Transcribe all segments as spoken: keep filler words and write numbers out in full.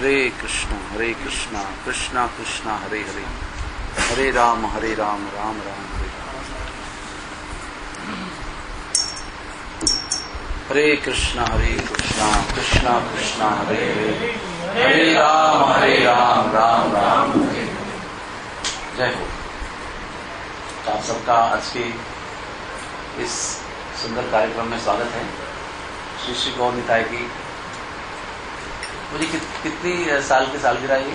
हरे कृष्णा हरे कृष्णा कृष्णा कृष्णा हरे हरे, हरे राम हरे राम राम राम हरे राम। हरे कृष्णा हरे कृष्णा कृष्णा कृष्णा हरे हरे, हरे राम हरे राम राम राम हरे हरे। जय हो। आप सबका आज के इस सुंदर कार्यक्रम में स्वागत है। श्री श्री गौर निताय की मुझे कि, कितनी साल की सालगिरह है?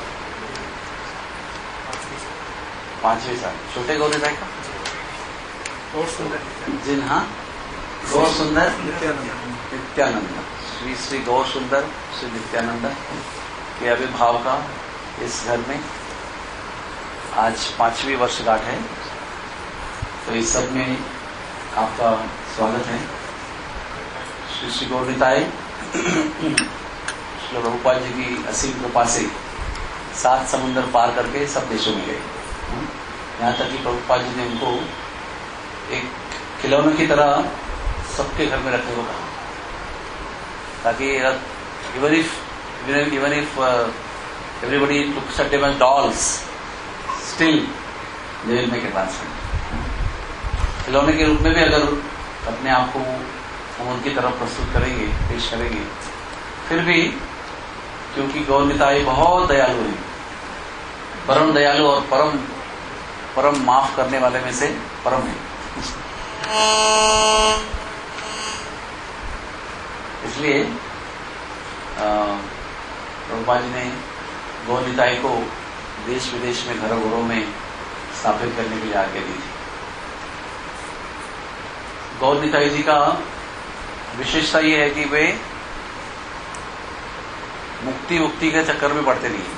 पांचवें साल। छोटे गौर निताय का गौर सुंदर जिन हाँ गौर सुंदर नित्यानंद, श्री श्री गौर सुंदर श्री नित्यानंद के आविर्भाव का इस घर में आज पांचवी वर्षगांठ है। तो इस सब में आपका स्वागत है। श्री श्री गौर निताय श्री प्रभुपाद जी की असीम कृपा से सात समुद्र पार करके सब देशों में गए। यहाँ तक कि प्रभुपाद जी ने उनको एक खिलौने की तरह सबके घर में रखने को कहा, ताकि even if even if everybody looks at them as dolls, still they will make a transfer. खिलौने के रूप में भी अगर अपने आप को हम उनकी तरफ प्रस्तुत करेंगे, पेश करेंगे, फिर भी क्योंकि गौर निताई बहुत दयालु है, परम दयालु और परम परम माफ करने वाले में से परम है। इसलिए प्रभुपाद जी ने गौर निताई को देश विदेश में घरों घरों में स्थापित करने के लिए आज्ञा दी थी। गौर निताई जी का विशेषता यह है कि वे मुक्ति मुक्ति के चक्कर में पड़ते नहीं।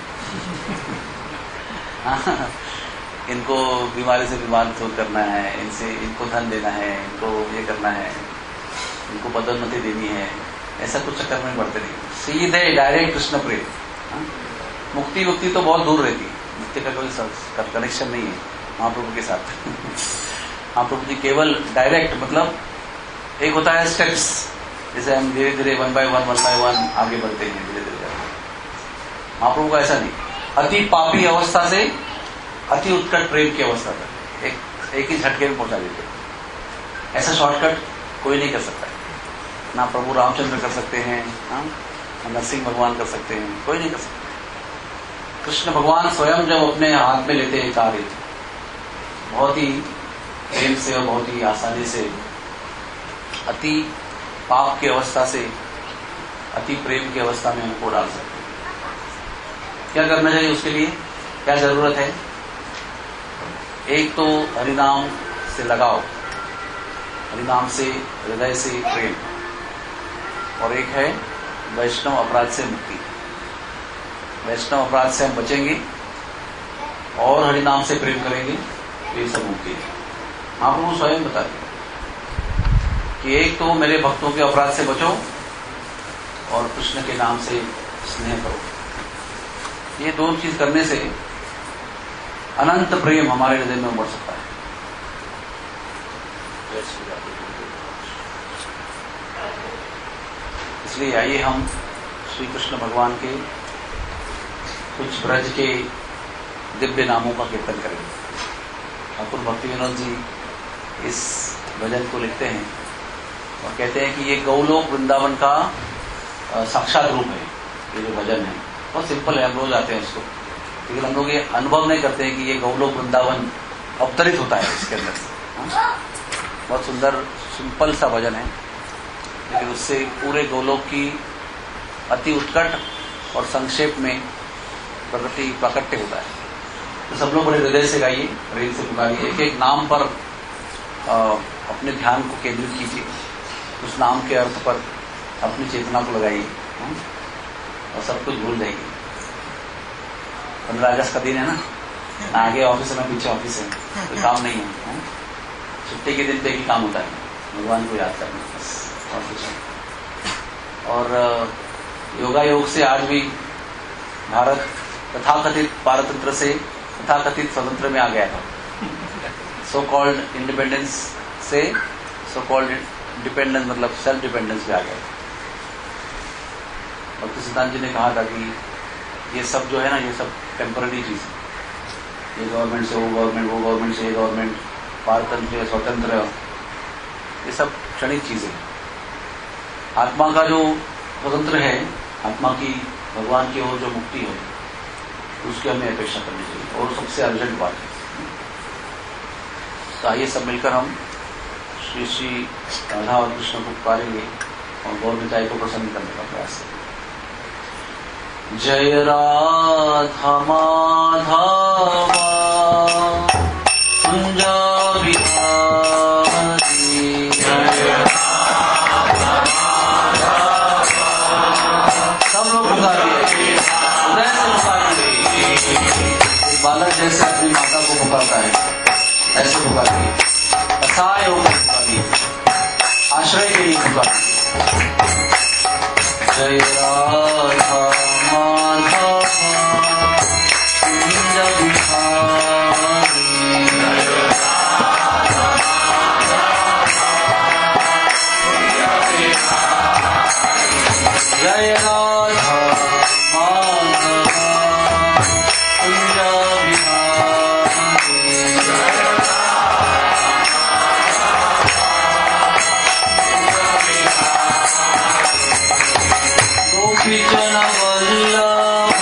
इनको बीमारी से बीमार दूर करना है, इनसे इनको धन देना है, इनको ये करना है, इनको पदोन्नति देनी है, ऐसा कुछ चक्कर में पड़ते नहीं। सीधे डायरेक्ट कृष्ण प्रेम। मुक्ति मुक्ति तो बहुत दूर रहती है, मुक्ति का कोई कनेक्शन नहीं है महाप्रभु के साथ। महाप्रभु जी केवल डायरेक्ट, मतलब एक होता है स्टेप्स, जैसे हम धीरे धीरे one by one one by one आगे बढ़ते हैं धीरे धीरे। महाप्रभु का ऐसा नहीं, अति पापी अवस्था से अति उत्कट प्रेम की अवस्था तक एक एक ही झटके में पहुंचा देते हैं। ऐसा शॉर्टकट कोई नहीं कर सकता है। ना प्रभु रामचंद्र कर सकते हैं, ना नरसिंह भगवान कर सकते हैं, कोई नहीं कर सकता। कृष्ण भगवान स्वयं जब अपने हाथ में लेते हैं कार्य, बहुत ही प्रेम से और बहुत ही आसानी से अति पाप की अवस्था से अति प्रेम की अवस्था में उनको डाल सकते हैं। क्या करना चाहिए उसके लिए, क्या जरूरत है? एक तो हरिनाम से लगाओ, हरिनाम से हृदय से प्रेम, और एक है वैष्णव अपराध से मुक्ति। वैष्णव अपराध से हम बचेंगे और हरिनाम से प्रेम करेंगे, ये सब मुक्ति है। महाप्रभु स्वयं बताते हैं कि एक तो मेरे भक्तों के अपराध से बचो और कृष्ण के नाम से स्नेह करो। ये दो चीज करने से अनंत प्रेम हमारे हृदय में उमड़ सकता है। इसलिए आइए हम श्री कृष्ण भगवान के कुछ ब्रज के दिव्य नामों का कीर्तन करेंगे। ठाकुर भक्ति विनोद जी इस भजन को लिखते हैं और कहते हैं कि ये गौलोक वृंदावन का साक्षात रूप है। ये जो भजन है बहुत सिंपल है, हम रोज आते हैं इसको, लेकिन हम लोग ये अनुभव नहीं करते हैं कि ये गौलोक वृंदावन अवतरित होता है इसके अंदर। बहुत सुंदर सिंपल सा भजन है, लेकिन उससे पूरे गौलोक की अति उत्कट और संक्षेप में प्रगति प्राकट्य होता है। तो सब लोग बड़े हृदय से गाइए, प्रेम से पुकारिए, एक एक नाम पर आ, अपने ध्यान को केंद्रित कीजिए, उस नाम के अर्थ पर अपनी चेतना को लगाइए और सब कुछ भूल जाएगी। पंद्रह अगस्त का दिन है ना, ना आगे ऑफिस है ना पीछे ऑफिस है, कोई काम नहीं है। छुट्टी के दिन पे ही काम होता है, भगवान को याद करना बस, और कुछ नहीं। और योगा योग से आज भी भारत तथाकथित पारतंत्र से तथाकथित स्वतंत्र में आ गया था। सो कॉल्ड इंडिपेंडेंस से सो कॉल्ड डिपेंडेंस, मतलब सेल्फ डिपेंडेंस पे आ गया। भक्ति सिद्धांत जी ने कहा था कि ये सब जो है ना, ये सब टेम्पररी चीज है। ये गवर्नमेंट से वो गवर्नमेंट, वो गवर्नमेंट से ये गवर्नमेंट, पारतंत्र स्वतंत्र, ये सब क्षणिक चीजें। आत्मा का जो स्वतंत्र है, आत्मा की भगवान की ओर जो मुक्ति है, उसकी हमें अपेक्षा करनी चाहिए और सबसे अर्जेंट बात है। तो आइए सब मिलकर हम श्री श्री राधा और कृष्ण को पुकारेंगे और गौर निताई को प्रसन्न करने का प्रयास करेंगे। जय राधा माधवा कुंज बिहारी, सब लोग पुकारिए, हृदय से पुकारिए। बालक जैसे अपनी माता को पुकारता है, ऐसे पुकारिए, असहाय होकर पुकारिए, आश्रय के लिए पुकारिए। जय राधा माधव कुंज बिहारी, जय राधा माधव कुंज बिहारी, गोपीजन वल्लभ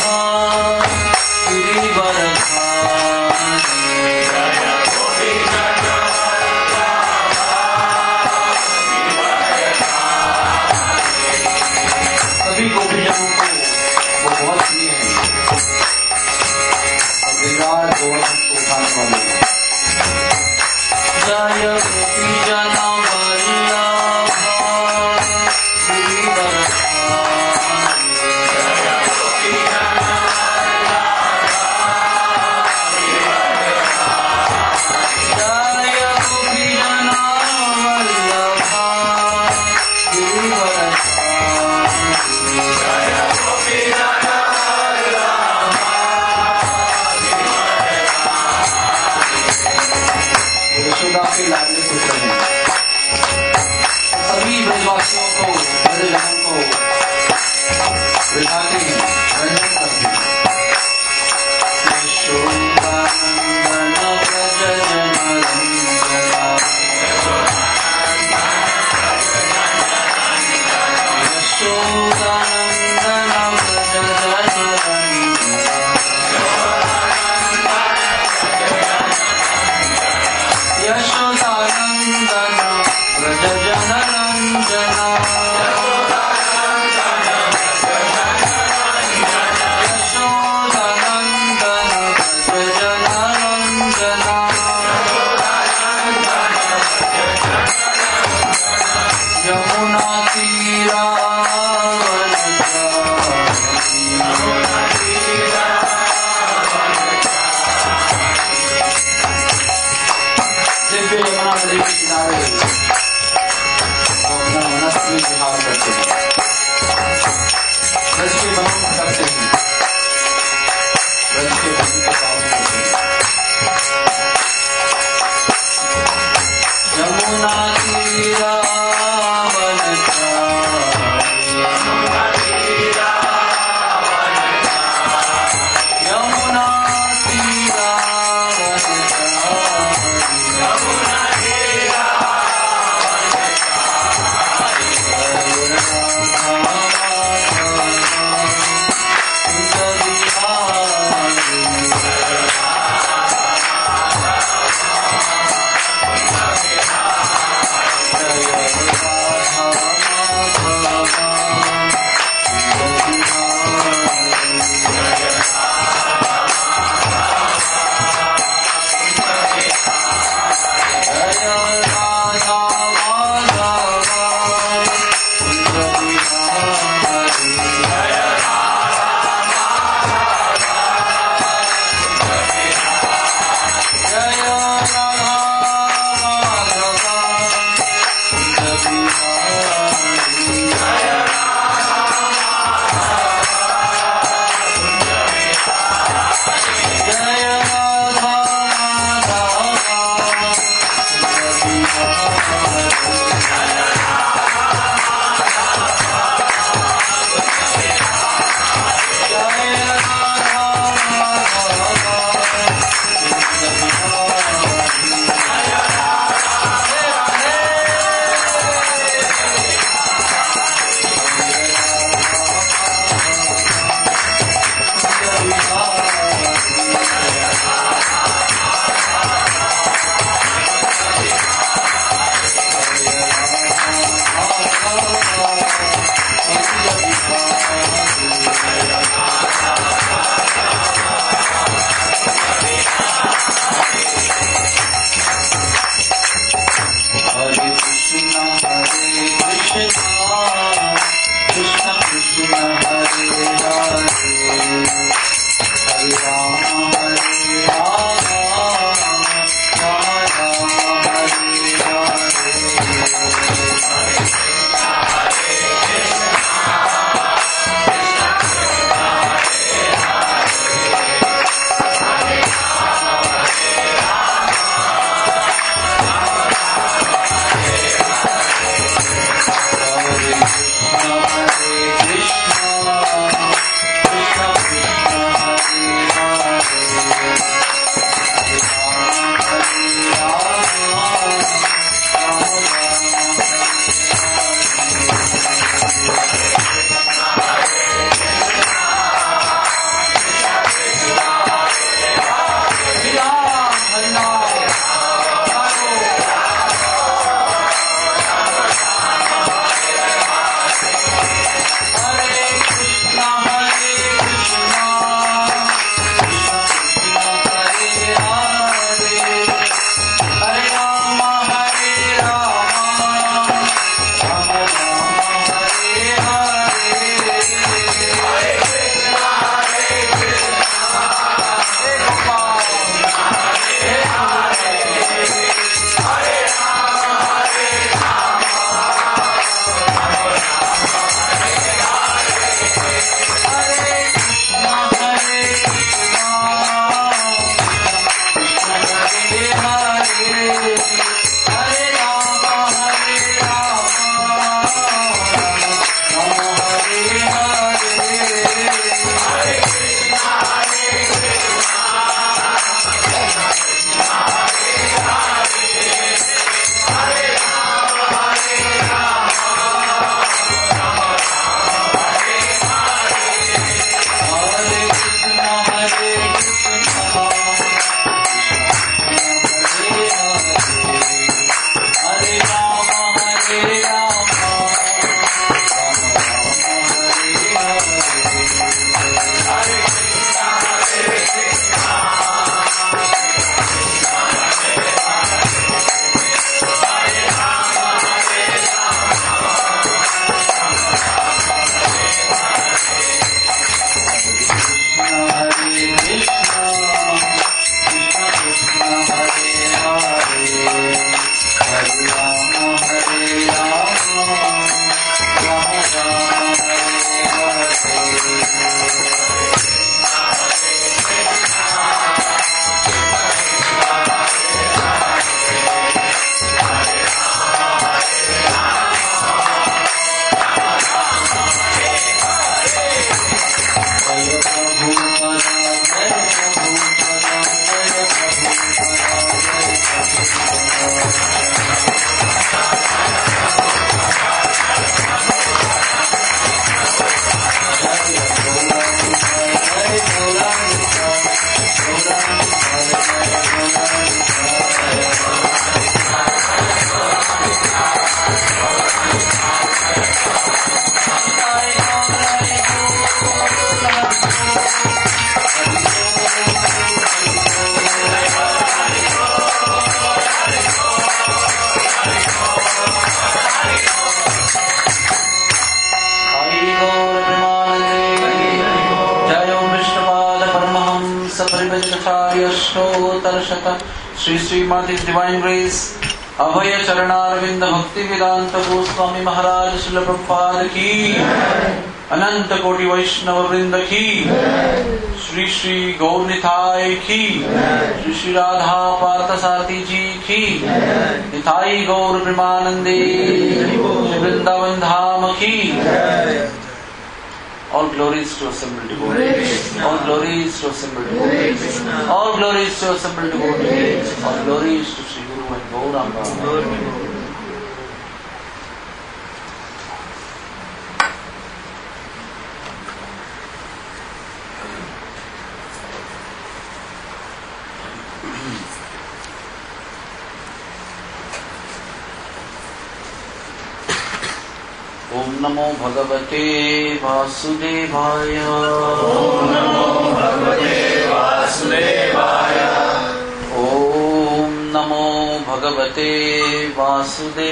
सभी गोपीजनों को वो बहुत प्रिय है और गिरिराज गोवर्धन को उठाने वाले हैं। जय गोपीजन वल्लभ के लाडले पुत्र हैं। सभी ब्रजवासियों को, ब्रजजनों को बिठाते हैं, रंजन करते हैं। यशोदानंदन व्रजजन रंजना, यशोदानंदन व्रजजन रंजना, यशोदानंदन व्रजजन रंजना, यशोदानंदन व्रजजन रंजना, यमुना दिव्य यमुना नदी के किनारे अपना मनस्वी विहार करते हैं, ब्रज के वनों में करते हैं, ब्रज के वन का पालन करते हैं। यमुना तीरा यमुना तीरा Yeah. Sri Srimati's Divine Grace, Abhaya Charanarvind Bhakti Vedanta Goswami Maharaj Srila Prabhupada Ki, Ananta Koti Vaishnava Vrinda Ki, Sri Sri Gaur Nithai Ki, Sri Sri Radha Parthasati Ji Ki, Nithai Gaur Premanande, Vrindavan Dham Ki. All glories to assembled devotees. All glories to assembled devotees. All glories to assembled devotees. All glories to Sri Guru and Gauranga. Om Namo Bhagavate Vasudevaya. Om Namo Bhagavate Vasudevaya. Om Namo Bhagavate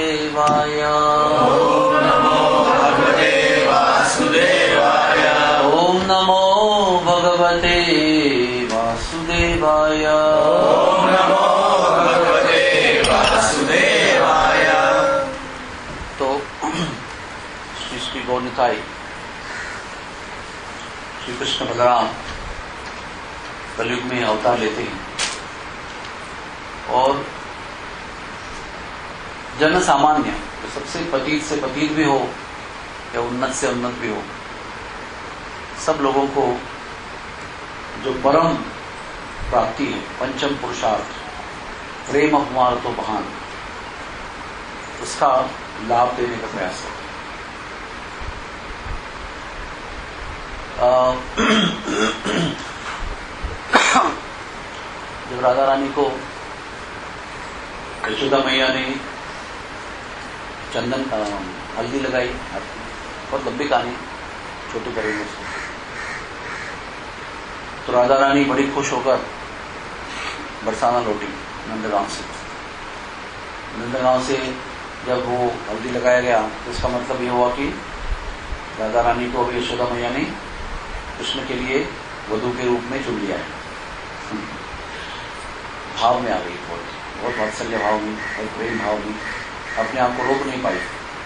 Vasudevaya. Om Namo Bhagavate Vasudevaya. नमो भगवते वासुदेवाय। ओम नमो भगवते वासुदेवाय। तो श्री श्री गौरनिताई श्री कृष्ण बलराम कलयुग में अवतार लेते हैं और जन सामान्य तो सबसे पतित से पतित भी हो या उन्नत से उन्नत भी हो, सब लोगों को जो परम प्राप्ति है, पंचम पुरुषार्थ प्रेम अपमार तो बहान, उसका लाभ देने का प्रयास है। जब राधा रानी को यशोदा मैया ने चंदन हल्दी लगाई, बहुत लंबी कहानी, छोटी करेंगे उसको, तो राधा रानी बड़ी खुश होकर बरसाना लौटी नंदगांव से। नंदगांव से जब वो हल्दी लगाया गया तो इसका मतलब ये हुआ कि राधा रानी को अभी यशोदा मैया ने कृष्ण के लिए वधू के रूप में चुन लिया है। भाव में आ गई, बहुत बहुत वात्सल्य भाव में और प्रेम भाव में, अपने आप को रोक नहीं पाई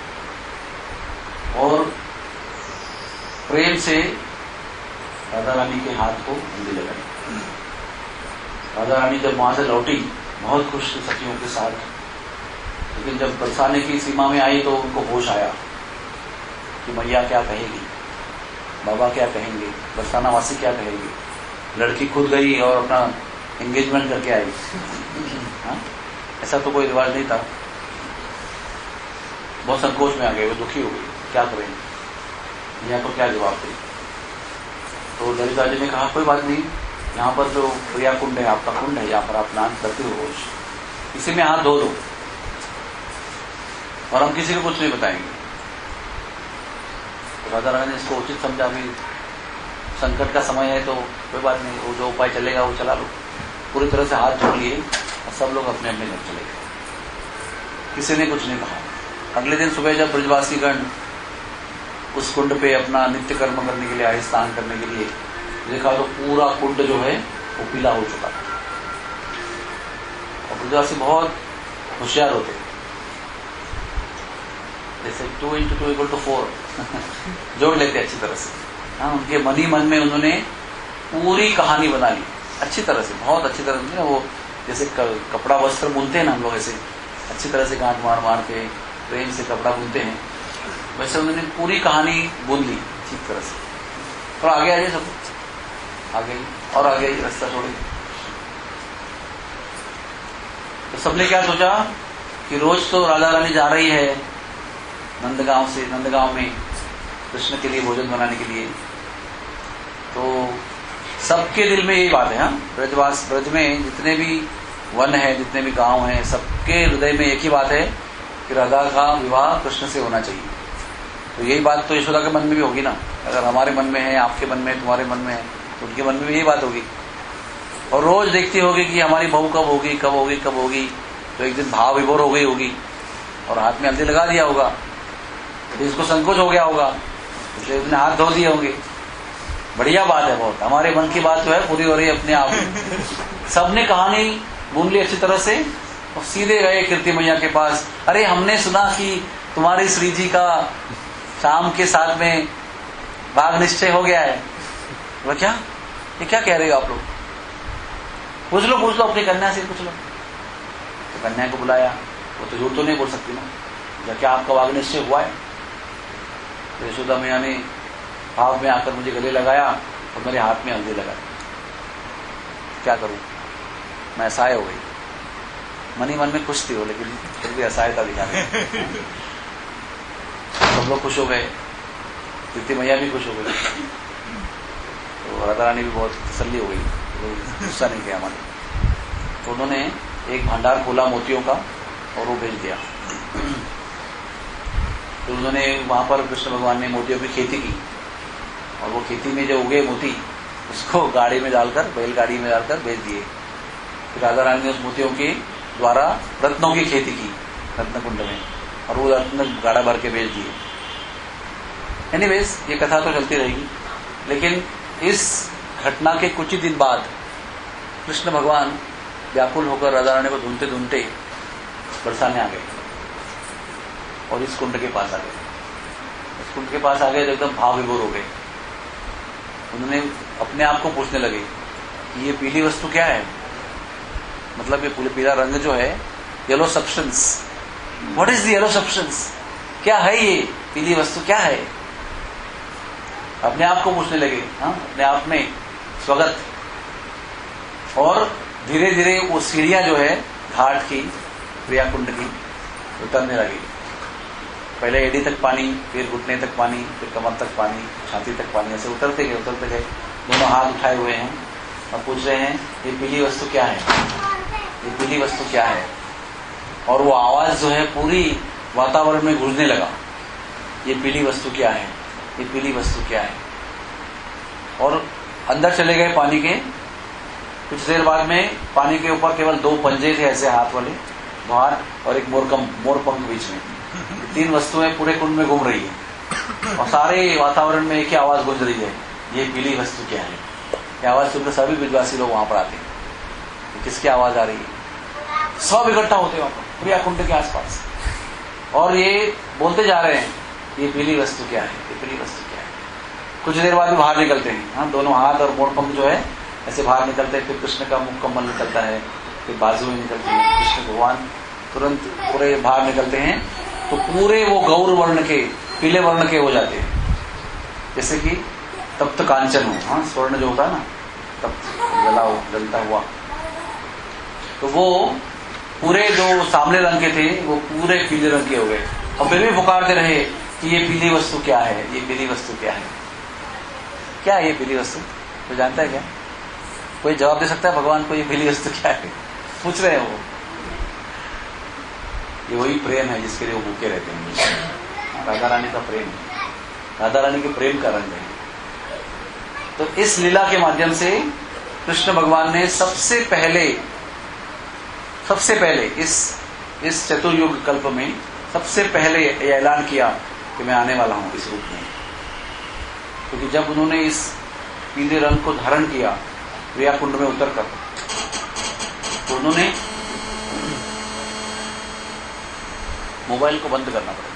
और प्रेम से राधा रानी के हाथ को हल्दी लगाई। राधा रानी जब वहां से लौटी बहुत खुश थी सखियों के साथ, लेकिन जब बरसाने की सीमा में आई तो उनको होश आया कि मैया क्या कहेगी, बाबा क्या कहेंगे, बरसाना वासी क्या कहेंगे। लड़की खुद गई और अपना एंगेजमेंट करके आई। हाँ? ऐसा तो कोई रिवाज नहीं था। बहुत संकोच में आ गए, वो दुखी हो गई, क्या करें, यहाँ को क्या जवाब दे। तो ललिता जी ने कहा कोई बात नहीं, यहाँ पर जो प्रिया कुंड है, आपका कुंड है, यहाँ पर आप स्नान करते हो रोज, इसी में हाथ धो दो और हम किसी को कुछ नहीं बताएंगे। तो राधा रानी ने इसको उचित समझा, भी संकट का समय है तो कोई बात नहीं, वो जो उपाय चलेगा वो चला लो। पूरी तरह से हाथ जोड़ लिए और सब लोग अपने अपने घर चले गए, किसी ने कुछ नहीं कहा। अगले दिन सुबह जब ब्रजवासीगण उस कुंड पे अपना नित्य कर्म करने के लिए आए, स्नान करने के लिए, देखा तो पूरा कुंड जो है वो पीला हो चुका था। और ब्रजवासी बहुत होशियार होते, जैसे two into two equal to four जोड़ लेते अच्छी तरह से। हाँ, उनके मन ही मन में उन्होंने पूरी कहानी बना ली अच्छी तरह से, बहुत अच्छी तरह से। वो जैसे कपड़ा वस्त्र बुनते हैं ना हम लोग, ऐसे अच्छी तरह से गांठ मार मार के प्रेम से कपड़ा बुनते हैं, वैसे उन्होंने पूरी कहानी बुन ली अच्छी तरह से। और आगे आगे सब आगे और आगे रास्ता छोड़े। तो सबने क्या सोचा कि रोज तो राधा रानी जा रही है नंदगांव से, नंदगांव में कृष्ण के लिए भोजन बनाने के लिए, तो सबके दिल में यही बात है। हाँ, ब्रजवास ब्रज में जितने भी वन है, जितने भी गांव हैं, सबके हृदय में एक ही बात है कि राधा का विवाह कृष्ण से होना चाहिए। तो यही बात तो यशोदा के मन में भी होगी ना। अगर हमारे मन में है, आपके मन में है, तुम्हारे मन में है, तो उनके मन में भी यही बात होगी। और रोज देखती होगी कि हमारी बहू कब होगी कब होगी कब होगी। तो एक दिन भाव विभोर हो गई होगी और हाथ में हल्दी लगा दिया होगा, तो इसको संकोच हो गया होगा, इसलिए उसने हाथ धो दिए होंगे। बढ़िया बात है, बहुत हमारे मन की बात जो है पूरी हो रही है अपने आप। सबने कहानी बुन ली अच्छी तरह से और सीधे गए कीर्ति मैया के पास। अरे हमने सुना कि तुम्हारी श्री जी का शाम के साथ में भाग निश्चय हो गया है। बोला क्या, ये क्या कह रहे हो आप लोग, पूछ लो पूछ लो अपनी कन्या से पूछ लो। तो कन्या को बुलाया, वो तो झूठ तो नहीं बोल सकती ना, क्या आपका भाग निश्चय हुआ है। तो यशोदा मैया ने भाव में आकर मुझे गले लगाया और मेरे हाथ में हल्दी लगाई। क्या करूं, मैं असहाय हो गई। मन ही मन में खुश थी वो, लेकिन फिर भी असहायता दिखा रही। सब लोग खुश हो गए, कीर्ति मैया भी खुश हो गई, तो राधा रानी भी बहुत तसल्ली हो गई, तो गुस्सा नहीं किया हमारे। तो उन्होंने एक भंडार खोला मोतियों का और वो भेज दिया। तो उन्होंने वहां पर कृष्ण भगवान ने मोतियों की खेती की और वो खेती में जो उगे मोती उसको गाड़ी में डालकर, बैलगाड़ी में डालकर भेज दिए। फिर राधा रानी ने उस मोतियों के द्वारा रत्नों की खेती की रत्न कुंड में, और वो रत्न गाड़ा भर के भेज दिए। एनीवेज, ये कथा तो चलती रहेगी। लेकिन इस घटना के कुछ ही दिन बाद कृष्ण भगवान व्याकुल होकर राधा रानी को ढूंढते ढूंढते बरसाने आ गए और इस कुंड के पास आ गए। इस कुंड के पास आ गए तो एकदम भाव विभोर हो गए। उन्होंने अपने आप को पूछने लगे कि ये पीली वस्तु क्या है, मतलब ये पीला रंग जो है, yellow substance, what is the yellow substance, क्या है ये पीली वस्तु, क्या है? अपने आप को पूछने लगे, हाँ, अपने आप में स्वगत। और धीरे धीरे वो सीढ़ियां जो है घाट की, प्रिया कुंड की, उतरने लगी। पहले एडी तक पानी, फिर घुटने तक पानी, फिर कमर तक पानी, छाती तक पानी, ऐसे उतरते गए उतरते गए। दोनों हाथ उठाए हुए हैं और पूछ रहे हैं ये पीली वस्तु क्या है, ये पीली वस्तु क्या है। और वो आवाज जो है पूरी वातावरण में गूंजने लगा, ये पीली वस्तु क्या है, ये पीली वस्तु क्या है। और अंदर चले गए पानी के। कुछ देर बाद में पानी के ऊपर केवल दो पंजे थे ऐसे हाथ वाले बाहर, और एक मोरकम मोरपंख बीच में। तीन वस्तुएं पूरे कुंड में घूम रही है और सारे वातावरण में एक ही आवाज गूंज रही है, ये पीली वस्तु क्या है। ये आवाज सुनकर सभी विद्वासी लोग वहां पर आते हैं, किसकी आवाज आ रही है। सब इकट्ठा होते हैं वहां पर प्रिया कुंड के आसपास और ये बोलते जा रहे हैं ये पीली वस्तु क्या है, ये पीली वस्तु क्या है। कुछ देर बाद बाहर निकलते हैं, हाँ, दोनों हाथ और मोरपंख जो है ऐसे बाहर निकलते हैं। फिर कृष्ण का मुख कमल निकलता है, फिर बाजू में निकलते हैं। कृष्ण भगवान तुरंत पूरे बाहर निकलते हैं तो पूरे वो गौर वर्ण के, पीले वर्ण के हो जाते हैं, जैसे कि तप्त कांचन हो, हाँ, स्वर्ण जो होता है ना, तप्त जला हो, जलता हुआ। तो वो पूरे जो सामने रंग के थे वो पूरे पीले रंग के हो गए और फिर भी पुकारते रहे कि ये पीली वस्तु क्या है, ये पीली वस्तु क्या है। क्या है ये पीली वस्तु, तो जानता है क्या? कोई जवाब दे सकता है भगवान को ये पीली वस्तु क्या है? पूछ रहे हैं वो। ये वही प्रेम है जिसके लिए वो भूखे रहते हैं। राधा रानी का प्रेम, राधा रानी के प्रेम का रंग है। तो इस लीला के माध्यम से कृष्ण भगवान ने सबसे पहले सबसे पहले इस इस चतुर्युग कल्प में सबसे पहले यह ऐलान किया कि मैं आने वाला हूं इस रूप में। क्योंकि जब उन्होंने इस पीले रंग को धारण किया प्रिया कुंड में उतरकर, तो उन्होंने मोबाइल को बंद करना पड़ेगा।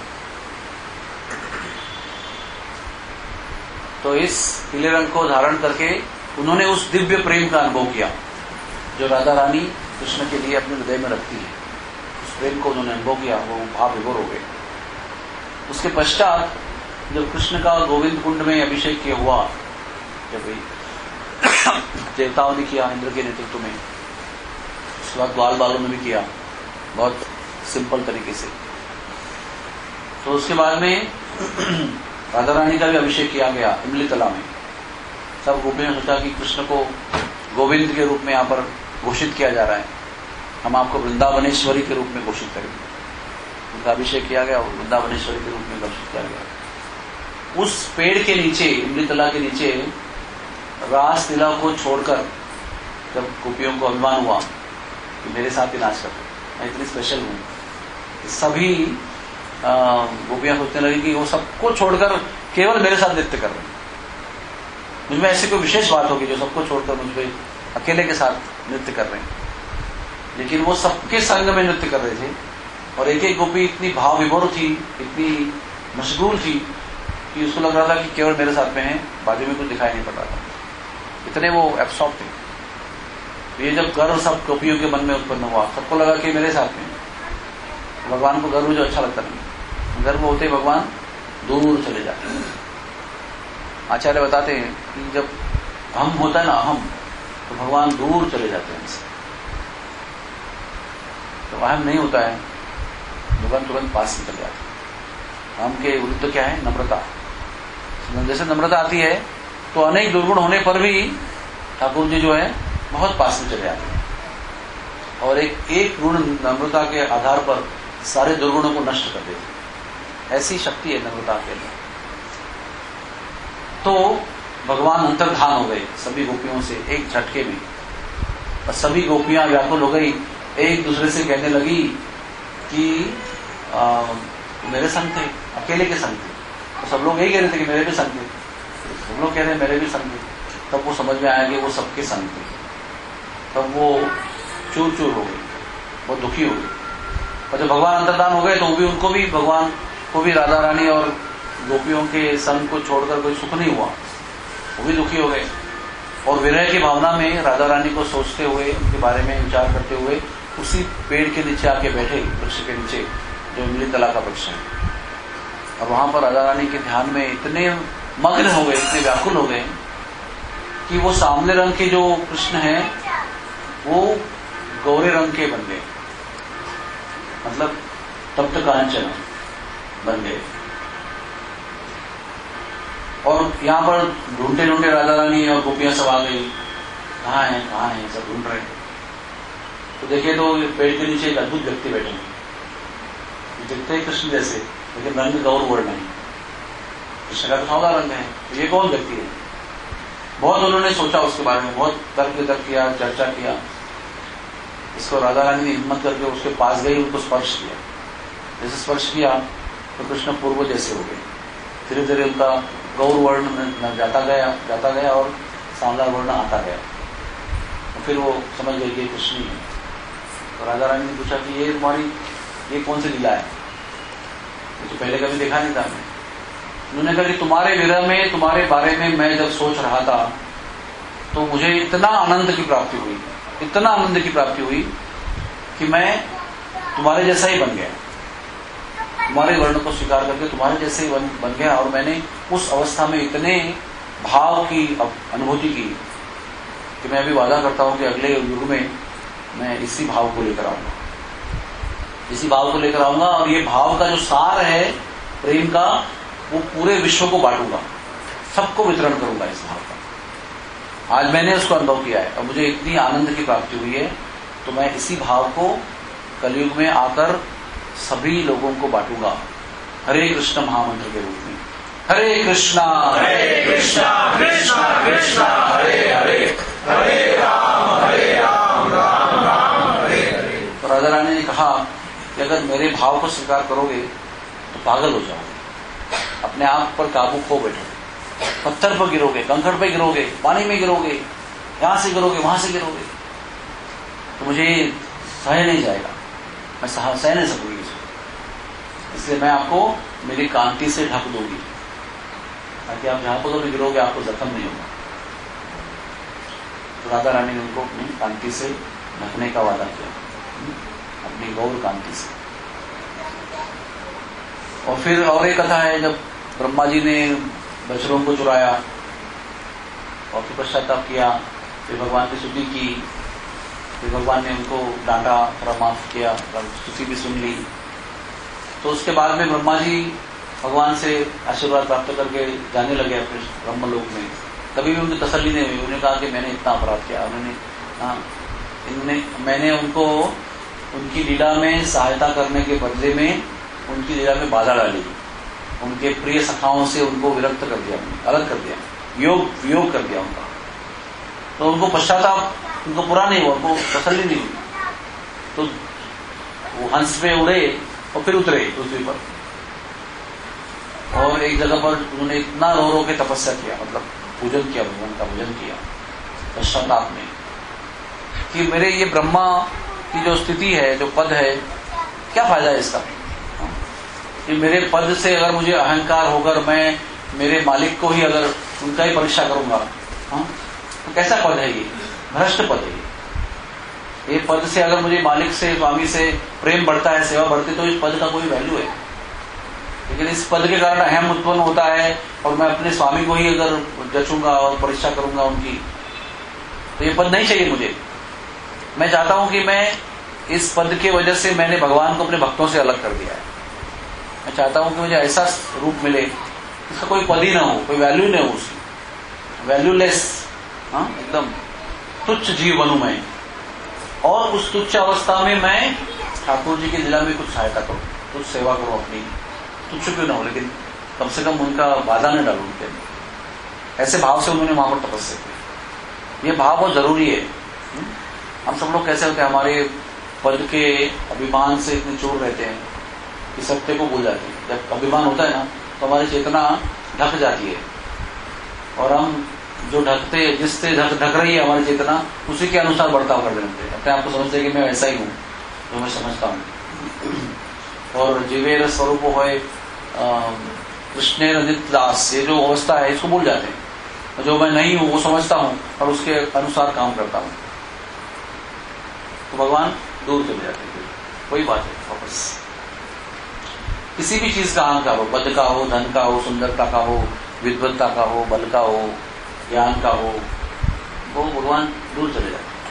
तो इस पीले रंग को धारण करके उन्होंने उस दिव्य प्रेम का अनुभव किया जो राधा रानी कृष्ण के लिए अपने हृदय में रखती है। उस प्रेम को उन्होंने अनुभव किया, वो भाव विभोर हो गए। उसके पश्चात जब कृष्ण का गोविंद कुंड में अभिषेक किया हुआ, जब देवताओं ने किया इंद्र के नेतृत्व में, उसके बाद ग्वाल बालों ने भी किया बहुत सिंपल तरीके से। तो उसके बाद में राधा रानी का भी अभिषेक किया गया इमली तला में। सब गोपियों ने सोचा कि कृष्ण को गोविंद के रूप में यहाँ पर घोषित किया जा रहा है, हम आपको वृंदावनेश्वरी के रूप में घोषित करेंगे। उनका अभिषेक किया गया और वृंदावनेश्वरी के रूप में घोषित किया गया। उस पेड़ के नीचे, इमली तला के नीचे रास लीला को छोड़कर जब गोपियों को अभिमान हुआ कि मेरे साथ ही नाच करते, मैं इतनी स्पेशल हूँ, सभी गोपियां सोचने लगी कि वो सबको छोड़कर केवल मेरे साथ नृत्य कर रहे हैं। मुझमें ऐसी कोई विशेष बात होगी जो सबको छोड़कर मुझ पे अकेले के साथ नृत्य कर रहे हैं। लेकिन वो सबके संग में नृत्य कर रहे थे और एक एक गोपी इतनी भाव विभोर थी, इतनी मशगूल थी कि उसको लग रहा था कि केवल मेरे साथ में है, बाजू में कुछ दिखाई नहीं पड़ रहा था, इतने वो एब्सॉर्ब थे। ये जब गर्व सब गोपियों के मन में उत्पन्न हुआ, सबको लगा कि मेरे साथ में, भगवान को गर्व जो अच्छा लगता नहीं, गर्व होते भगवान दूर चले जाते हैं। आचार्य बताते हैं कि जब हम होता है ना अहम, तो भगवान दूर चले जाते हैं हमसे। तो अहम नहीं होता है, भगवान तुरंत पास निकल जाते हैं। अहम के विरुद्ध क्या है? नम्रता। जैसे नम्रता आती है तो अनेक दुर्गुण होने पर भी ठाकुर जी जो है बहुत पास में चले जाते हैं और एक एक गुण नम्रता के आधार पर सारे दुर्गुणों को नष्ट कर देते हैं। ऐसी शक्ति है नम्रता के अंदर। तो भगवान अंतर्धान हो गए सभी गोपियों से एक झटके में, और सभी गोपियां व्याकुल हो गई, एक दूसरे से कहने लगी कि आ, मेरे संग थे, अकेले के संग थे। तो सब लोग यही कह रहे थे कि मेरे भी संग थे। सब लोग कह रहे हैं मेरे भी संग थे। तब वो समझ में आया कि वो सबके संग थे। तब वो चूर चूर हो गए, बहुत दुखी हो गए। और जब भगवान अंतर्धान हो गए तो वो भी उनको भी भगवान को भी राधा रानी और गोपियों के संग को छोड़कर कोई सुख नहीं हुआ, वो भी दुखी हो गए। और विरह की भावना में राधा रानी को सोचते हुए, उनके बारे में विचार करते हुए उसी पेड़ के नीचे आके बैठे, वृक्ष के नीचे जो इमली तला का वृक्ष है। और वहां पर राधा रानी के ध्यान में इतने मग्न हो गए, इतने व्याकुल हो गए कि वो सामने रंग के जो कृष्ण हैं वो गौरे रंग के बन गए, मतलब तप्त कांचन बन गए। और यहाँ पर ढूंढते ढूंढते राधा रानी और गोपियां सब आ गई, कहाँ है कहाँ है, सब ढूंढ रहे। तो देखिए तो पेड़ के नीचे एक अद्भुत व्यक्ति बैठे हैं, दिखते हैं कृष्ण जैसे, लेकिन रंग गौर वर्ण है, कृष्ण का तो सावला रंग है। तो ये कौन व्यक्ति है? बहुत उन्होंने सोचा उसके बारे में, बहुत तर्क वितर्क किया, चर्चा किया। इसको राधा रानी ने हिम्मत करके उसके पास गई, उनको स्पर्श किया। जैसे स्पर्श किया तो कृष्ण पूर्व जैसे हो गए। धीरे धीरे उनका गौर वर्ण जाता गया जाता गया और सांवला वर्ण आता गया। तो फिर वो समझ गई कि कृष्ण ही है। तो राधा रानी ने पूछा कि ये तुम्हारी ये कौन सी लीला है, ये तो पहले कभी देखा नहीं था मैं। उन्होंने कहा कि तुम्हारे विरह में, तुम्हारे बारे में मैं जब सोच रहा था तो मुझे इतना आनंद की प्राप्ति हुई, इतना आनंद की प्राप्ति हुई कि मैं तुम्हारे जैसा ही बन गया, तुम्हारे वर्ण को स्वीकार करके तुम्हारे जैसे ही बन, बन गया। और मैंने उस अवस्था में इतने भाव की अनुभूति की कि मैं अभी वादा करता हूं कि अगले युग में मैं इसी भाव को लेकर आऊंगा, इसी भाव को लेकर आऊंगा। और ये भाव का जो सार है प्रेम का, वो पूरे विश्व को बांटूंगा, सबको वितरण करूंगा इस भाव का। आज मैंने उसको अनुभव किया है और मुझे इतनी आनंद की प्राप्ति हुई है, तो मैं इसी भाव को कलयुग में आकर सभी लोगों को बांटूंगा हरे कृष्ण महामंत्र के रूप में। हरे कृष्णा हरे कृष्णा कृष्णा कृष्णा हरे हरे, हरे राम हरे राम राम राम हरे हरे। तो राधा रानी ने कहा कि अगर मेरे भाव को स्वीकार करोगे तो पागल हो जाओगे, अपने आप पर काबू खो बैठोगे, पत्थर पर गिरोगे, कंकड़ पर गिरोगे, पानी में गिरोगे, यहां से गिरोगे वहां से गिरोगे, तो मुझे सह नहीं जाएगा, मैं सह सह नहीं सकूंगी इसको। इसलिए मैं आपको मेरी कांति से ढक दूंगी ताकि आप जहां पर भी गिरोगे आपको जख्म नहीं होगा। तो राधा रानी ने उनको अपनी कांति से ढकने का वादा किया, अपनी गौर कांति से। और फिर और एक कथा है, जब ब्रह्मा जी ने बछड़ों को चुराया और फिर पश्चाताप किया, फिर भगवान की स्तुति की, फिर भगवान ने उनको डांटा, थोड़ा माफ किया, स्तुति भी सुन ली। तो उसके बाद में ब्रह्मा जी भगवान से आशीर्वाद प्राप्त करके जाने लगे अपने ब्रह्मलोक में। कभी भी उनकी तसल्ली नहीं हुई। उन्होंने कहा कि मैंने इतना अपराध किया, उन्होंने हाँ इन्होंने मैंने उनको उनकी लीला में सहायता करने के बदले में उनकी लीला में बाधा डाली, उनके प्रिय सखाओं से उनको विरक्त कर दिया, अलग कर दिया, वियोग वियोग कर दिया उनका। तो उनको पश्चाताप उनको पूरा नहीं हुआ, उनको तसल्ली नहीं हुई। तो वो हंस पे उड़े और फिर उतरे पृथ्वी पर, और एक जगह पर उन्होंने इतना रो रो के तपस्या किया, मतलब पूजन किया, भगवान का पूजन किया पश्चाताप में, कि मेरे ये ब्रह्मा की जो स्थिति है, जो पद है, क्या फायदा है इसका, कि मेरे पद से अगर मुझे अहंकार होकर मैं मेरे मालिक को ही अगर उनका ही परीक्षा करूंगा, हाँ तो कैसा पद है ये, भ्रष्ट पद है ये। ये पद से अगर मुझे मालिक से, स्वामी से प्रेम बढ़ता है, सेवा बढ़ती, तो इस पद का कोई वैल्यू है। लेकिन इस पद के कारण अहम उत्पन्न होता है और मैं अपने स्वामी को ही अगर जचूंगा और परीक्षा करूंगा उनकी, तो ये पद नहीं चाहिए मुझे। मैं चाहता हूं कि मैं इस पद के वजह से मैंने भगवान को अपने भक्तों से अलग कर दिया है। मैं चाहता हूं कि मुझे ऐसा रूप मिले इसका कोई पद ही ना हो, कोई वैल्यू नहीं हो, उसकी वैल्यूलेस, हाँ एकदम तुच्छ जीव बनूं मैं। और उस तुच्छ अवस्था में मैं ठाकुर जी की लीला में कुछ सहायता करूं, कुछ सेवा करूं अपनी, तुच्छ क्यों ना हो, लेकिन कम से कम उनका बाधा न डालूं उनके। ऐसे भाव से उन्होंने वहां पर तपस्या की। ये भाव बहुत जरूरी है। हम सब लोग कैसे होते हैं, हमारे पद के अभिमान से इतने चोर रहते हैं कि सत्य को भूल जाते हैं। जब अभिमान होता है ना, तो हमारी चेतना ढक जाती है, और हम जो ढकते जिससे ढक ढक रही है हमारी चेतना, उसी के अनुसार बर्ताव कर लेते हैं। अपने आप को समझते हैं कि मैं ऐसा ही हूँ जो मैं समझता हूँ। और जीवेर स्वरूप है कृष्ण नित्य दास, ये जो अवस्था है इसको भूल जाते हैं। जो मैं नहीं हूँ वो समझता हूँ और उसके अनुसार काम करता हूँ, तो भगवान दूर चले जाते हैं। वही बात है वापस। किसी भी चीज का अहंकार हो, पद का हो, धन का हो, सुंदरता का हो, विद्वत्ता का हो, बल का हो, ज्ञान का हो, वो भगवान दूर चले जाते हैं।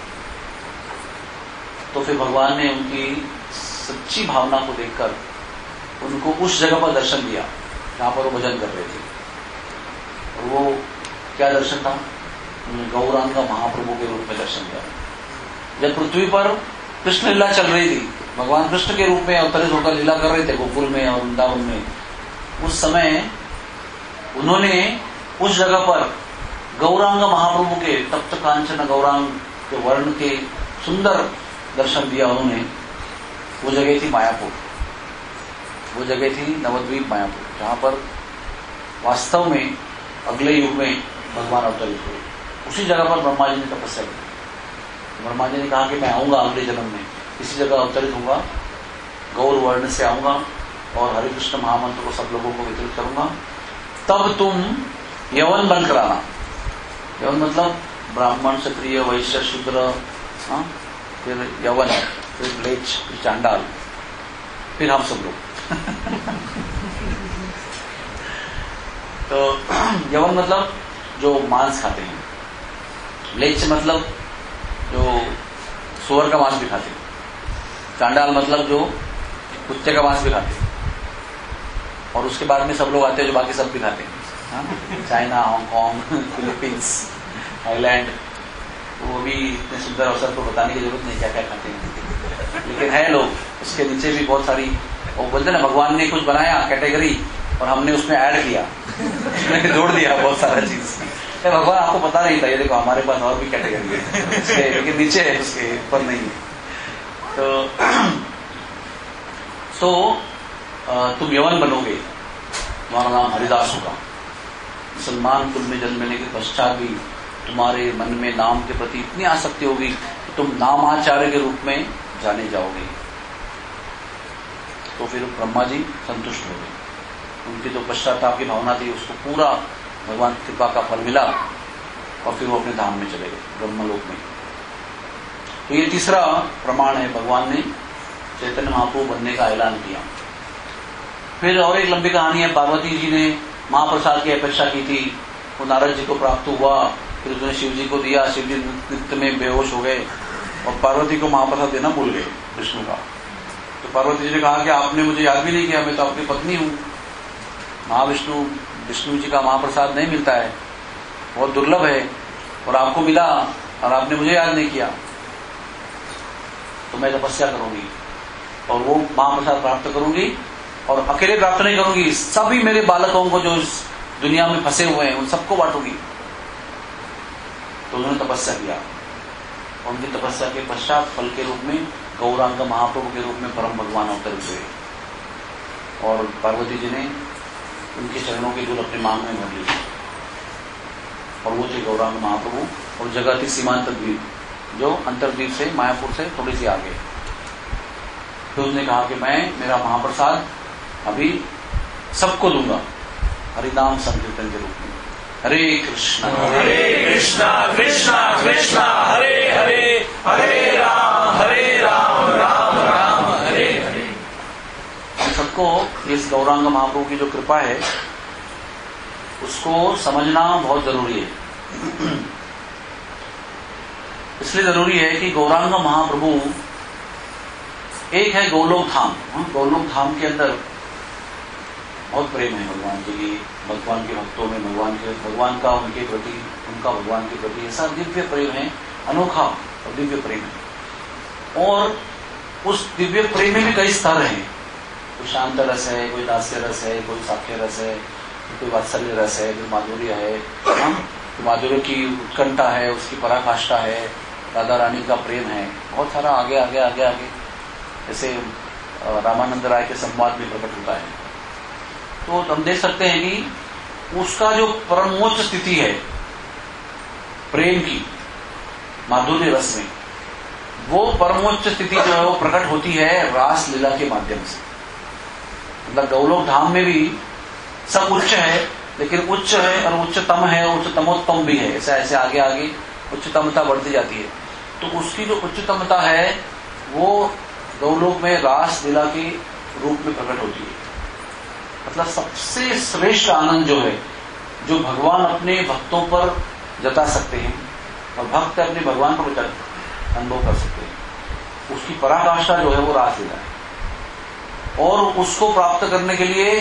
तो फिर भगवान ने उनकी सच्ची भावना को देखकर उनको उस जगह पर दर्शन दिया जहां पर वो भजन कर रहे थे। और वो क्या दर्शन था? उन्होंने गौरांग महाप्रभु के रूप में दर्शन दिया। जब पृथ्वी पर कृष्ण लीला चल रही थी, भगवान कृष्ण के रूप में अवतरित होकर लीला कर रहे थे गोकुल में और वृंदावन में, उस समय उन्होंने उस जगह पर गौरांग महाप्रभु के तप्त कांचन गौरांग के वर्ण के सुंदर दर्शन दिया उन्होंने। वो जगह थी मायापुर, वो जगह थी नवद्वीप मायापुर, जहां पर वास्तव में अगले युग में भगवान अवतरित हुए। उसी जगह पर ब्रह्मा जी ने तपस्या की। ब्रह्मा जी ने कहा कि मैं आऊंगा अगले जन्म में, इसी जगह अवतरित होऊंगा, गौर वर्ण से आऊंगा और हरे कृष्ण महामंत्र को सब लोगों को वितरित करूंगा। तब तुम यवन बनकर आना। यवन मतलब ब्राह्मण, क्षत्रिय, वैश्य, शूद्र, हाँ, फिर यवन, फिर म्लेच्छ, फिर चांडाल, फिर हम सब लोग। तो यवन मतलब जो मांस खाते हैं, म्लेच्छ मतलब जो सुअर का मांस भी खाते हैं, चांडाल मतलब जो कुत्ते का मांस भी खाते हैं, और उसके बाद में सब लोग आते हैं जो बाकी सब भी खाते हैं, चाइना, हांगकांग, फिलीपींस, थाईलैंड। वो भी इतने सुंदर अवसर को बताने की जरूरत नहीं क्या क्या खाते हैं, लेकिन है लोग। उसके नीचे भी बहुत सारी, वो बोलते ना भगवान ने कुछ बनाया कैटेगरी और हमने उसमें ऐड किया, उसमें जोड़ दिया बहुत सारा चीज। भगवान आपको पता नहीं था, ये देखो हमारे पास और भी कैटेगरी है, लेकिन नीचे है, उसके ऊपर नहीं है। तो तो तुम यवन बनोगे, तुम्हारा नाम हरिदास होगा। मुसलमान कुल में जन्मने के पश्चात भी तुम्हारे मन में नाम के प्रति इतनी आसक्ति होगी कि तुम नामाचार्य के रूप में जाने जाओगे। तो फिर ब्रह्मा जी संतुष्ट हो गए। उनकी जो पश्चाताप की भावना थी उसको पूरा भगवान की कृपा का फल मिला और फिर वो अपने धाम में चले गए, ब्रह्मलोक में। तो ये तीसरा प्रमाण है, भगवान ने चैतन्य महाप्रभु बनने का ऐलान किया। फिर और एक लंबी कहानी है। पार्वती जी ने महाप्रसाद की अपेक्षा की थी, वो नारद जी को प्राप्त हुआ, फिर उसने शिव जी को दिया, शिव जी नृत्य में बेहोश हो गए और पार्वती को महाप्रसाद देना भूल गए विष्णु का। तो पार्वती जी ने कहा कि आपने मुझे याद भी नहीं किया, मैं तो आपकी पत्नी हूँ। महाविष्णु विष्णु जी का महाप्रसाद नहीं मिलता है, बहुत दुर्लभ है, और आपको मिला और आपने मुझे याद नहीं किया, तो मैं तपस्या करूंगी और वो महाप्रसाद प्राप्त करूंगी, और अकेले प्राप्त नहीं करूंगी, सभी मेरे बालकों को जो इस दुनिया में फंसे हुए हैं उन सबको बांटूंगी। तो उन्होंने तपस्या किया, और उनकी तपस्या के पश्चात फल के रूप में गौरांग महाप्रभु के रूप में परम भगवान अवतरित हुए, और पार्वती जी ने उनके चरणों की धूल अपने मांग में भर ली, और वो थे गौरांग महाप्रभु। और जगह थी सीमांत द्वीप, जो अंतरद्वीप से, मायापुर से थोड़ी सी आगे। तो उसने कहा कि मैं मेरा महाप्रसाद अभी सबको दूंगा, हरिनाम संकीर्तन के रूप में। हरे कृष्णा हरे कृष्णा कृष्णा कृष्णा हरे हरे, हरे राम हरे राम राम राम हरे हरे। सबको इस गौरांग महाप्रभु की जो कृपा है उसको समझना बहुत जरूरी है। इसलिए जरूरी है कि गौरांग महाप्रभु एक है गोलोक धाम। गोलोक धाम के अंदर बहुत प्रेम है भगवान जी की, भगवान के भक्तों में भगवान के भगवान का उनके प्रति, उनका भगवान के प्रति ऐसा दिव्य प्रेम है, अनोखा और दिव्य प्रेम है। और उस दिव्य प्रेम में भी कई स्तर हैं, कोई शांत रस है, कोई दास्य रस है, कोई साख्य रस है, कोई वात्सल्य रस है, कोई माधुर्य है, कोई माधुर्य की उत्कंठा है, उसकी पराकाष्ठा है, राधा रानी का प्रेम है, बहुत सारा आगे आगे आगे आगे जैसे रामानंद राय के संवाद में प्रकट होता है। तो हम देख सकते हैं कि उसका जो परमोच्च स्थिति है प्रेम की, माधुर्य रस में, वो परमोच्च स्थिति जो है वो प्रकट होती है रास लीला के माध्यम से। मतलब गौलोक धाम में भी सब उच्च है, लेकिन उच्च है और उच्चतम है, उच्चतमोत्तम भी है, ऐसा ऐसे आगे आगे उच्चतमता बढ़ती जाती है। तो उसकी जो उच्चतमता है वो गौलोक में रास लीला के रूप में प्रकट होती है। मतलब सबसे श्रेष्ठ आनंद जो है, जो भगवान अपने भक्तों पर जता सकते हैं और भक्त अपने भगवान पर अनुभव कर सकते हैं, उसकी पराकाष्ठा जो है वो रास लीला है। और उसको प्राप्त करने के लिए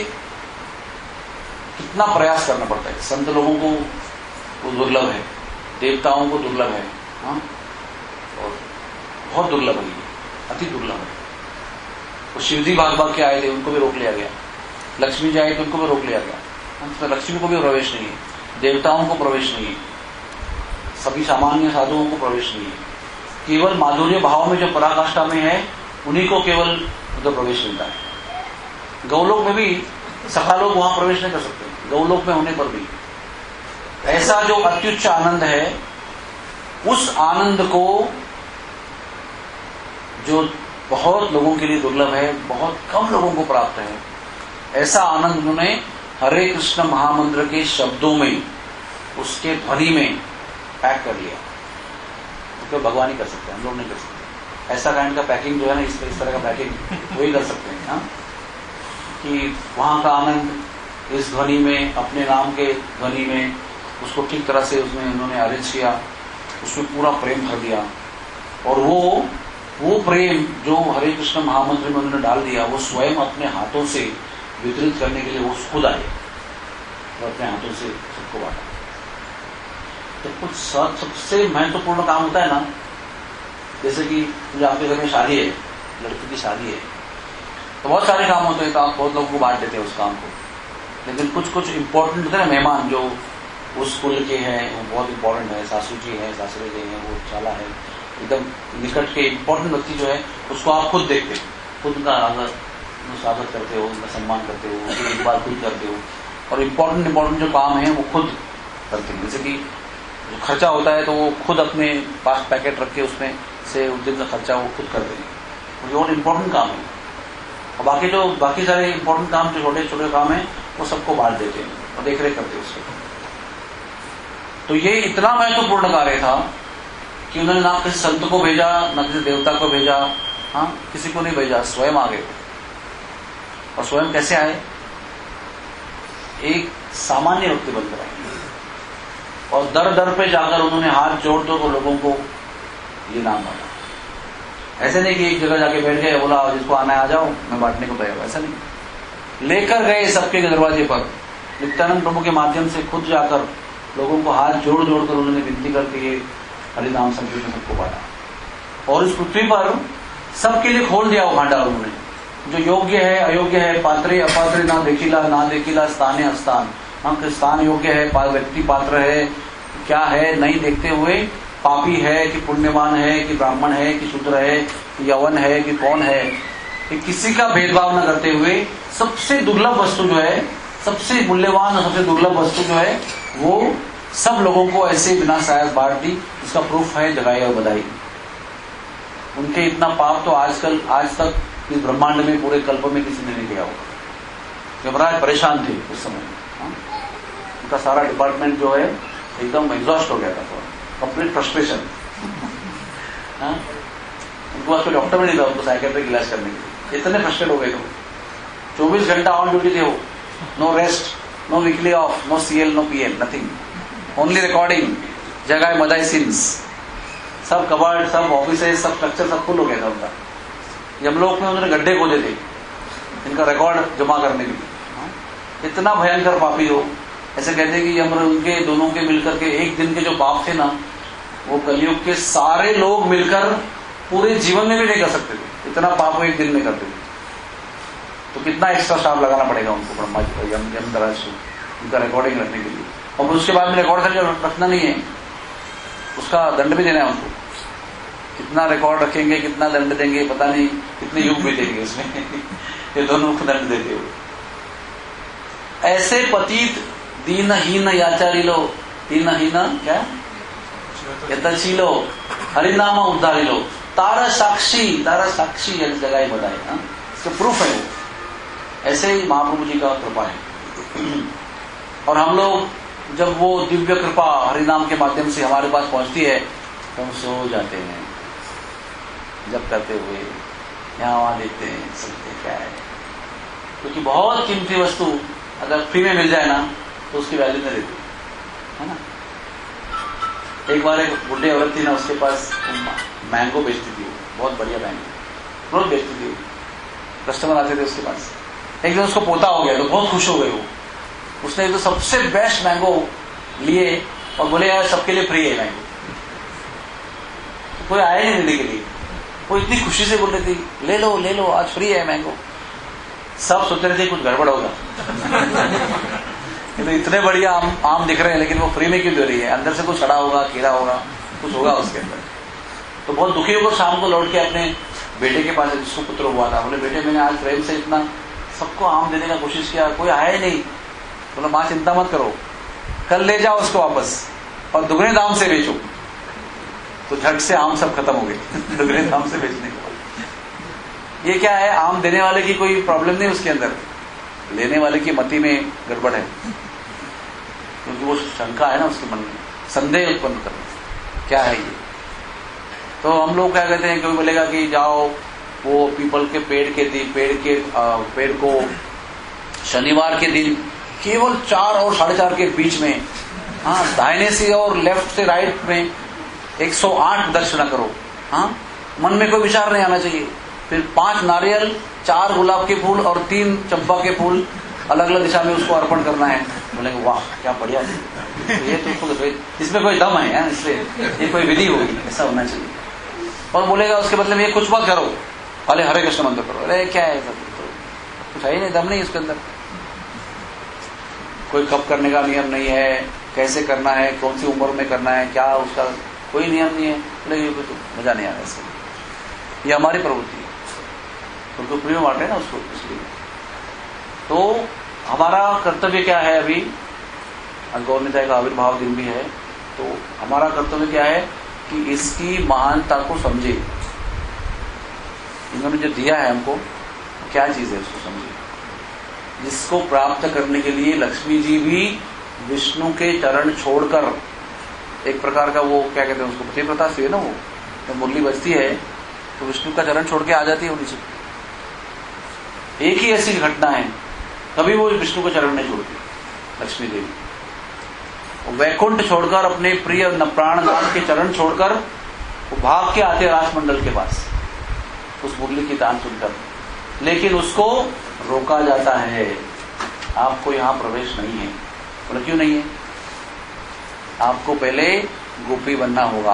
कितना प्रयास करना पड़ता है। संत लोगों को वो दुर्लभ है, देवताओं को दुर्लभ है, हाँ, और बहुत दुर्लभ है, अति दुर्लभ है। वो शिवजी भाग भाग के आए थे, उनको भी रोक लिया गया। लक्ष्मी जी आई तो उनको भी रोक लिया गया। तो लक्ष्मी को भी प्रवेश नहीं है, देवताओं को प्रवेश नहीं है, सभी सामान्य साधुओं को प्रवेश नहीं है। केवल माधुर्य भाव में जो पराकाष्ठा में है उन्हीं को केवल उधर प्रवेश मिलता है। गौलोक में भी सखा लोग वहां प्रवेश नहीं कर सकते, गौलोक में होने पर भी। ऐसा जो अत्युच्च आनंद है, उस आनंद को जो बहुत लोगों के लिए दुर्लभ है, बहुत कम लोगों को प्राप्त है, ऐसा आनंद उन्होंने हरे कृष्ण महामंत्र के शब्दों में, उसके ध्वनि में पैक कर लिया। तो भगवान ही कर सकते हैं, हम लोग नहीं कर सकते। ऐसा काइंड का पैकिंग जो है ना, इस, इस तरह का पैकिंग वही कर सकते हैं, हाँ? कि वहां का आनंद इस ध्वनि में, अपने नाम के ध्वनि में, उसको ठीक तरह से उसमें उन्होंने अरेंज किया, उसमें पूरा प्रेम भर दिया। और वो वो प्रेम जो हरे कृष्ण महामंत्र में उन्होंने डाल दिया, वो स्वयं अपने हाथों से वितरित करने के लिए वो खुद आए और अपने हाथों से सबको बांटा। तो कुछ सबसे महत्वपूर्ण काम होता है ना, जैसे कि जो आपके घर में शादी है, लड़की की शादी है, तो बहुत सारे काम होते हैं, तो आप बहुत लोगों को बांट देते हैं उस काम को। लेकिन कुछ कुछ इंपॉर्टेंट होते हैं ना, मेहमान जो उस कुल के हैं वो बहुत इंपॉर्टेंट है, सासू जी है, सासरे जी हैं, वो चाला है, एकदम निकट के इंपॉर्टेंट व्यक्ति जो है उसको आप खुद देखते हो, खुद उनका स्वागत करते हो, उनका सम्मान करते हो, उनकी देखभाल खुद करते हो। और इम्पोर्टेंट इम्पोर्टेंट जो काम है वो खुद करते हैं। जैसे कि जो खर्चा होता है तो वो खुद अपने पास पैकेट रख के उसमें से उस दिन का खर्चा वो खुद करते हैं, वो और इम्पोर्टेंट काम है। और बाकी जो बाकी सारे इम्पोर्टेंट काम जो छोटे छोटे काम है वो सबको बांट देते हैं और देख रेख करते हैं उसको। तो ये इतना महत्वपूर्ण कार्य था कि उन्होंने ना किसी संत को भेजा, ना किसी देवता को भेजा, हाँ, किसी को नहीं भेजा, स्वयं आ गए। और स्वयं कैसे आए? एक सामान्य व्यक्ति बनकर आए और दर दर पे जाकर उन्होंने हाथ जोड़ दो तो लोगों को ये नाम बांटा। ऐसे नहीं कि एक जगह जाके बैठ गए, बोला जिसको आना है आ जाओ, मैं बांटने को तैयार हूं, ऐसा नहीं। लेकर गए सबके दरवाजे पर, नित्यानंद प्रभु के माध्यम से खुद जाकर लोगों को हाथ जोड़ जोड़ कर उन्होंने विनती करके ये हरिनाम संकीर्तन सबको बांटा। और इस पृथ्वी पर सबके लिए खोल दिया वो भांडार उन्होंने, जो योग्य है अयोग्य है, पात्रे अपात्रे, ना देखिला ना देखिला, स्थाने अस्थान, हम स्थान योग्य है, व्यक्ति पात्र है क्या है नहीं देखते हुए, पापी है कि पुण्यवान है कि ब्राह्मण है कि शूद्र है कि यवन है कि कौन है, कि किसी का भेदभाव न करते हुए सबसे दुर्लभ वस्तु जो है, सबसे मूल्यवान और सबसे दुर्लभ वस्तु जो है वो सब लोगों को ऐसे बिना शायद बांट दी। इसका प्रूफ है जगाई और बधाई। उनके इतना पाप तो आजकल आज तक इस ब्रह्मांड में पूरे कल्प में किसी ने नहीं किया होगा। यमराज परेशान थे उस समय, हाँ? उनका सारा डिपार्टमेंट जो है एकदम एग्जॉस्ट हो गया था, कंप्लीट फ्रस्ट्रेशन। हाँ? उनको आज कोई डॉक्टर भी नहीं था उनको साइकेट्रिक इलाज करने के लिए, इतने फ्रस्ट्रेट हो गए थे। चौबीस घंटा ऑन ड्यूटी थे वो, no rest, no weekly off, no CL, no PL, nothing, only recording, जगह मदाई सीन्स, सब कबाड़, सब ऑफिसेज, सब स्ट्रक्चर सब फुल हो गया था उनका। यमलोक में उन्होंने गड्ढे खोदे थे इनका रिकॉर्ड जमा करने के लिए। इतना भयंकर पापी हो, ऐसे कहते हैं कि यम उनके दोनों के मिलकर के एक दिन के जो पाप थे ना, वो कलयुग के सारे लोग मिलकर पूरे जीवन में भी नहीं कर सकते थे, इतना पाप वो एक दिन में करते थे। तो कितना एक्स्ट्रा स्टाफ लगाना पड़ेगा उनको, ब्रह्मा जी को, यम यमराज को, उनका रिकॉर्डिंग रखने के लिए। और उसके बाद में रिकॉर्ड करके रखना नहीं है, उसका दंड भी देना है उनको। कितना रिकॉर्ड रखेंगे, कितना दंड देंगे, पता नहीं कितने युग भी देंगे उसमें ये दोनों को दंड देते हुए। ऐसे पतित दीनहीन याचारिलो, दीनहीन क्या यतशीलो, हरिनाम उद्धारिलो, तारा साक्षी, तारा साक्षी एक जगह ही बताए, हाँ इसका प्रूफ है वो। ऐसे ही महाप्रभु जी का कृपा है। और हम लोग जब वो दिव्य कृपा हरिनाम के माध्यम से हमारे पास पहुंचती है तो हम सो जाते हैं जब करते हुए, यहाँ वहां देखते हैं, सुनते क्या है, क्योंकि बहुत कीमती वस्तु अगर फ्री में मिल जाए ना तो उसकी वैल्यू नहीं रहती है ना। एक बार एक बुढ़ी औरत थी ना, उसके पास मैंगो बेचती थी, बहुत बढ़िया मैंगो रोज बेचती थी, कस्टमर आते थे उसके पास। एक दिन उसको पोता हो गया तो बहुत खुश हो गई वो, उसने तो सबसे बेस्ट मैंगो लिए और बोले यार सबके लिए फ्री है मैंगो। तो कोई आया नहीं लेने के लिए, वो इतनी खुशी से बोल रही थी ले लो ले लो आज फ्री है मैंगो। सब सोच रहे थे कुछ गड़बड़ होगा तो इतने बढ़िया आम आम दिख रहे हैं लेकिन वो फ्री में क्यों दे रही है, अंदर से कुछ सड़ा होगा, कीड़ा होगा, कुछ होगा उसके अंदर। तो बहुत दुखी होकर शाम को लौट के अपने बेटे के पास, जिसको पुत्र हुआ था, बोले बेटे मैंने आज प्रेम से इतना सबको आम देने का कोशिश किया, कोई आया ही नहीं। बोला माँ चिंता मत करो, कल ले जाओ उसको वापस और दुगने दाम से बेचो। तो झट से आम सब खत्म हो गए दुगने दाम से बेचने के बाद। ये क्या है, आम देने वाले की कोई प्रॉब्लम नहीं उसके अंदर, लेने वाले की मति में गड़बड़ है, क्योंकि वो शंका है ना उसके मन में, संदेह उत्पन्न करना क्या है ये। तो हम लोग क्या कहते हैं, कोई बोलेगा कि जाओ वो पीपल के पेड़ के दिन पेड़ के आ, पेड़ को शनिवार के दिन केवल चार और साढ़े चार के बीच में, हाँ दाहिने से और लेफ्ट से राइट में एक सौ आठ दर्शना करो। हाँ मन में कोई विचार नहीं आना चाहिए। फिर पांच नारियल, चार गुलाब के फूल और तीन चंपा के फूल अलग अलग दिशा में उसको अर्पण करना है। बोलेंगे वाह क्या बढ़िया है, ये तो इसमें कोई दम है, इसलिए ये कोई विधि होगी, ऐसा होना चाहिए। और बोलेगा उसके बदले में ये कुछ मत करो, पहले हरे कृष्ण मंत्र करो। अरे क्या है, कुछ है ही नहीं, दम नहीं उसके अंदर। कोई कब करने का नियम नहीं है, कैसे करना है, कौन सी उम्र में करना है, क्या उसका कोई नियम नहीं है। बोले ये कुछ मजा नहीं आ रहा इससे, ये हमारी प्रवृत्ति है, उनको प्रिय बांटे ना उसको। इसलिए तो हमारा कर्तव्य क्या है, अभी गौरनिताई का आविर्भाव दिन भी है, तो हमारा कर्तव्य क्या है कि इसकी महानता को समझे। इन्होंने जो दिया है हमको क्या चीज है उसको समझे, जिसको प्राप्त करने के लिए लक्ष्मी जी भी विष्णु के चरण छोड़कर, एक प्रकार का वो क्या कहते हैं उसको, पति प्रथा से है ना, वो जब मुरली बजती है तो विष्णु का चरण छोड़ के आ जाती है नीचे। एक ही ऐसी घटना है, कभी वो विष्णु को चरण नहीं छोड़ती लक्ष्मी देवी। वैकुंठ छोड़कर, अपने प्रिय प्राणनाथ के चरण छोड़कर वो भाग के आते राजमंडल के पास उस मुरली की तान सुनकर, लेकिन उसको रोका जाता है, आपको यहां प्रवेश नहीं है। बोला क्यों नहीं है, आपको पहले गोपी बनना होगा।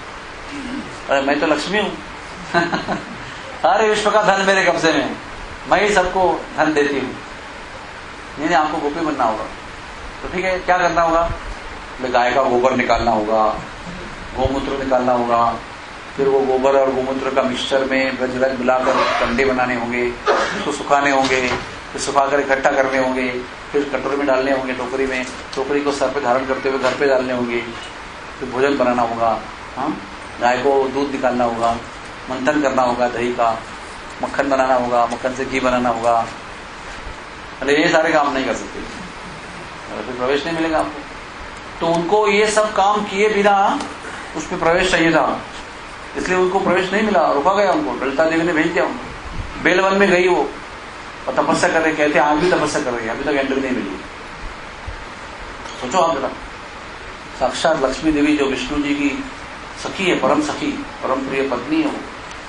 अरे मैं तो लक्ष्मी हूं सारे विश्व का धन मेरे कब्जे में है, मैं ही सबको धन देती हूँ। नहीं नहीं, आपको गोपी बनना होगा। तो ठीक है, क्या करना होगा, गाय का गोबर निकालना होगा, गोमूत्र निकालना होगा, फिर वो गोबर और गोमूत्र का मिक्सचर में ब्रजरज मिलाकर कंडे बनाने होंगे, उसको सुखाने होंगे, फिर सुखाकर इकट्ठा करने होंगे, फिर कटोरे में डालने होंगे, टोकरी में, टोकरी को सर पे धारण करते हुए घर पे डालने होंगे, फिर भोजन बनाना होगा। हाँ, गाय को दूध निकालना होगा, मंथन करना होगा दही का, मक्खन बनाना होगा, मक्खन से घी बनाना होगा। अरे ये सारे काम नहीं कर सकते, फिर प्रवेश नहीं मिलेगा आपको। तो उनको ये सब काम किए बिना उसमें प्रवेश चाहिए था, इसलिए उनको प्रवेश नहीं मिला, रोका गया उनको। ललिता देवी ने भेज दिया उनको, बेलवन में गई वो और तपस्या कर रहे, कहते आज भी तपस्या कर रही है, अभी तक एंट्री नहीं मिली। सोचो आप जरा, साक्षात लक्ष्मी देवी जो विष्णु जी की सखी है, परम सखी, परम प्रिय पत्नी है वो,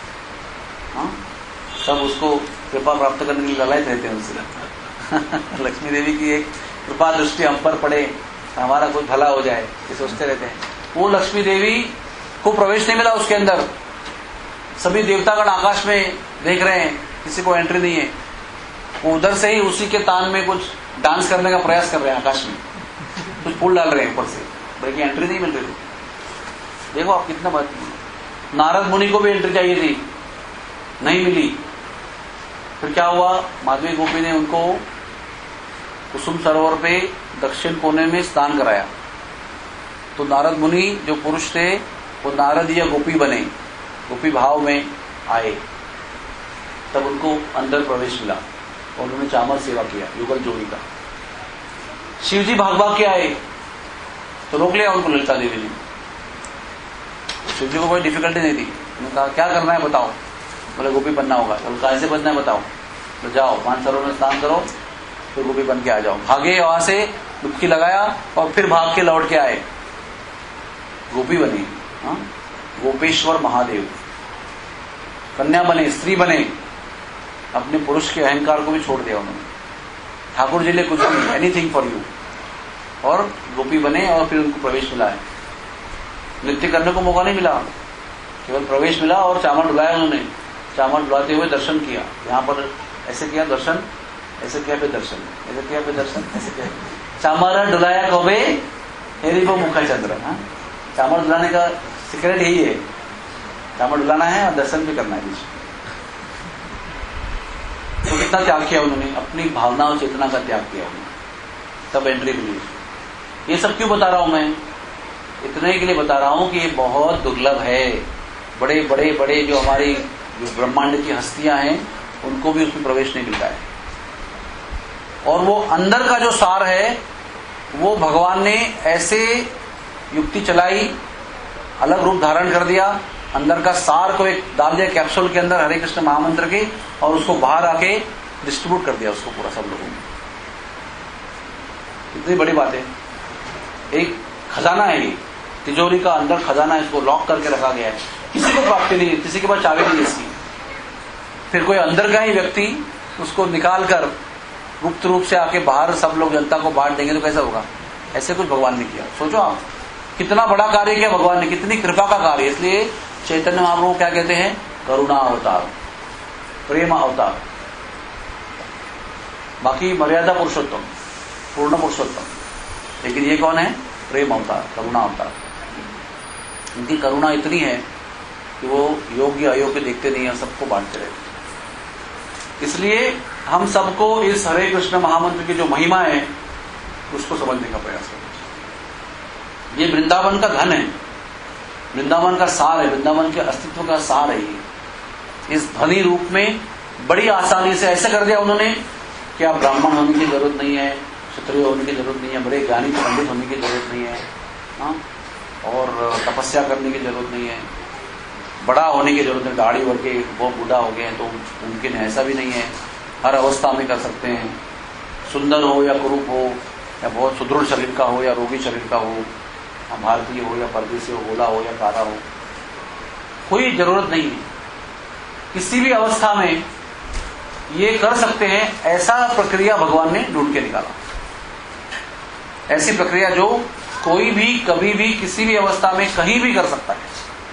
हाँ सब उसको कृपा प्राप्त करने के लिए ललायत रहते हैं उनसे लक्ष्मी देवी की एक कृपा दृष्टि हम पर पड़े, हमारा कुछ भला हो जाए, ये सोचते रहते हैं। वो लक्ष्मी देवी को प्रवेश नहीं मिला उसके अंदर, सभी देवतागण आकाश में देख रहे हैं, किसी को एंट्री नहीं है। वो उधर से ही उसी के तान में कुछ डांस करने का प्रयास कर रहे हैं, आकाश में कुछ फूल डाल रहे हैं ऊपर से, बल्कि एंट्री नहीं मिल रही। देखो आप कितना बात, नारद मुनि को भी एंट्री चाहिए थी, नहीं मिली। फिर क्या हुआ, माधवी गोपी ने उनको कुसुम सरोवर पे दक्षिण कोने में स्नान कराया, तो नारद मुनि जो पुरुष थे वो नारद या गोपी बने, गोपी भाव में आए, तब उनको अंदर प्रवेश मिला और उन्होंने चामर सेवा किया युगल जोड़ी का। शिव जी भाग भाग के आए तो रोक लिया उनको ललिता देवी ने। शिव जी को कोई डिफिकल्टी नहीं थी, उन्होंने कहा क्या करना है बताओ, बोले गोपी बनना होगा। तो कैसे बनना है बताओ, तो जाओ पांच सरोवर में स्नान करो फिर गोपी बन के आ जाओ। भागे वहां से, डुबकी लगाया और फिर भाग के लौट के आए, गोपी बनी। हाँ? गोपेश्वर महादेव, कन्या बने, स्त्री बने, अपने पुरुष के अहंकार को भी छोड़ दिया उन्होंने। ठाकुर जी ने कुछ नहीं, एनीथिंग फॉर यू, और गोपी बने और फिर उनको प्रवेश मिला है। नृत्य करने को मौका नहीं मिला, केवल प्रवेश मिला और चामर डुलाया उन्होंने। चामर डुलाते हुए दर्शन किया, यहाँ पर ऐसे किया दर्शन, ऐसे किया फिर दर्शन, ऐसे किया फिर दर्शन, ऐसे किया। चामर डुलाया कबे हेरी वो मुखा चंद्र। हाँ? चामर डुलाने का सीक्रेट यही है, चामर डुलाना है और दर्शन भी करना है बीच। तो कितना त्याग किया उन्होंने, अपनी भावना और चेतना का त्याग किया उन्होंने, तब एंट्री मिली। ये सब क्यों बता रहा हूं मैं, इतने के लिए बता रहा हूं कि ये बहुत दुर्लभ है। बड़े बड़े बड़े जो हमारी ब्रह्मांड की हस्तियां हैं उनको भी उसमें प्रवेश नहीं मिलता है। और वो अंदर का जो सार है वो भगवान ने ऐसे युक्ति चलाई, अलग रूप धारण कर दिया, अंदर का सार को एक डाल दिया कैप्सूल के अंदर हरे कृष्ण महामंत्र के, और उसको बाहर आके डिस्ट्रीब्यूट कर दिया उसको पूरा सब लोगों में। इतनी बड़ी बात है, एक खजाना है ये, तिजोरी का अंदर खजाना है, इसको लॉक करके रखा गया है, किसी को प्राप्ति नहीं है, किसी के पास चाबी नहीं है इसकी। फिर कोई अंदर का ही व्यक्ति उसको निकाल कर गुप्त रूप से आके बाहर सब लोग जनता को बांट देंगे तो कैसा होगा। ऐसे कुछ भगवान ने किया। सोचो आप, कितना बड़ा कार्य किया भगवान ने, कितनी कृपा का कार्य। इसलिए चैतन्य महाप्रभु क्या कहते हैं, करुणा अवतार, प्रेम अवतार। बाकी मर्यादा पुरुषोत्तम, पूर्ण पुरुषोत्तम, लेकिन ये कौन है, प्रेम अवतार, करुणा अवतार। उनकी करुणा इतनी है कि वो योग्य अयोग्य देखते नहीं है, सबको बांटते रहते। इसलिए हम सबको इस हरे कृष्ण महामंत्र की जो महिमा है उसको समझने का प्रयास करें। ये वृंदावन का धन है, वृंदावन का सार है, वृंदावन के अस्तित्व का सार है ये। इस धनी रूप में बड़ी आसानी से ऐसे कर दिया उन्होंने कि आप ब्राह्मण होने की जरूरत नहीं है, क्षत्रिय होने की जरूरत नहीं है, बड़े ज्ञानी पंडित होने की जरूरत नहीं है, हाँ? और तपस्या करने की जरूरत नहीं है, बड़ा होने की जरूरत है, दाढ़ी बढ़ के वो बूढ़ा हो गए तो मुमकिन है, ऐसा भी नहीं है। हर अवस्था में कर सकते हैं, सुंदर हो या कुरूप हो, या बहुत सुदृढ़ शरीर का हो या रोगी शरीर का हो, भारतीय हो या परदेसी हो, गोला हो या काला हो, कोई जरूरत नहीं है। किसी भी अवस्था में ये कर सकते हैं, ऐसा प्रक्रिया भगवान ने ढूंढ के निकाला। ऐसी प्रक्रिया जो कोई भी कभी भी किसी भी अवस्था में कहीं भी कर सकता है।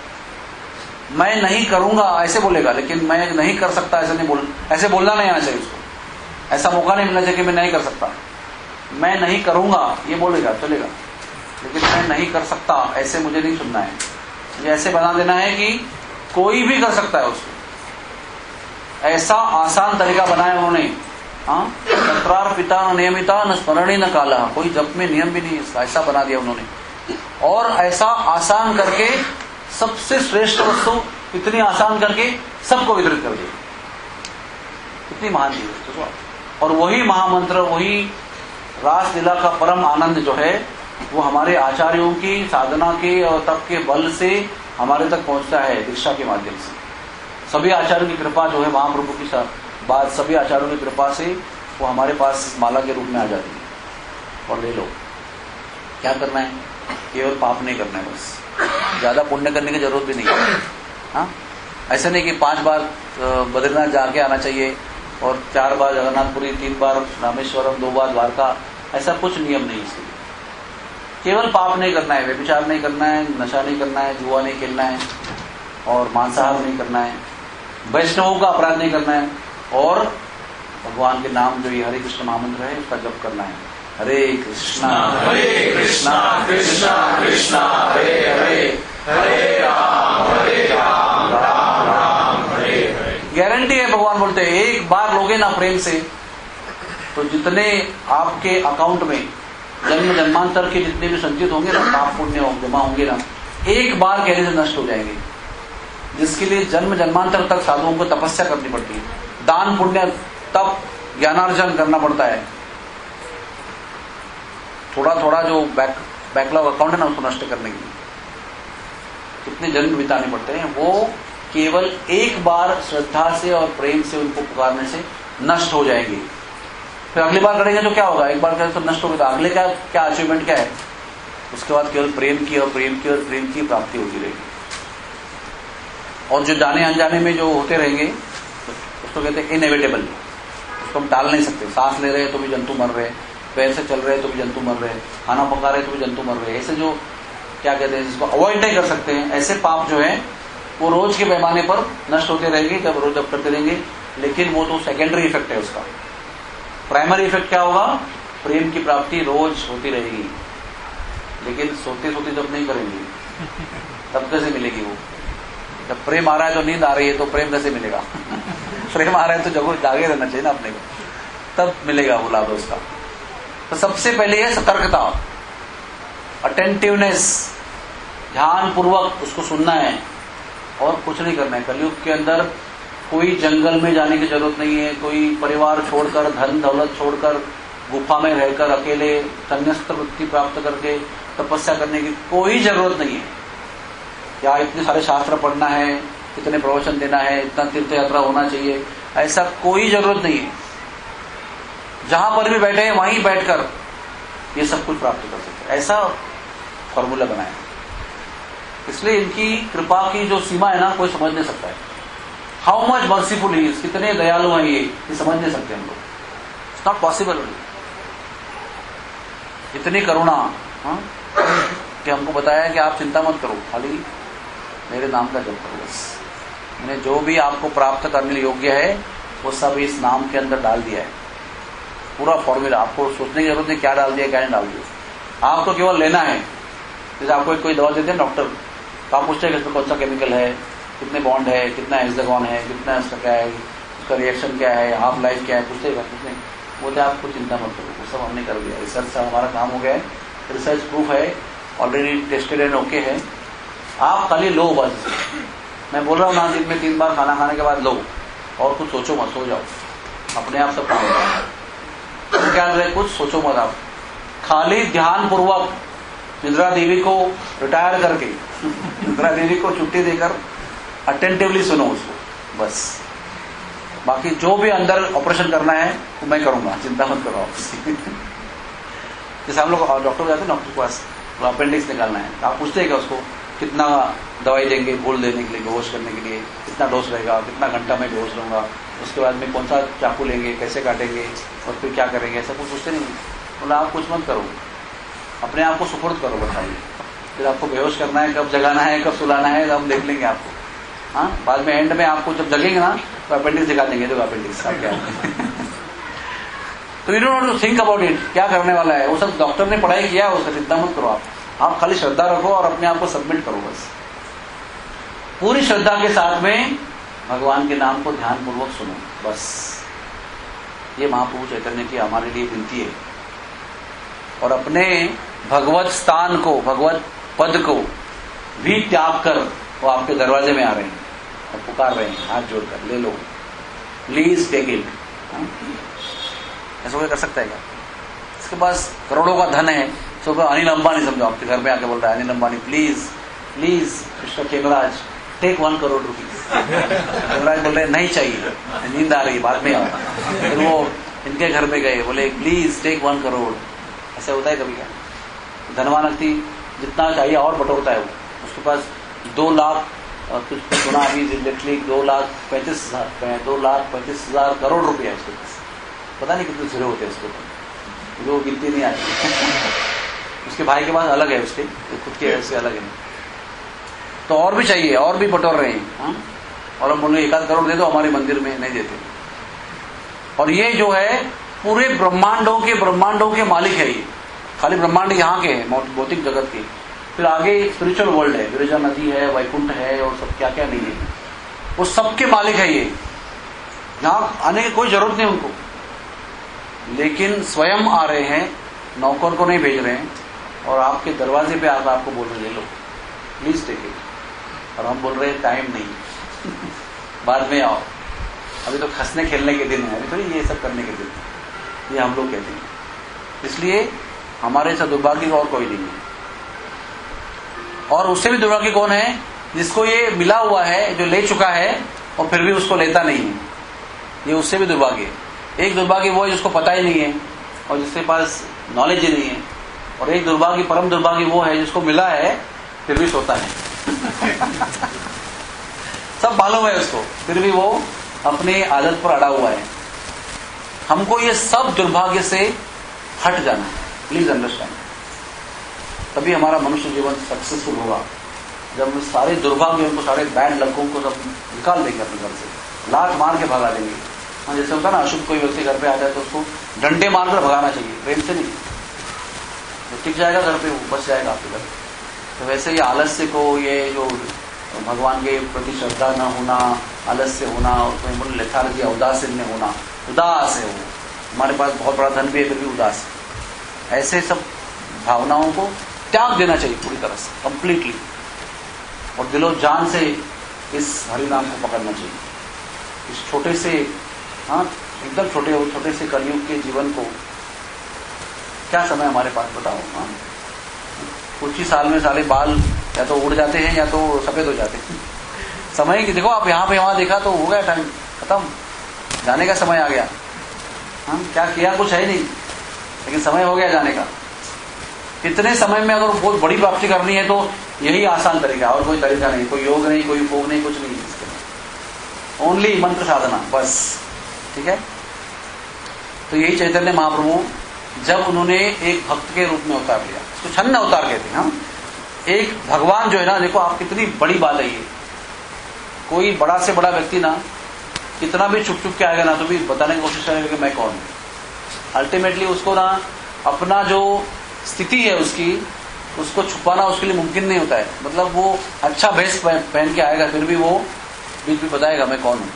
मैं नहीं करूंगा ऐसे बोलेगा, लेकिन मैं नहीं कर सकता ऐसे नहीं बोल, ऐसे बोलना नहीं आना चाहिए उसको। ऐसा मौका नहीं मिलना चाहिए कि मैं नहीं कर सकता। मैं नहीं करूंगा ये बोलेगा चलेगा, लेकिन मैं नहीं कर सकता ऐसे मुझे नहीं सुनना है। मुझे ऐसे बना देना है कि कोई भी कर सकता है उसको। ऐसा आसान तरीका बनाया उन्होंने। हाँ, तत्रार पिता न नियमिता न स्मरणी न काला, कोई जप में नियम भी नहीं, ऐसा बना दिया उन्होंने। और ऐसा आसान करके सबसे श्रेष्ठ वस्तु इतनी आसान करके सबको वितरित कर दिया। कितनी महान चीज है। और वही महामंत्र, वही रासलीला का परम आनंद जो है वो हमारे आचार्यों की साधना के और तप के बल से हमारे तक पहुंचता है, दीक्षा के माध्यम से। सभी आचार्यों की कृपा जो है, महाप्रभु की बात, सभी आचार्यों की कृपा से वो हमारे पास माला के रूप में आ जाती है। और ले लो, क्या करना है, केवल पाप नहीं करना है, बस ज्यादा पुण्य करने की जरूरत भी नहीं है। हाँ, ऐसा नहीं कि पांच बार बद्रीनाथ जाके आना चाहिए और चार बार जगन्नाथपुरी, तीन बार रामेश्वरम, दो बार द्वारका, ऐसा कुछ नियम नहीं इसके। केवल पाप नहीं करना है, व्यभिचार नहीं करना है, नशा नहीं करना है, जुआ नहीं खेलना है, और मांसाहार नहीं करना है, वैष्णवों का अपराध नहीं करना है, और भगवान के नाम जो ये हरे कृष्ण महामंत्र है उसका जप करना है। हरे कृष्णा हरे कृष्णा कृष्णा कृष्णा हरे हरे, हरे राम हरे राम राम राम हरे हरे। गारंटी है, भगवान बोलते हैं एक बार लोगे ना प्रेम से तो जितने आपके अकाउंट में जन्म जन्मांतर के जितने भी संचित होंगे ना, पाप पुण्य जमा होंगे ना, एक बार कहने से नष्ट हो जाएंगे। जिसके लिए जन्म जन्मांतर तक साधुओं को तपस्या करनी पड़ती है, दान पुण्य तप ज्ञानार्जन करना पड़ता है। थोड़ा थोड़ा जो बैक बैकलॉग अकाउंट है ना, उसको नष्ट करने के लिए कितने जन्म बिताने पड़ते हैं, वो केवल एक बार श्रद्धा से और प्रेम से उनको पुकारने से नष्ट हो जाएंगे। फिर अगली बार करेंगे तो क्या होगा, एक बार करें तो नष्ट हो गया, तो अगले क्या क्या अचीवमेंट क्या है, उसके बाद केवल प्रेम की और प्रेम की और प्रेम की प्राप्ति होती रहेगी। और जो जाने अनजाने में जो होते रहेंगे उसको कहते हैं इनएविटेबल, उसको हम टाल नहीं सकते। सांस ले रहे हैं तो भी जंतु मर रहे हैं, पैर से चल रहे हैं तो भी जंतु मर रहे हैं, खाना पका रहे हैं तो भी जंतु मर रहे हैं। ऐसे जो क्या कहते हैं, जिसको अवॉइड नहीं कर सकते हैं, ऐसे पाप जो है वो रोज के पैमाने पर नष्ट होते रहेंगे, जब रोज जब करते रहेंगे। लेकिन वो तो सेकेंडरी इफेक्ट है उसका। प्राइमरी इफेक्ट क्या होगा, प्रेम की प्राप्ति रोज होती रहेगी। लेकिन सोते सोते जब नहीं करेंगे तब कैसे मिलेगी वो? जब प्रेम आ रहा है तो नींद आ रही है, तो प्रेम कैसे मिलेगा? प्रेम आ रहा है तो जगह जागे रहना चाहिए ना अपने को, तब मिलेगा वो लाभ उसका। तो सबसे पहले है सतर्कता, अटेंटिवनेस, ध्यान पूर्वक उसको सुनना है और कुछ नहीं करना है। कलयुग के अंदर कोई जंगल में जाने की जरूरत नहीं है, कोई परिवार छोड़कर, धन दौलत छोड़कर, गुफा में रहकर अकेले संन्यास्त वृत्ति प्राप्त करके तपस्या करने की कोई जरूरत नहीं है। या इतने सारे शास्त्र पढ़ना है, इतने प्रवचन देना है, इतना तीर्थ यात्रा होना चाहिए, ऐसा कोई जरूरत नहीं है। जहां पर भी बैठे हैं वहीं बैठकर ये सब कुछ प्राप्त कर सकते हैं, ऐसा फॉर्मूला बनाया। इसलिए इनकी कृपा की जो सीमा है ना, कोई समझ नहीं सकता है। हाउ मच मर्सीफुल ही, कितने दयालु हैं ये, ये समझ नहीं सकते हम लोग। It's not possible. इतनी करुणा, हाँ, कि हमको बताया कि आप चिंता मत करो, खाली मेरे नाम का जप करो बस। मैंने जो भी आपको प्राप्त करने योग्य है वो सब इस नाम के अंदर डाल दिया है, पूरा फॉर्मूला। आपको सोचने की जरूरत नहीं क्या डाल दिया क्या नहीं डाल दिया, आपको केवल लेना है। जैसे आपको कोई दवा देते हैं डॉक्टर, तो आप पूछते हैं इसमें कौन सा केमिकल है, कितने बॉन्ड है, कितना हेक्सागोन है, कितना इसका क्या है, उसका रिएक्शन क्या है, हाफ लाइफ क्या है, पूछते हैं कुछ नहीं। बोलते आपको चिंता मत करो, वो सब हमने कर दिया, रिसर्च से हमारा काम हो गया है, रिसर्च प्रूफ है, ऑलरेडी टेस्टेड एंड ओके है, आप खाली लो बस। मैं बोल रहा हूँ ना, दिन में तीन बार खाना खाने के बाद लो, और कुछ सोचो मत, सो जाओ, अपने आप सब काम होगा। तो क्या है, कुछ सोचो मत, आप खाली ध्यान पूर्वक निद्रा देवी को रिटायर करके, निद्रा देवी को छुट्टी देकर अटेंटिवली सुनो उसको बस। बाकी जो भी अंदर ऑपरेशन करना है वो मैं करूंगा, चिंता मत करो आप। जैसे हम लोग डॉक्टर जाते हैं डॉक्टर के पास, तो अपेंडिक्स निकालना है, आप पूछते हैं क्या उसको कितना दवाई देंगे घोल देने के लिए, बेहोश करने के लिए, कितना डोज रहेगा, कितना घंटा में बेहोश रहूंगा, उसके बाद में कौन सा चाकू लेंगे, कैसे काटेंगे और फिर क्या करेंगे, ऐसा कुछ पूछते नहीं। बोला आप कुछ मत करो, अपने आप को सुपुर्द करो, बताइए फिर आपको बेहोश करना है, कब जगाना है, कब सुलाना है, हम देख लेंगे आपको। हाँ, बाद में एंड में आपको जब जगेंगे ना तो अपेंडिक्स दिखा देंगे, जो अपेंडिक्स क्या है। तो you don't to think about it, क्या करने वाला है वो सब डॉक्टर ने पढ़ाई किया है, उसका चिंता मत करो आप आप खाली श्रद्धा रखो और अपने आप को सबमिट करो बस। पूरी श्रद्धा के साथ में भगवान के नाम को ध्यान पूर्वक सुनो बस। ये महाप्रभु चैतन्य की हमारे लिए विनती है। और अपने भगवत स्थान को, भगवत पद को भी त्याग कर वो आपके दरवाजे में आ रहे हैं और पुकार रहे हैं, हाथ जोड़कर ले लो, प्लीज टेक इट। ऐसा कोई कर सकता है क्या? इसके पास करोड़ों का धन है, तो अनिल अंबानी समझो आपके घर में आके बोल रहा है, Anil Ambani please please mister Khemraj take one crore rupees. Khemraj बोल रहे नहीं चाहिए, नींद आ रही, बाद में आओ। फिर वो इनके घर में गए, बोले प्लीज टेक वन करोड़। ऐसा होता है कभी क्या? धनवान व्यक्ति जितना चाहिए और बटोरता है वो, उसके पास दो लाख कुछ सुना अभी लिटरली दो लाख पैंतीस हजार दो लाख पैंतीस हजार करोड़ रुपया है उसके पास। पता नहीं कितने सिरे होते हैं उसके पास, वो गिनती नहीं आती। उसके भाई के पास अलग है, उसके तो खुद के उससे अलग है। तो और भी चाहिए, और भी बटोर रहे हैं। हाँ? और हम बोले एक आध करोड़ दे दो हमारे मंदिर में, नहीं देते। और ये जो है पूरे ब्रह्मांडों के ब्रह्मांडों के मालिक है। ये खाली ब्रह्मांड यहाँ के हैं, भौतिक जगत के, फिर आगे स्पिरिचुअल वर्ल्ड है, विरजा नदी है, वैकुंठ है और सब क्या क्या नहीं है, वो सबके मालिक है। ये यहाँ आने की कोई जरूरत नहीं उनको, लेकिन स्वयं आ रहे हैं नौकर को नहीं भेज रहे हैं और आपके दरवाजे पे आकर आपको बोल रहे ले लो प्लीज टेक इट, और हम बोल रहे हैं टाइम नहीं बाद में आओ, अभी तो हंसने खेलने के दिन है, अभी थोड़ी ये सब करने के दिन है, ये हम लोग कहते हैं। इसलिए हमारे साथ दुर्भाग्य और कोई नहीं है। और उससे भी दुर्भाग्य कौन है? जिसको ये मिला हुआ है, जो ले चुका है और फिर भी उसको लेता नहीं है, ये उससे भी दुर्भाग्य है। एक दुर्भाग्य वो है जिसको पता ही नहीं है और जिसके पास नॉलेज ही नहीं है, और एक दुर्भाग्य, परम दुर्भाग्य वो है जिसको मिला है फिर भी सोता है सब मालूम है उसको, फिर भी वो अपनी आदत पर अड़ा हुआ है। हमको ये सब दुर्भाग्य से हट जाना है, प्लीज अंडरस्टैंड। तभी हमारा मनुष्य जीवन सक्सेसफुल होगा, जब हम सारे दुर्भाग्य, उनको सारे बैड लकों को सब निकाल देंगे अपने घर से, लात मार के भगा देंगे। हाँ, जैसे होता है ना, अशुभ कोई व्यक्ति घर पे आता है तो उसको डंडे मारकर भगाना चाहिए, प्रेम से नहीं, तो टिक जाएगा घर पे, वो बच जाएगा आपके घर। तो वैसे ये आलस्य को, ये जो भगवान के प्रति श्रद्धा न होना, आलस्य होना, उसमें लेथार्जी, उदासीन होना, उदास है वो, हमारे पास बहुत बड़ा धन भी है फिर भी उदास है, ऐसे सब भावनाओं को त्याग देना चाहिए पूरी तरह से, कंप्लीटली, और दिलो जान से इस हरिनाम को पकड़ना चाहिए। इस छोटे से, हाँ एकदम छोटे छोटे से कलयुग के जीवन को, क्या समय हमारे पास बताओ। हाँ, कुछ ही साल में सारे बाल या तो उड़ जाते हैं या तो सफेद हो जाते हैं। समय की देखो आप, यहाँ पे वहां देखा तो हो गया टाइम खत्म, जाने का समय आ गया। हाँ, क्या किया, कुछ है नहीं, लेकिन समय हो गया जाने का। इतने समय में अगर बहुत बड़ी प्राप्ति करनी है तो यही आसान तरीका, और कोई तरीका नहीं, कोई योग नहीं, कोई उपयोग नहीं, कुछ नहीं, ओनली मंत्र साधना बस। ठीक है, तो यही चैतन्य महाप्रभु जब उन्होंने एक भक्त के रूप में अवतार लिया, तो छन्न अवतार कहते हैं। हम एक भगवान जो है ना, देखो आप कितनी बड़ी बात है ये, कोई बड़ा से बड़ा व्यक्ति ना कितना भी चुप चुप के आएगा ना तो भी बताने की कोशिश करेगा कि मैं कौन हूं। अल्टीमेटली उसको ना अपना जो स्थिति है उसकी, उसको छुपाना उसके लिए मुमकिन नहीं होता है। मतलब वो अच्छा भेष पहन के आएगा फिर भी वो बीच में बताएगा मैं कौन हूं।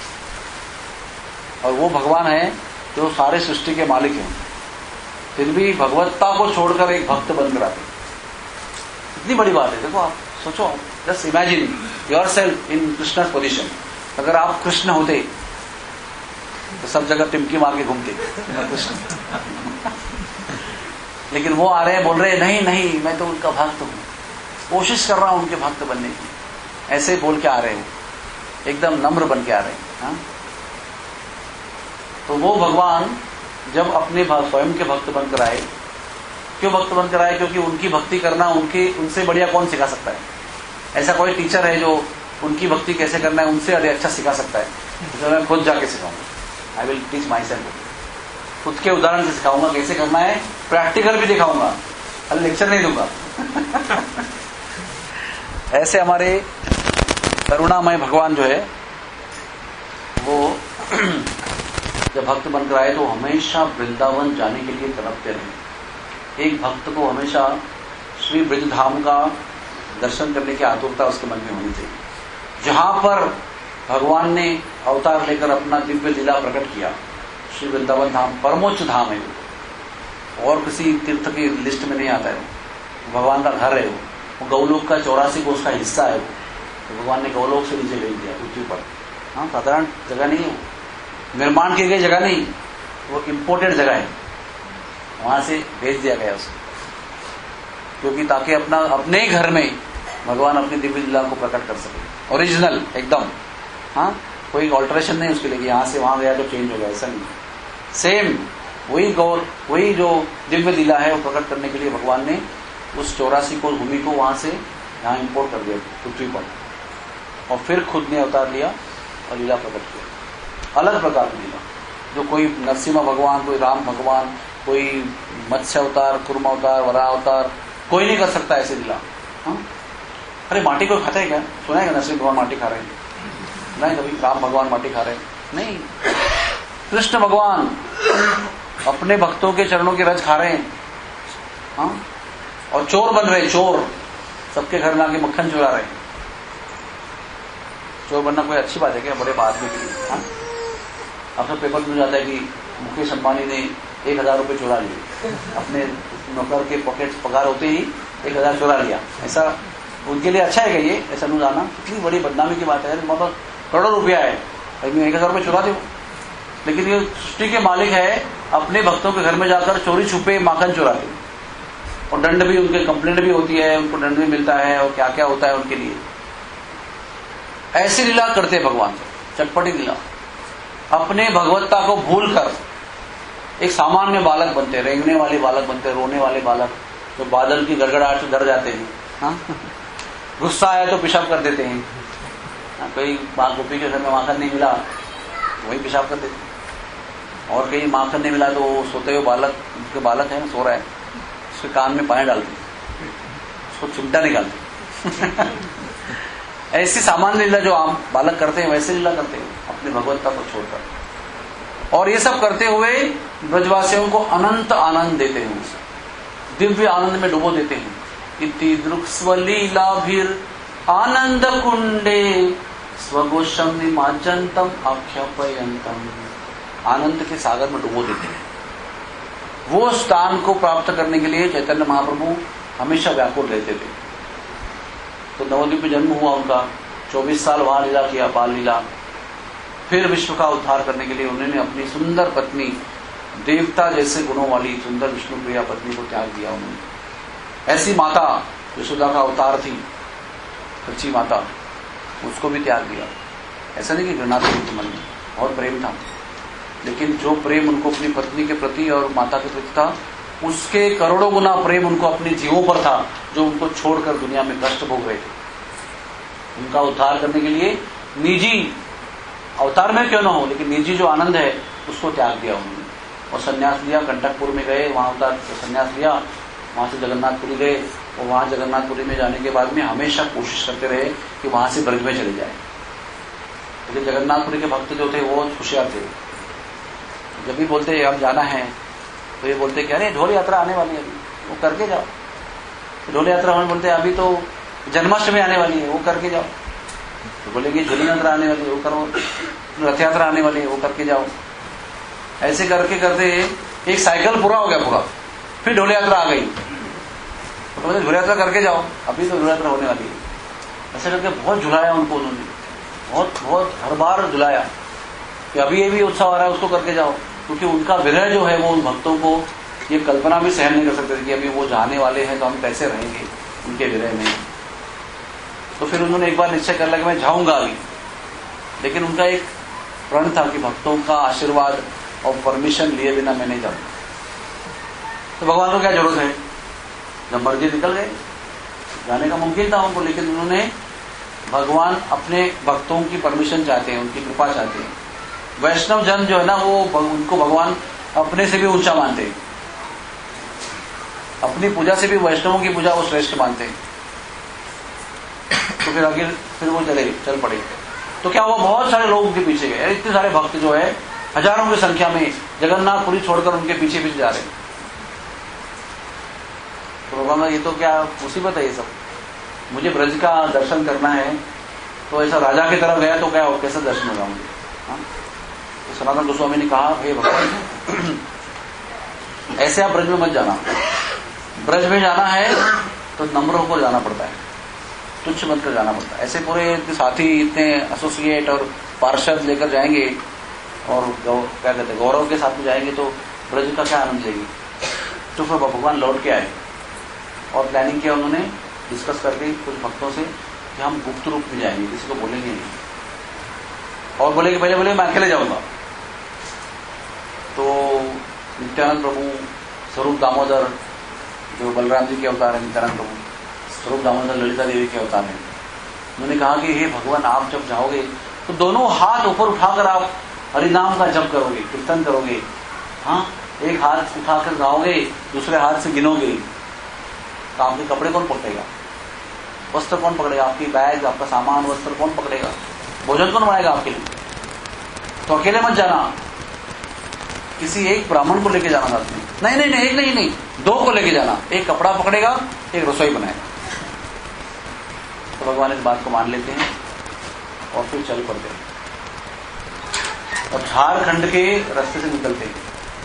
और वो भगवान है जो सारे सृष्टि के मालिक हैं, फिर भी भगवत्ता को छोड़कर एक भक्त बनकर आते। इतनी बड़ी बात है। देखो आप सोचो, just imagine yourself in Krishna position. अगर आप कृष्ण होते तो सब जगह टिमकी मार के घूमते कृष्ण, लेकिन वो आ रहे हैं, बोल रहे हैं नहीं नहीं मैं तो उनका भक्त हूं, कोशिश कर रहा हूं उनके भक्त बनने की, ऐसे बोल के आ रहे हैं, एकदम नम्र बन के आ रहे हैं। हाँ? तो वो भगवान जब अपने स्वयं के भक्त बनकर आए, क्यों भक्त बनकर आए? क्योंकि उनकी भक्ति करना उनके उनसे बढ़िया कौन सिखा सकता है? ऐसा कोई टीचर है जो उनकी भक्ति कैसे करना है उनसे अधिक अच्छा सिखा सकता है? तो मैं खुद जाके सिखाऊंगा। I will teach myself, खुद के उदाहरण से सिखाऊंगा कैसे करना है, प्रैक्टिकल भी दिखाऊंगा, अल लेक्चर नहीं दूंगा। ऐसे हमारे करुणामय भगवान जो है वो जब भक्त बनकर आए तो हमेशा वृंदावन जाने के लिए तड़पते रहे। एक भक्त को हमेशा श्री ब्रजधाम का दर्शन करने की आतुरता उसके मन में होनी चाहिए। जहां पर भगवान ने अवतार लेकर अपना दिव्य लीला प्रकट किया, श्री वृंदावन धाम परमोच्च धाम है वो, और किसी तीर्थ की लिस्ट में नहीं आता है वो, भगवान का घर है वो, वो गौलोक का चौरासी कोष का हिस्सा है वो, तो भगवान ने गौलोक से नीचे भेज दिया पृथ्वी पर। हाँ, साधारण जगह नहीं है वो, निर्माण की गई जगह नहीं, वो इम्पोर्टेड जगह है, वहां से भेज दिया गया उसको, क्योंकि ताकि अपना अपने घर में भगवान अपनी दिव्य लीला को प्रकट कर सके, ओरिजिनल एकदम। हाँ, कोई ऑल्टरेशन नहीं उसके लिए, यहाँ से वहां गया तो चेंज हो गया, ऐसा नहीं। सेम वही गौर, वही जो दिव्य लीला है वो प्रकट करने के लिए भगवान ने उस चौरासी को भूमि को वहां से यहाँ इम्पोर्ट कर दिया पृथ्वी पर, और फिर खुद ने अवतार लिया और लीला प्रकट किया, अलग प्रकार की लीला, जो कोई नरसिम्हा भगवान, कोई राम भगवान, कोई मत्स्य अवतार, कुर्म अवतार, वराह अवतार, कोई नहीं कर सकता ऐसी लीला। हाँ? अरे माटी कोई खाता है क्या? सुना है नरसिंह भगवान माटी खा रहे हैं? नहीं कभी। राम भगवान माटी खा रहे हैं? नहीं। कृष्ण भगवान अपने भक्तों के चरणों की रज खा रहे हैं। हाँ? और चोर बन रहे, चोर सबके घर में आके मक्खन चुरा रहे हैं। चोर बनना कोई अच्छी बात है क्या? बड़े बात में। हाँ? अब सब पेपर में जाता है कि मुकेश अंबानी ने एक हजार रुपये चुरा लिए, अपने नौकर के पॉकेट पगार होते ही एक हजार चुरा लिया। ऐसा उनके लिए अच्छा है क्या ये? ऐसा नहीं जाना, कितनी बड़ी बदनामी की बात है। मतलब करोड़ों रुपया है, मैं एक हजार रुपये चुरा दूं। लेकिन ये सृष्टि के मालिक है, अपने भक्तों के घर में जाकर चोरी छुपे माखन चुराते, और दंड भी, उनके कंप्लेंट भी होती है, उनको दंड भी मिलता है, और क्या क्या होता है उनके लिए। ऐसी लीला करते भगवान, चटपटी लीला। अपने भगवत्ता को भूल कर एक सामान्य बालक बनते, रेंगने वाले बालक बनते, रोने वाले बालक, जो बादल की गड़गड़ाहट से डर जाते हैं। हाँ? गुस्सा आया तो पेशाब कर देते हैं। हाँ, कोई माँ गोपी के घर में माखन नहीं मिला, वही पेशाब कर देते हैं। और कहीं माखन नहीं मिला तो सोते हुए बालक, उनके बालक है ना, सो रहा है, उसके कान में पानी डालते, उसको चिमटा निकालते। ऐसी सामान्य लीला जो आम बालक करते हैं, वैसे लीला करते हैं अपनी भगवत्ता को छोड़कर। और ये सब करते हुए ब्रजवासियों को अनंत आनंद देते हैं, दिव्य आनंद में डुबो देते हैं। इति दृक्स्वलीलाभिर आनंद कुंडे स्वगोशम निमाजंतम आख्यापयंतम, आनंद के सागर में डुबो देते हैं। वो स्थान को प्राप्त करने के लिए चैतन्य महाप्रभु हमेशा व्याकुल रहते थे। तो नवद्वीप में जन्म हुआ उनका, चौबीस साल वहां लीला किया, बाल लीला। फिर विश्व का उद्धार करने के लिए उन्होंने अपनी सुंदर पत्नी, देवता जैसे गुणों वाली सुंदर विष्णु प्रिया पत्नी को त्याग दिया उन्होंने। ऐसी माता यशोदा का अवतार थी, सच्ची माता, उसको भी त्याग दिया। ऐसा नहीं कि घृणा थी उनके मन में, बहुत प्रेम था, लेकिन जो प्रेम उनको अपनी पत्नी के प्रति और माता के प्रति था, उसके करोड़ों गुना प्रेम उनको अपने जीवों पर था, जो उनको छोड़कर दुनिया में कष्ट भोग रहे थे। उनका उद्धार करने के लिए निजी अवतार में क्यों न हो, लेकिन निजी जो आनंद है उसको त्याग दिया उन्होंने, और संन्यास लिया। कंटकपुर में गए, वहां उतार संन्यास लिया, वहां से जगन्नाथपुरी गए, और वहां जगन्नाथपुरी में जाने के बाद में हमेशा कोशिश करते रहे कि वहां से ब्रज में चले जाए। लेकिन जगन्नाथपुरी के भक्त जो थे वो होशियार थे, जब भी बोलते अब जाना है तो ये बोलते कि अरे ढोल यात्रा आने वाली है, अभी वो करके जाओ। ढोल यात्रा होने बोलते अभी तो जन्माष्टमी आने वाली है, वो करके जाओ। तो बोलेंगे झूली यात्रा आने वाली है, वो करो। रथ यात्रा आने वाली है, वो करके जाओ। ऐसे करके करते एक साइकिल पूरा हो गया पूरा, फिर ढोल यात्रा आ गई, तो बोले ढोल यात्रा करके जाओ, अभी तो ढोल यात्रा होने वाली है। ऐसे करके बहुत झुलाया उनको उन्होंने, बहुत बहुत हर बार झुलाया कि अभी ये भी उत्साह आ रहा है, उसको करके जाओ। क्योंकि उनका विरह जो है वो उन भक्तों को ये कल्पना भी सहन नहीं कर सकते थे कि अभी वो जाने वाले हैं तो हम कैसे रहेंगे उनके विरह में। तो फिर उन्होंने एक बार निश्चय कर लिया कि मैं जाऊंगा अभी, लेकिन उनका एक प्रण था कि भक्तों का आशीर्वाद और परमिशन लिए बिना मैं नहीं जाऊंगा। तो भगवान को क्या जरूरत है, जब मर्जी निकल गए, जाने का मुमकिन था उनको, लेकिन उन्होंने, भगवान अपने भक्तों की परमिशन चाहते हैं, उनकी कृपा चाहते हैं। वैष्णव जन जो है ना, वो उनको भगवान अपने से भी ऊंचा मानते हैं, अपनी पूजा से भी वैष्णवों की पूजा वो श्रेष्ठ मानते हैं। तो फिर आगे फिर वो चले चल पड़े। तो क्या हुआ, बहुत सारे लोग उनके पीछे गए, इतने सारे भक्त जो है हजारों की संख्या में जगन्नाथपुरी छोड़कर उनके पीछे पीछे जा रहे हैं। तो भगवान ये तो क्या मुसीबत है ये सब, मुझे ब्रज का दर्शन करना है, तो ऐसा राजा की तरफ गया तो क्या कैसा दर्शन होगा मुझे। हाँ? तो सनातन गोस्वामी ने कहा, हे भगवान ऐसे आप ब्रज में मत जाना, ब्रज में जाना है तो नम्र होकर जाना पड़ता है, तुच्छ मत कर जाना पड़ता है। ऐसे पूरे इतने साथी, इतने एसोसिएट और पार्षद लेकर जाएंगे और क्या कहते हैं गौरव के साथ में जाएंगे तो ब्रज का क्या आनंद लेगी। तो फिर भगवान लौट के आए और प्लानिंग किया उन्होंने, डिस्कस करके कुछ भक्तों से कि हम गुप्त रूप में जाएंगे, किसी को बोलेंगे नहीं, और बोले कि पहले बोले मैं अकेले जाऊंगा। तो नित्यानंद प्रभु, स्वरूप दामोदर जो बलराम जी के अवतार है, नित्यानंद प्रभु, स्वरूप दामोदर ललिता देवी के अवतार है, उन्होंने कहा कि हे भगवान आप जब जाओगे तो दोनों हाथ ऊपर उठाकर आप हरिनाम का जप करोगे, कीर्तन करोगे। हाँ, एक हाथ उठाकर गाओगे, दूसरे हाथ से गिनोगे, तो आपके कपड़े कौन पकड़ेगा, वस्त्र कौन पकड़ेगा, आपकी बैग, आपका सामान, वस्त्र कौन पकड़ेगा, भोजन कौन बनाएगा आपके लिए। तो अकेले मत जाना, किसी एक ब्राह्मण को लेके जाना साथ में। नहीं नहीं नहीं एक नहीं नहीं दो को लेके जाना, एक कपड़ा पकड़ेगा, एक रसोई बनाएगा। तो भगवान इस बात को मान लेते हैं और फिर चल पड़ते हैं और झारखंड के रास्ते से निकलते हैं।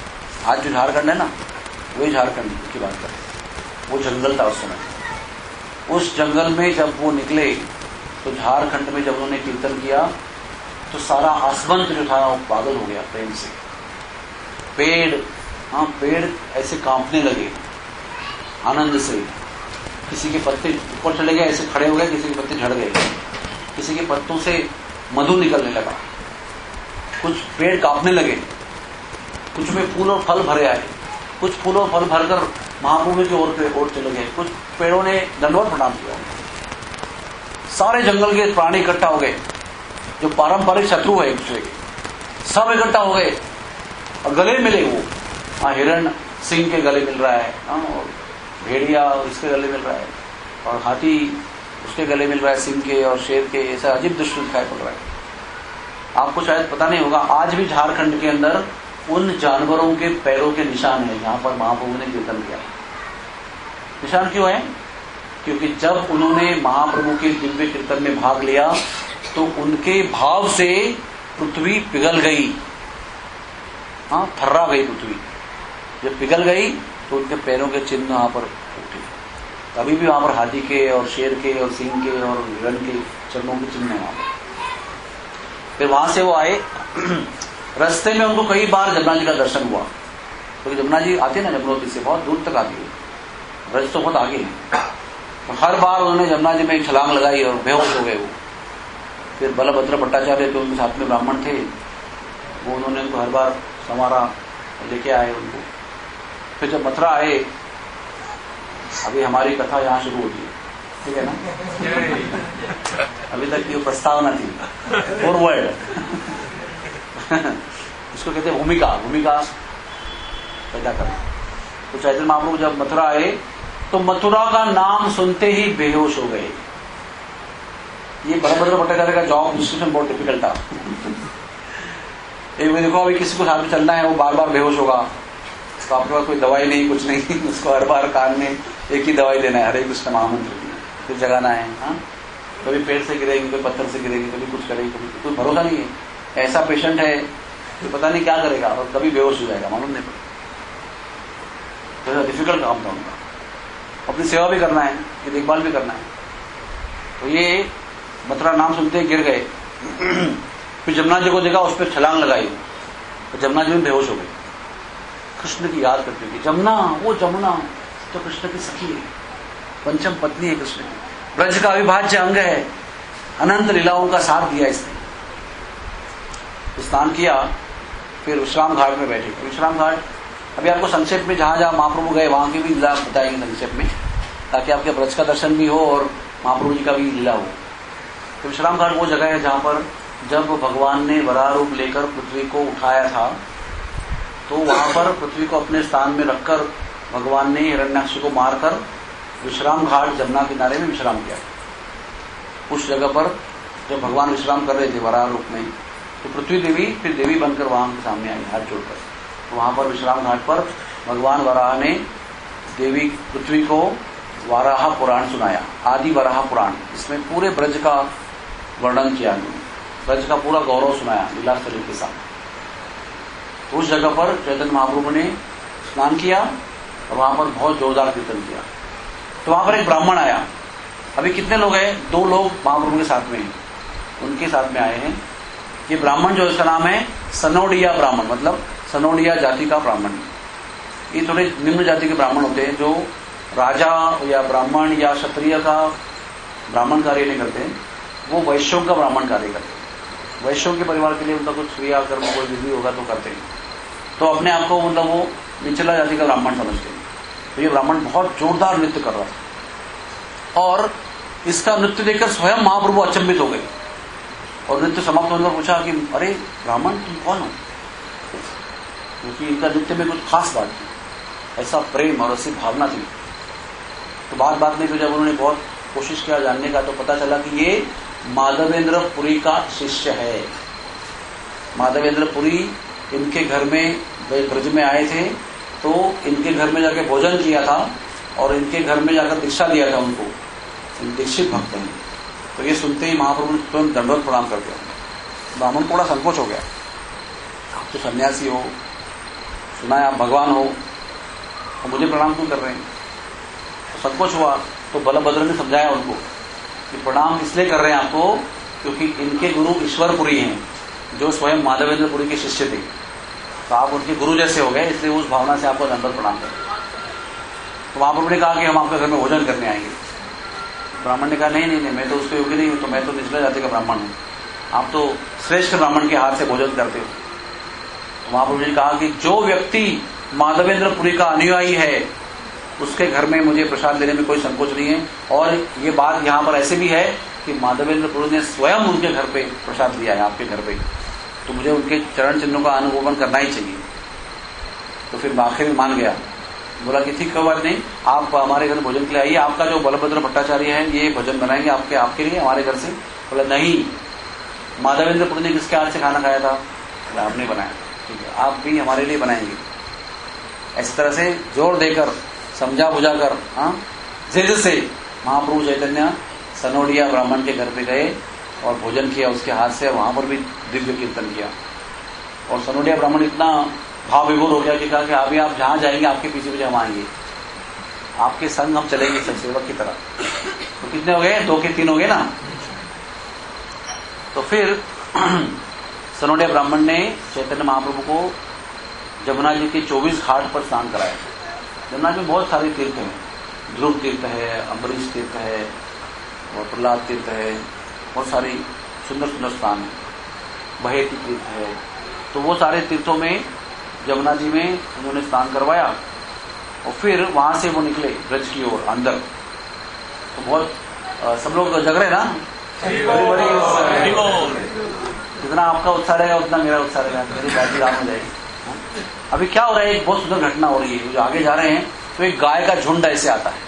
आज जो झारखंड है ना, वही झारखंड की बात करें, वो जंगल था उस समय। उस जंगल में जब वो निकले तो झारखंड में जब उन्होंने कीर्तन किया तो सारा आसमंत जो था वो पागल हो गया प्रेम से। पेड़, हाँ पेड़ ऐसे कांपने लगे आनंद से। किसी के पत्ते ऊपर चले गए, ऐसे खड़े हो गए, किसी के पत्ते झड़ गए, किसी के पत्तों से मधु निकलने लगा, कुछ पेड़ कांपने लगे, कुछ में फूल और फल भरे आए, कुछ फूल और फल भरकर महाप्रभु की ओर ओर चले गए, कुछ पेड़ों ने दंडवत प्रणाम किया। सारे जंगल के प्राणी इकट्ठा हो गए, जो पारंपरिक शत्रु है एक दूसरे के, सब इकट्ठा हो गए और गले मिले। वो हाँ, हिरण सिंह के गले मिल रहा है, हाँ, और भेड़िया इसके गले मिल रहा है, और हाथी उसके गले मिल रहा है सिंह के और शेर के। ऐसा अजीब दृश्य दिखाई पड़ रहा है। आपको शायद पता नहीं होगा, आज भी झारखंड के अंदर उन जानवरों के पैरों के निशान है जहां पर महाप्रभु ने कीर्तन किया। निशान क्यों है? क्योंकि जब उन्होंने महाप्रभु के दिव्य कीर्तन में भाग लिया तो उनके भाव से पृथ्वी पिघल गई, हाँ थर्रा गई पृथ्वी। जब पिघल गई तो उनके पैरों के चिन्ह वहां पर उठे। अभी भी वहां पर हाथी के और शेर के और सिंह के और हिरण के चरणों के चिन्ह है वहां पर। फिर वहां से वो आए, रास्ते में उनको कई बार जमुना जी का दर्शन हुआ, क्योंकि तो जमुना जी आते ना जमुनोत्री से बहुत दूर तक आती है, ब्रज तो बहुत आगे है। तो हर बार उन्होंने जमुना जी में एक छलांग लगाई और बेहोश हो गए वो। फिर बलभद्र भट्टाचार्य जो उनके साथ में ब्राह्मण थे, वो उन्होंने उनको हर बार संवारा और लेके आए उनको। फिर जब मथुरा आए, अभी हमारी कथा यहाँ शुरू होती है, ठीक है ना, अभी तक की प्रस्तावना थी, फॉरवर्ड इसको कहते हैं भूमिका, भूमिका पैदा करना। तो चैतन्य महाप्रभु जब मथुरा आए तो मथुरा का नाम सुनते ही बेहोश हो गए। ये बलभद्र भट्टाचार्य का जॉब डिस्कशन बहुत डिफिकल्ट था। एक देखो अभी किसी को साथ में चलना है, वो बार बार बेहोश होगा, तो आपके पास कोई दवाई नहीं, कुछ नहीं, उसको हर बार कान में एक ही दवाई देना है, हरे कृष्ण महामंत्र की, फिर जगाना है। हाँ, कभी पेड़ से गिरेगी, कभी पत्थर से गिरेगी, कभी कुछ करेगी, कभी कोई भरोसा नहीं है। ऐसा पेशेंट है तो पता नहीं क्या करेगा और कभी बेहोश हो जाएगा, मालूम नहीं पड़ेगा। तो डिफिकल्ट काम था उनका, अपनी सेवा भी करना है, ये देखभाल भी करना है। तो ये मथुरा नाम सुनते ही गिर गए। फिर जमुना जी को देखा, उस पर छलांग लगाई, तो जमुना जी में बेहोश हो गई। कृष्ण की याद करती हुई, जमुना, वो जमुना तो कृष्ण की सखी है, पंचम पत्नी है कृष्ण की, ब्रज का अविभाज्य अंग है, अनंत लीलाओं का साथ दिया इसने। स्नान किया, फिर विश्राम घाट में बैठे। विश्राम घाट अभी आपको संक्षेप में जहां जहां महाप्रभु गए वहां की भी लीला बताएंगे संक्षेप में, ताकि आपके ब्रज का दर्शन भी हो और महाप्रभु जी का भी लीला हो। तो विश्राम घाट वो जगह है जहां पर जब भगवान ने वराह रूप लेकर पृथ्वी को उठाया था, तो वहां पर पृथ्वी को अपने स्थान में रखकर भगवान ने हिरण्याक्ष को मारकर विश्राम घाट जमुना किनारे में विश्राम किया। उस जगह पर जब भगवान विश्राम कर रहे थे वराह रूप में, तो पृथ्वी देवी फिर देवी बनकर वहां के सामने आई हाथ जोड़कर। तो वहां पर विश्राम घाट पर भगवान वराह ने देवी पृथ्वी को वाराह पुराण सुनाया, आदि वराह पुराण। इसमें पूरे ब्रज का वर्णन किया, ब्रज का पूरा गौरव सुनाया लीला शरीर के साथ। तो उस जगह पर चैतन्य महाप्रभु ने स्नान किया और वहां पर बहुत जोरदार कीर्तन किया। तो वहां पर एक ब्राह्मण आया। अभी कितने लोग हैं? दो लोग महाप्रभु के साथ में हैं, उनके साथ में आए हैं। ये ब्राह्मण जो इसका नाम है सनोडिया ब्राह्मण, मतलब सनोडिया जाति का ब्राह्मण। ये थोड़े निम्न जाति के ब्राह्मण होते हैं, जो राजा या ब्राह्मण या क्षत्रिय का ब्राह्मण कार्य नहीं करते, वो वैश्यों का ब्राह्मण कार्य करते हैं। वैश्यों के परिवार के लिए उनका कुछ क्रिया कर्म कोई विधि होगा तो करते हैं। तो अपने आप को मतलब वो निचला जाति का ब्राह्मण समझते हैं। तो ये ब्राह्मण बहुत जोरदार नृत्य कर रहा था और इसका नृत्य देखकर स्वयं महाप्रभु अचंभित हो गए और नृत्य समाप्त होने पर पूछा कि अरे ब्राह्मण तुम कौन हो? क्योंकि इनका नृत्य में कुछ खास बात थी, ऐसा प्रेम और ऐसी भावना थी। तो बात बात में तो जब उन्होंने बहुत कोशिश किया जानने का, तो पता चला कि ये माधवेंद्र पुरी का शिष्य है। माधवेंद्र पुरी इनके घर में ब्रज में आए थे, तो इनके घर में जाके भोजन किया था और इनके घर में जाकर दीक्षा दिया था उनको। दीक्षित भक्त हैं। तो ये सुनते ही महाप्रभु तुरंत दंडवत प्रणाम करते हैं। ब्राह्मण को बड़ा संकोच हो गया, तो सन्यासी हो, सुना है आप भगवान हो और मुझे प्रणाम क्यों कर रहे हैं। तो संकोच हुआ, तो बलभद्र ने समझाया उनको कि प्रणाम इसलिए कर रहे हैं आपको क्योंकि इनके गुरु ईश्वरपुरी हैं, जो स्वयं माधवेंद्रपुरी के शिष्य थे, तो आप उनके गुरु जैसे हो गए, इसलिए उस भावना से आपको दंडवत प्रणाम करें। तो महाप्रभु ने कहा कि हम आपके घर में भोजन करने आएंगे। ब्राह्मण ने कहा नहीं नहीं नहीं, मैं तो उसके योग्य नहीं हूं, तो मैं तो निचले जाति का ब्राह्मण हूं, आप तो श्रेष्ठ ब्राह्मण के हाथ से भोजन करते हो। तो महाप्रभु ने कहा कि जो व्यक्ति माधवेंद्रपुरी का अनुयायी है उसके घर में मुझे प्रसाद देने में कोई संकोच नहीं है। और ये बात यहाँ पर ऐसे भी है कि माधवेंद्रपुरी ने स्वयं उनके घर पे प्रसाद दिया है, आपके घर पे, तो मुझे उनके चरण चिन्हों का अनुगमन करना ही चाहिए। तो फिर आखिर में मान गया, बोला कि ठीक कोई बात नहीं, आप हमारे घर भोजन के लिए आइए, आपका जो बलभद्र भट्टाचार्य है ये भोजन बनाएंगे आपके आपके लिए हमारे घर से। बोला नहीं, माधवेंद्रपुरी ने किसके हाथ से खाना खाया था? बोला आपने बनाया, ठीक है आप भी हमारे लिए बनाएंगे। इस तरह से जोर देकर समझा बुझा कर हाँ जिद से महाप्रभु चैतन्य सनोडिया ब्राह्मण के घर पे गए और भोजन किया उसके हाथ से, वहां पर भी दिव्य कीर्तन किया। और सनोडिया ब्राह्मण इतना भाव विभोर हो गया कि कहा कि अभी आप जहां जाएंगे आपके पीछे पीछे हम आएंगे, आपके संग हम चलेंगे सब सेवक की तरह। तो कितने हो गए? दो के तीन हो गए ना। तो फिर सनोडिया ब्राह्मण ने चैतन्य महाप्रभु को जमुना जी के चौबीस घाट पर स्नान कराया। जमुना जी में बहुत सारे तीर्थ हैं, ध्रुव तीर्थ है, अम्बरीश तीर्थ है और प्रहलाद तीर्थ है, बहुत सारी सुंदर सुंदर स्थान है, बहेती तीर्थ है। तो वो सारे तीर्थों में जमुना जी में उन्होंने स्नान करवाया और फिर वहां से वो निकले ब्रज की ओर अंदर। तो बहुत आ, सब लोग जग रहे ना, बड़ी बड़ी जितना आपका उत्साह रहेगा उतना मेरा उत्साह रहेगा, मेरी बैटरी राम हो जाएगी। अभी क्या हो रहा है, एक बहुत सुंदर घटना हो रही है। जो आगे जा रहे हैं तो एक गाय का झुंड ऐसे आता है,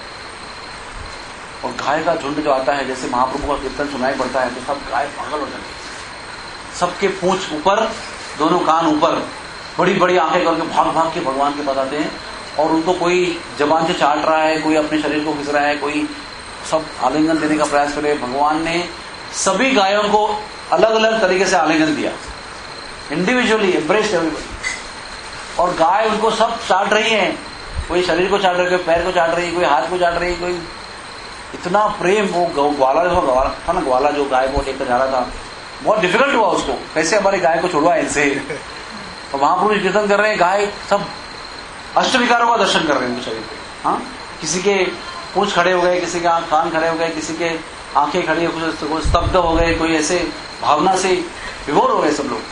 और गाय का झुंड जो आता है, जैसे महाप्रभु का कीर्तन सुनाई पड़ता है तो सब गाय पागल हो जाती है, सबके पूंछ ऊपर, दोनों कान ऊपर, बड़ी बड़ी आंखें करके भाग भाग के भगवान के पास आते हैं। और उनको कोई जबान से चाट रहा है, कोई अपने शरीर को घिस रहा है, कोई सब आलिंगन देने का प्रयास करे। भगवान ने सभी गायों को अलग अलग तरीके से आलिंगन दिया, इंडिविजुअली एम्ब्रेस्ड एवरीबॉडी। और गाय उनको सब चाट रही है, कोई शरीर को चाट रही है, कोई पैर को चाट रही है, कोई हाथ को चाट रही है, कोई इतना प्रेम। वो ग्वाला जो ग्वाला था ना, ग्वाला जो गाय को लेकर जा रहा था, बहुत डिफिकल्ट हुआ उसको, कैसे हमारी गाय को छुड़वा इनसे। तो महापुरुष कीर्तन कर रहे हैं, गाय सब अष्टविकारों का दर्शन कर रहे हैं उनके शरीर पे। हाँ, किसी के पूंछ खड़े हो गए, किसी के कान खड़े हो गए, किसी के आंखें खड़ी हो गई, कोई स्तब्ध हो गए, कोई ऐसे भावना से विभोर हो गए सब लोग।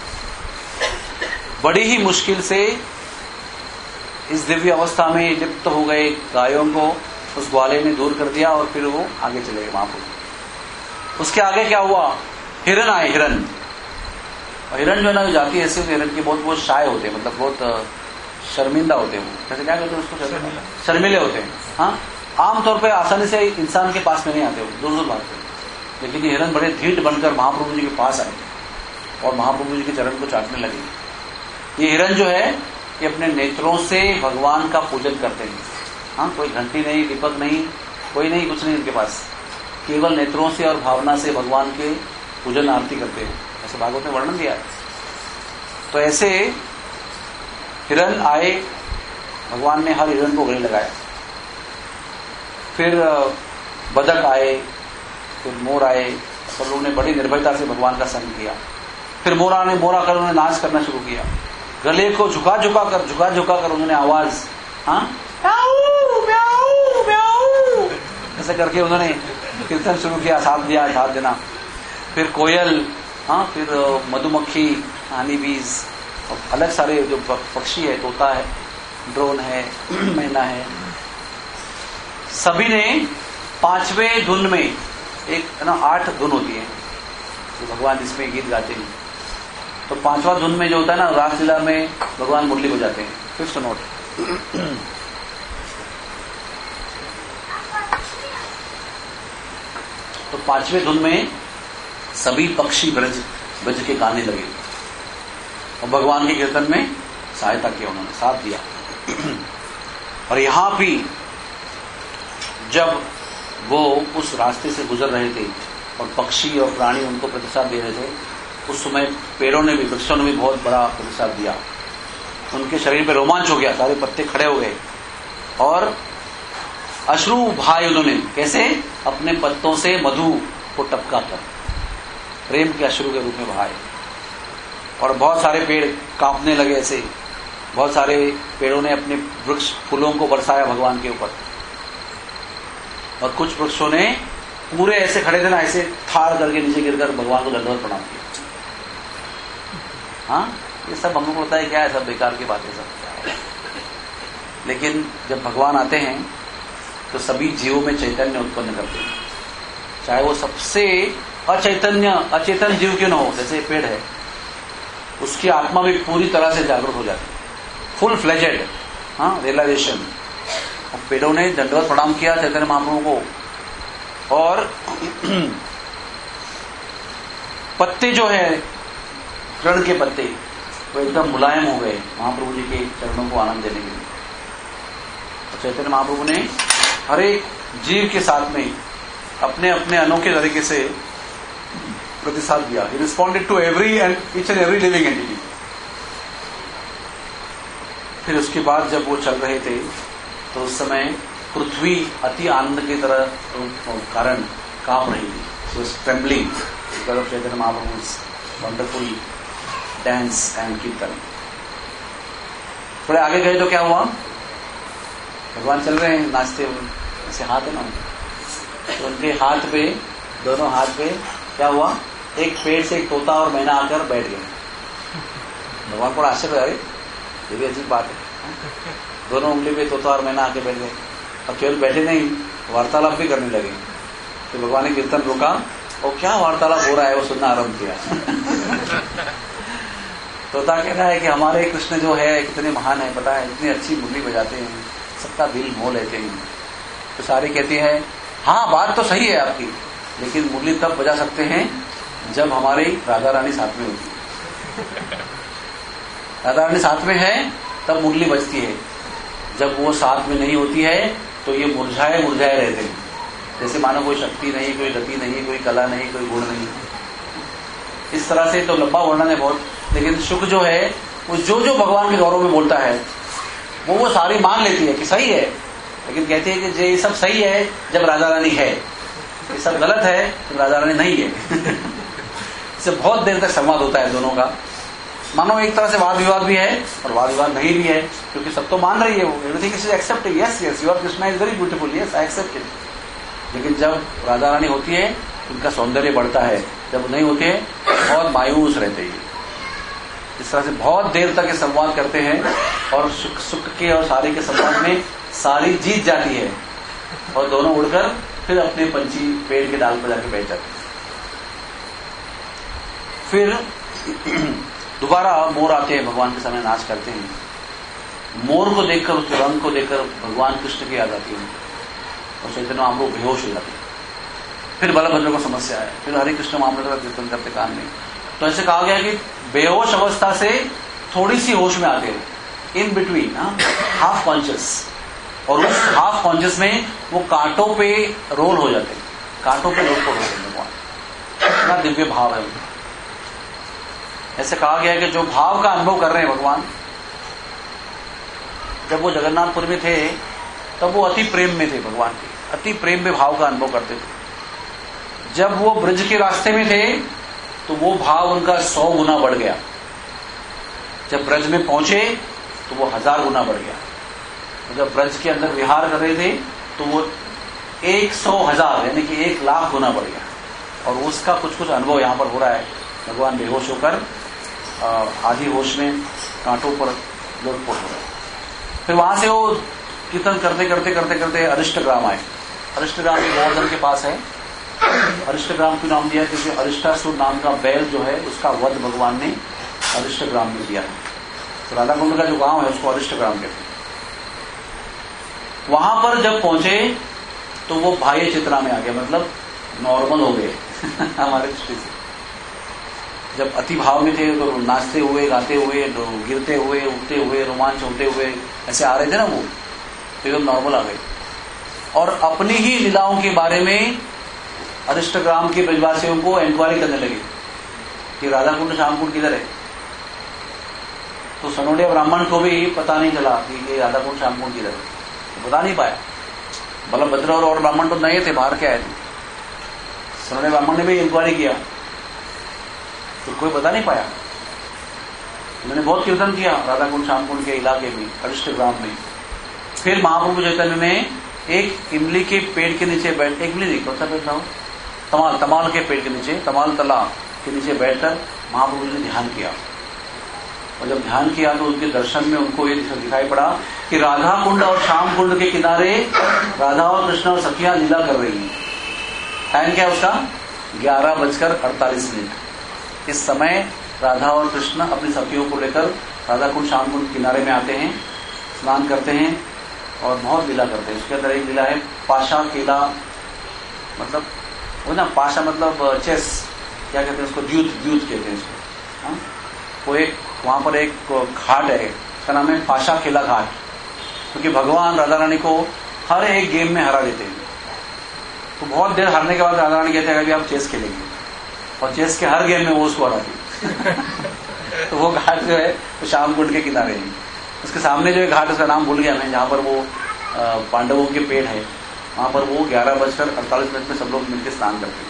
बड़ी ही मुश्किल से इस दिव्य अवस्था में लिप्त हो गए गायों को उस ग्वाले ने दूर कर दिया और फिर वो आगे चले गए महापुरुष। उसके आगे क्या हुआ, हिरन आए, हिरन। और हिरन जो है ना, जाति ऐसे होते हिरन के, बहुत बहुत शाय होते हैं, मतलब बहुत शर्मिंदा होते हैं। वो कैसे क्या कहते हैं उसको, शर्मिले होते हैं। हाँ, आमतौर पर आसानी से इंसान के पास में नहीं आते, दूर दूर भागते हैं। लेकिन ये हिरन बड़े धीट बनकर महाप्रभु जी के पास आए और महाप्रभु जी के चरण को चाटने लगे। ये हिरन जो है ये अपने नेत्रों से भगवान का पूजन करते हैं। हाँ, कोई घंटी नहीं, दीपक नहीं, कोई नहीं, कुछ नहीं इनके पास, केवल नेत्रों से और भावना से भगवान के पूजन आरती करते हैं, ऐसे भागवत में वर्णन दिया है। तो ऐसे हिरन आए, भगवान ने हर हिरन को गले लगाया। फिर बदक आए, फिर मोर आए, सब लोगों ने बड़ी निर्भयता से भगवान का संग किया। फिर मोरा ने मोरा कर उन्होंने नाच करना शुरू किया, गले को झुका झुका कर झुका झुका कर उन्होंने आवाज, हाँ, म्याऊ म्याऊ म्याऊ ऐसे करके उन्होंने कीर्तन शुरू किया, साथ दिया, साथ देना। फिर कोयल, हाँ, फिर मधुमक्खी, हनी बीज, अलग सारे जो पक्षी है, तोता है, ड्रोन है, मैना है, सभी ने पांचवें धुन में, एक है ना आठ धुन होती है तो भगवान इसमें गीत गाते हैं, तो पांचवा धुन में जो होता है ना, रासलीला में भगवान मुरली बजाते हैं, फिफ्थ नोट। तो पांचवें धुन में सभी पक्षी ब्रज ब्रज के गाने लगे और भगवान के कीर्तन में सहायता किया, उन्होंने साथ दिया। और यहां भी जब वो उस रास्ते से गुजर रहे थे और पक्षी और प्राणी उनको प्रतिसाद दे रहे थे, उस समय पेड़ों ने भी, वृक्षों ने भी बहुत बड़ा प्रतिसाद दिया। उनके शरीर पे रोमांच हो गया, सारे पत्ते खड़े हो गए और अश्रु भाई उन्होंने, कैसे? अपने पत्तों से मधु को टपका कर प्रेम के अश्रु के रूप में बहाए। और बहुत सारे पेड़ कांपने लगे, ऐसे बहुत सारे पेड़ों ने अपने वृक्ष फूलों को बरसाया भगवान के ऊपर, और कुछ वृक्षों ने पूरे ऐसे खड़े थे ना, ऐसे थाड़ करके नीचे गिरकर भगवान को दंडवत प्रणाम किया। हाँ, ये सब हमको पता है क्या है, सब बेकार की बातें सब। लेकिन जब भगवान आते हैं तो सभी जीवों में चैतन्य उत्पन्न करते हैं, चाहे वो सबसे अचैतन्य अचेतन जीव क्यों न हो, जैसे पेड़ है, उसकी आत्मा भी पूरी तरह से जागरूक हो जाती है, फुल फ्लेजेड, हाँ, रियलाइजेशन। पेड़ों ने दंडवत प्रणाम किया चैतन्य महाप्रभु को, और पत्ते जो है रण के पत्ते वो एकदम मुलायम हो गए महाप्रभु जी के चरणों को आनंद देने के लिए। तो चैतन्य महाप्रभु ने हर एक जीव के साथ में अपने अपने अनोखे तरीके से प्रतिसाद दिया। He responded to every and each and every living entity. फिर उसके बाद जब वो चल रहे थे तो उस समय पृथ्वी अति आनंद की तरह कारण कांप रही थी, so trembling because of Chaitanya Mahaprabhu's wonderful dance and kirtan. थोड़े आगे गए तो क्या हुआ, भगवान चल रहे हैं नाचते हुए, ऐसे हाथ है ना, तो उनके हाथ पे, दोनों हाथ पे क्या हुआ, एक पेड़ से एक तोता और मैना आकर बैठ गए। भगवान को आश्चर्य, अरे ये भी अजीब बात है, दोनों उंगली पे तोता और मैना आके बैठ गए, और केवल बैठे नहीं, वार्तालाप भी करने लगे। तो भगवान ने कीर्तन रोका और क्या वार्तालाप हो रहा है वो सुनना आरंभ किया। तोता कह रहा है कि हमारे कृष्ण जो है कितने महान है, पता है, इतनी अच्छी मुरली बजाते हैं, सबका दिल मोह लेते हैं। तो सारे कहते हैं हाँ बात तो सही है आपकी, लेकिन मुरली तब बजा सकते हैं जब हमारी राधा रानी साथ में होती है। राधा रानी साथ में है तब मुरली बजती है, जब वो साथ में नहीं होती है तो ये मुरझाए मुरझाए रहते हैं, जैसे मानो कोई शक्ति नहीं, कोई गति नहीं, कोई कला नहीं, कोई गुण नहीं। इस तरह से तो लंबा वर्णन है बहुत, लेकिन शुक जो है वो जो जो भगवान के गौरव में बोलता है वो वो सारी मान लेती है कि सही है, लेकिन कहती है कि ये सब सही है जब राधा रानी है, ये सब गलत है जब राधा रानी नहीं है। इससे बहुत देर तक संवाद होता है दोनों का, मानो एक तरह से वाद विवाद भी है और वाद विवाद नहीं भी है, क्योंकि सब तो मान रही है वो, everything is accepted, yes yes your Krishna is very beautiful, yes I accept it. लेकिन जब राधा रानी होती है उनका सौंदर्य बढ़ता है, जब नहीं होते हैं बहुत मायूस रहते हैं। इस तरह से बहुत देर तक ये संवाद करते हैं और सुख सुख के और सारे के संवाद में सारी जीत जाती है और दोनों उड़कर फिर अपने पंछी पेड़ के डाल पर जाके बैठ जाते हैं। फिर दोबारा मोर आते हैं, भगवान के सामने नाच करते हैं। मोर को देखकर, उसके रंग को देखकर भगवान कृष्ण की याद आती है और चैतन्य महाप्रभु बेहोश हो जाते हैं। फिर बलभद्र को समस्या है, फिर हरे कृष्ण महामंत्र का कीर्तन करते कान में। तो ऐसे कहा गया कि बेहोश अवस्था से थोड़ी सी होश में आते हैं, इन बिटवीन, हाफ कॉन्शियस, और उस हाफ कॉन्शियस में वो कांटों पे रोल हो जाते हैं, कांटों पे रोल हो जाते हैं भगवान। इतना दिव्य भाव है उनका। ऐसे कहा गया कि जो भाव का अनुभव कर रहे हैं भगवान, जब वो जगन्नाथपुर में थे तब वो अति प्रेम में थे, भगवान के अति प्रेम में भाव का अनुभव करते थे। जब वो ब्रज के रास्ते में थे तो वो भाव उनका सौ गुना बढ़ गया, जब ब्रज में पहुंचे तो वो हजार गुना बढ़ गया, तो जब ब्रज के अंदर विहार कर रहे थे तो वो एक सौ हजार यानी कि एक लाख गुना बढ़ गया। और उसका कुछ कुछ अनुभव यहां पर हो रहा है। भगवान बेहोश होकर आधी होश में कांटों पर लोटपोट हो रहे हैं। फिर वहां से वो कीर्तन करते करते करते करते अरिष्टग्राम आए। अरिष्टग्राम गोवर्धन के पास है। अरिष्टग्राम क्यों नाम दिया, क्योंकि अरिष्टासुर नाम का बैल जो है उसका वध भगवान ने अरिष्टग्राम में दिया है। तो राधा कुंड का जो गांव है उसको अरिष्टग्राम कहते हैं। वहां पर जब पहुंचे तो वो बाह्य चित्रा में आ गया, मतलब नॉर्मल हो गए हमारे दृष्टि से। जब अति भाव में थे तो नाचते हुए, गाते हुए, गिरते हुए, उठते हुए, रोमांच होते हुए ऐसे आ रहे थे ना, वो तो एकदम नॉर्मल आ गए। और अपनी ही लीलाओं के बारे में अरिष्टग्राम के ब्रजवासियों को इंक्वायरी करने लगे कि राधा कुंड श्याम कुंड किधर है। तो सनोडिया ब्राह्मण को भी पता नहीं चला कि ये राधा कुंड श्याम कुंड किधर, तो बता नहीं पाया। बलभद्र और, और ब्राह्मण तो नए थे, बाहर के आए थे। सनोडिया ब्राह्मण ने भी इंक्वायरी किया तो कोई बता नहीं पाया। उन्होंने बहुत कीर्तन किया राधा कुंड श्याम कुंड के इलाके में, कनिष्ठ ग्राम में। फिर महाप्रभु चैतन्य ने एक इमली के पेड़ के नीचे बैठ, एक इमली नहीं, कौन सा पेड़ था, तमाल, तमाल के पेड़ के नीचे, तमाल तला के नीचे बैठकर महाप्रभु जी ने ध्यान किया। और जब ध्यान किया तो उनके दर्शन में उनको ये दिखाई पड़ा कि राधा कुंड और श्याम कुंड के किनारे राधा और कृष्ण और सखियां लीला कर रही हैं। टाइम क्या है उसका, ग्यारह बजकर अड़तालीस मिनट। इस समय राधा और कृष्ण अपनी सखियों को लेकर राधा कुंड श्याम कुंड किनारे में आते हैं, स्नान करते हैं और बहुत लीला करते हैं। उसके अंदर एक लीला है पाशा केला, मतलब वो ना पाशा मतलब चेस, क्या कहते हैं उसको, द्यूत, द्यूत कहते हैं उसको। हाँ? वो एक वहां पर एक घाट है, उसका नाम है पाशा केला घाट, क्योंकि भगवान राधा रानी को हर एक गेम में हरा देते हैं। तो बहुत देर हारने के बाद राधा रानी कहते हैं अभी आप चेस खेलेंगे, और चेस के हर गेम में वो उसको हराती तो वो घाट जो है वो श्याम कुंड के किनारे है। उसके सामने जो एक घाट, उसका नाम भूल गया मैं, जहां पर वो पांडवों के पेड़ है, वहां पर वो ग्यारह बजकर अड़तालीस मिनट में सब लोग मिलकर स्नान करते हैं।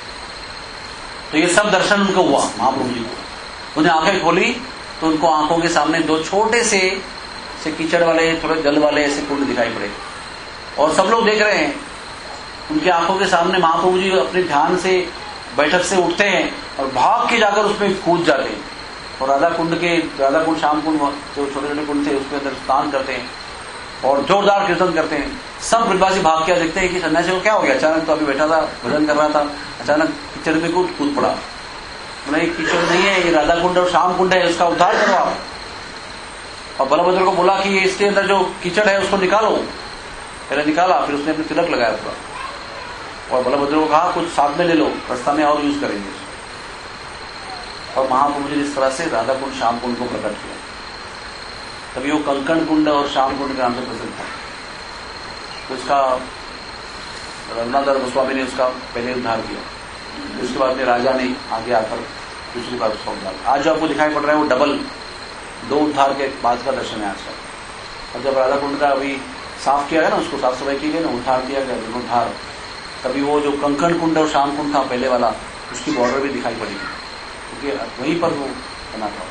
तो ये सब दर्शन उनको हुआ महाप्रभु जी को। उन्हें आंखें खोली तो उनको आंखों के सामने दो छोटे से से कीचड़ वाले, थोड़े जल वाले ऐसे कुंड दिखाई पड़े, और सब लोग देख रहे हैं। उनकी आंखों के सामने महाप्रभु जी अपने ध्यान से बैठक से उठते हैं और भाग के जाकर उसमें कूद जाते हैं, और राधा कुंड के, राधा कुंड श्याम कुंड जो छोटे छोटे कुंड थे उसके अंदर स्नान करते हैं और जोरदार कीर्तन करते हैं। सब ब्रजवासी भाग के देखते हैं कि सन्यासी को क्या हो गया, अचानक तो अभी बैठा था भजन कर रहा था, अचानक कीचड़ में कूद कूद पड़ा। बोले ये कीचड़ नहीं है, ये राधा कुंड और श्याम कुंड है, उसका उद्धार करो आप। और बलभद्र को बोला कि इसके अंदर जो कीचड़ है उसको निकालो। पहले निकाला, फिर उसने अपने तिलक लगाया पूरा, और बलभद्र को कहा कुछ साथ में ले लो, रास्ता में और यूज करेंगे। और महाप्रभु जी ने इस तरह से राधा कुंड श्याम कुंड को प्रकट किया। तभी वो कंकण कुंड और श्याम कुंड के नाम से प्रसिद्ध था। तो इसका रघुनाथ गोस्वामी ने उसका पहले उद्धार किया, उसके बाद में राजा ने आगे आकर दूसरी बार उसका उद्धार। आज जो आपको दिखाई पड़ रहा है वो डबल, दो उद्धार के बाद का दर्शन है आज का। और जब राधा कुंड का अभी साफ किया गया ना, उसको साफ सफाई की गई ना, उद्धार किया गया, जीर्णोद्धार, तभी वो जो कंकण कुंड और श्याम कुंड था पहले वाला, उसकी बॉर्डर भी दिखाई पड़ेगी, क्योंकि वहीं पर वो बना था।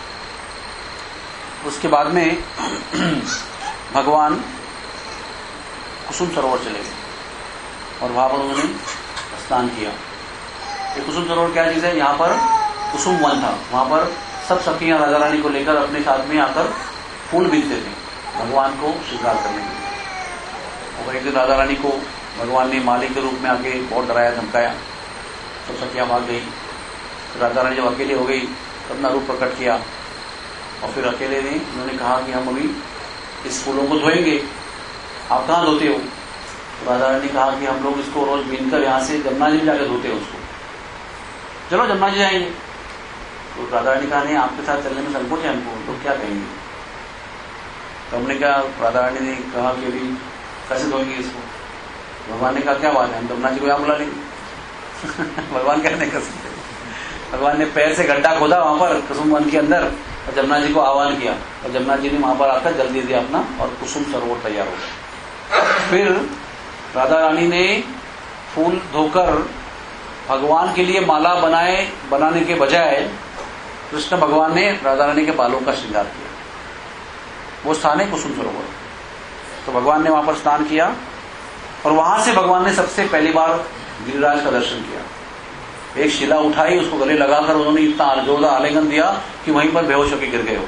उसके बाद में भगवान कुसुम सरोवर चले गए और वहां पर उन्होंने स्नान किया। ये कुसुम सरोवर क्या चीज है, यहाँ पर कुसुम वन था, वहां पर सब सखियां राधा रानी को लेकर अपने साथ में आकर फूल बीनते थे भगवान को श्रृंगार करने के लिए। और एक दिन राधा रानी को भगवान ने माली के रूप में आके बहुत डराया धमकाया, तो सखियां भाग गई। राधा रानी जब अकेले हो गई तब अपना रूप प्रकट किया, और फिर अकेले ने उन्होंने कहा कि हम अभी इस फूलों को धोएंगे, आप कहाँ धोते हो? तो राधा रानी ने कहा कि हम लोग इसको रोज बीनकर यहाँ से जमुना जी में जाकर धोते हैं उसको, चलो जमुना जी जाएंगे। तो राधा रानी कहा नहीं, आपके साथ चलने में संकोच है हमको, तो क्या कहेंगे? तो हमने कहा, राधा रानी ने कहा कि अभी कैसे धोएंगे इसको? भगवान ने कहा क्या बात है, हम जमुना जी को यहाँ बुला लेंगे भगवान क्या नहीं कर सकते। भगवान ने पैर से गड्ढा खोदा वहां पर कुसुम वन के अंदर, और जमुना जी को आह्वान किया, और जमुना जी ने वहां पर आकर जल दे दिया अपना, और कुसुम सरोवर तैयार हो गया। फिर राधा रानी ने फूल धोकर भगवान के लिए माला बनाए बनाने के बजाय कृष्ण भगवान ने राधा रानी के बालों का श्रृंगार किया। वो स्थान है कुसुम सरोवर। तो भगवान ने वहां पर स्नान किया, और वहां से भगवान ने सबसे पहली बार गिरिराज का दर्शन किया। एक शिला उठाई, उसको गले लगाकर उन्होंने इतना जोरदार आलिंगन दिया कि वहीं पर बेहोश होकर गिर गए हो।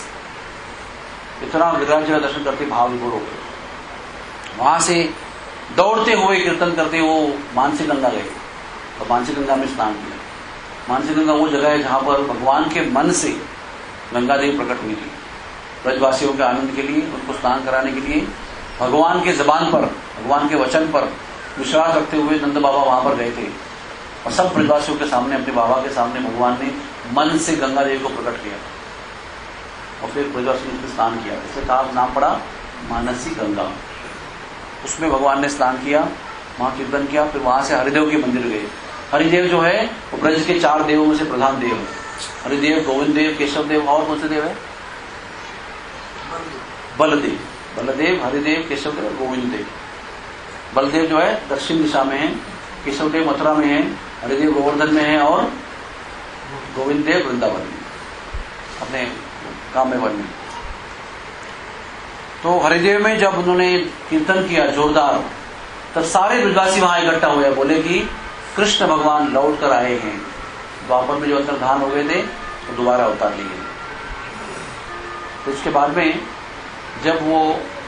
इतना गिरिराज का दर्शन करते भाव विभोर हो गए। वहां से दौड़ते हुए कीर्तन करते वो मानसी गंगा गए, और मानसी गंगा में स्नान किया। मानसी गंगा वो जगह है जहां पर भगवान के मन से गंगा देवी प्रकट हुई थी। ब्रजवासियों के आनंद के लिए, उनको स्नान कराने के लिए, भगवान के जबान पर, भगवान के वचन पर विश्वास रखते हुए नंद बाबा वहां पर गए थे, और सब ब्रजवासियों के सामने, अपने बाबा के सामने भगवान ने मन से गंगा देवी को प्रकट किया, और फिर ब्रजवासियों ने स्नान किया। इससे कहा नाम पड़ा मानसी गंगा। उसमें भगवान ने स्नान किया, वहां कीर्तन किया। फिर वहां से हरिदेव के मंदिर गए। हरिदेव जो है वो ब्रज के चार देवों में से प्रधान देव है। हरिदेव, गोविंद देव, केशव देव, और कौन से देव है? बलदेव, बलदेव, हरिदेव, केशवदेव, गोविंद देव। बलदेव जो है दक्षिण दिशा में है, केशवदेव मथुरा में है, हरिदेव गोवर्धन में है और गोविंद देव वृंदावन में, अपने काम्य वन में। तो हरिदेव में जब उन्होंने कीर्तन किया जोरदार, तब सारे ब्रजवासी वहां इकट्ठा हुए, बोले कि कृष्ण भगवान लौट कर आए हैं। द्वापर में जो अंतर्धान हो गए थे तो दोबारा अवतार लिए गए। तो उसके बाद में जब वो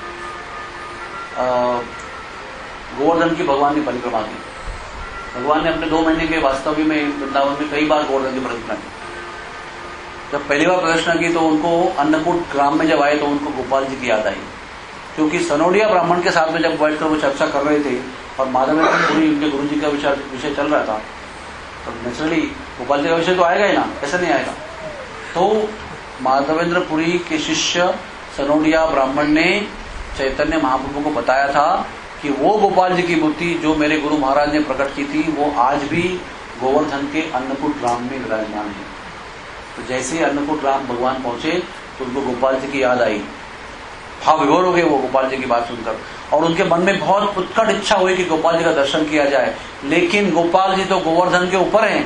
गोवर्धन की भगवान ने परिक्रमा की, भगवान ने अपने दो महीने के वास्तव्य में वृंदावन में कई बार गोवर्धन की परिक्रमा की। जब पहली बार प्रदर्शना की तो उनको अन्नकूट ग्राम में जब आए तो उनको गोपाल जी की याद आई, क्योंकि सनोडिया ब्राह्मण के साथ में जब बैठकर वो चर्चा कर रहे थे और माधवेंद्र पुरी उनके गुरु जी का विचार विषय चल रहा था, तो नेचुरली गोपाल जी का विषय तो आएगा ही ना, ऐसा नहीं आएगा। तो माधवेंद्र पुरी के शिष्य सनोडिया ब्राह्मण ने चैतन्य महाप्रभु को बताया था कि वो गोपाल जी की मूर्ति जो मेरे गुरु महाराज ने प्रकट की थी वो आज भी गोवर्धन के अन्नकूट ग्राम में विराजमान है। तो जैसे ही अन्नकूट ग्राम भगवान पहुंचे तो उनको गोपाल जी की याद आई, भाव विभोर हो गए वो गोपाल जी की बात सुनकर, और उनके मन में बहुत उत्कट इच्छा हुई कि गोपाल जी का दर्शन किया जाए। लेकिन गोपाल जी तो गोवर्धन के ऊपर हैं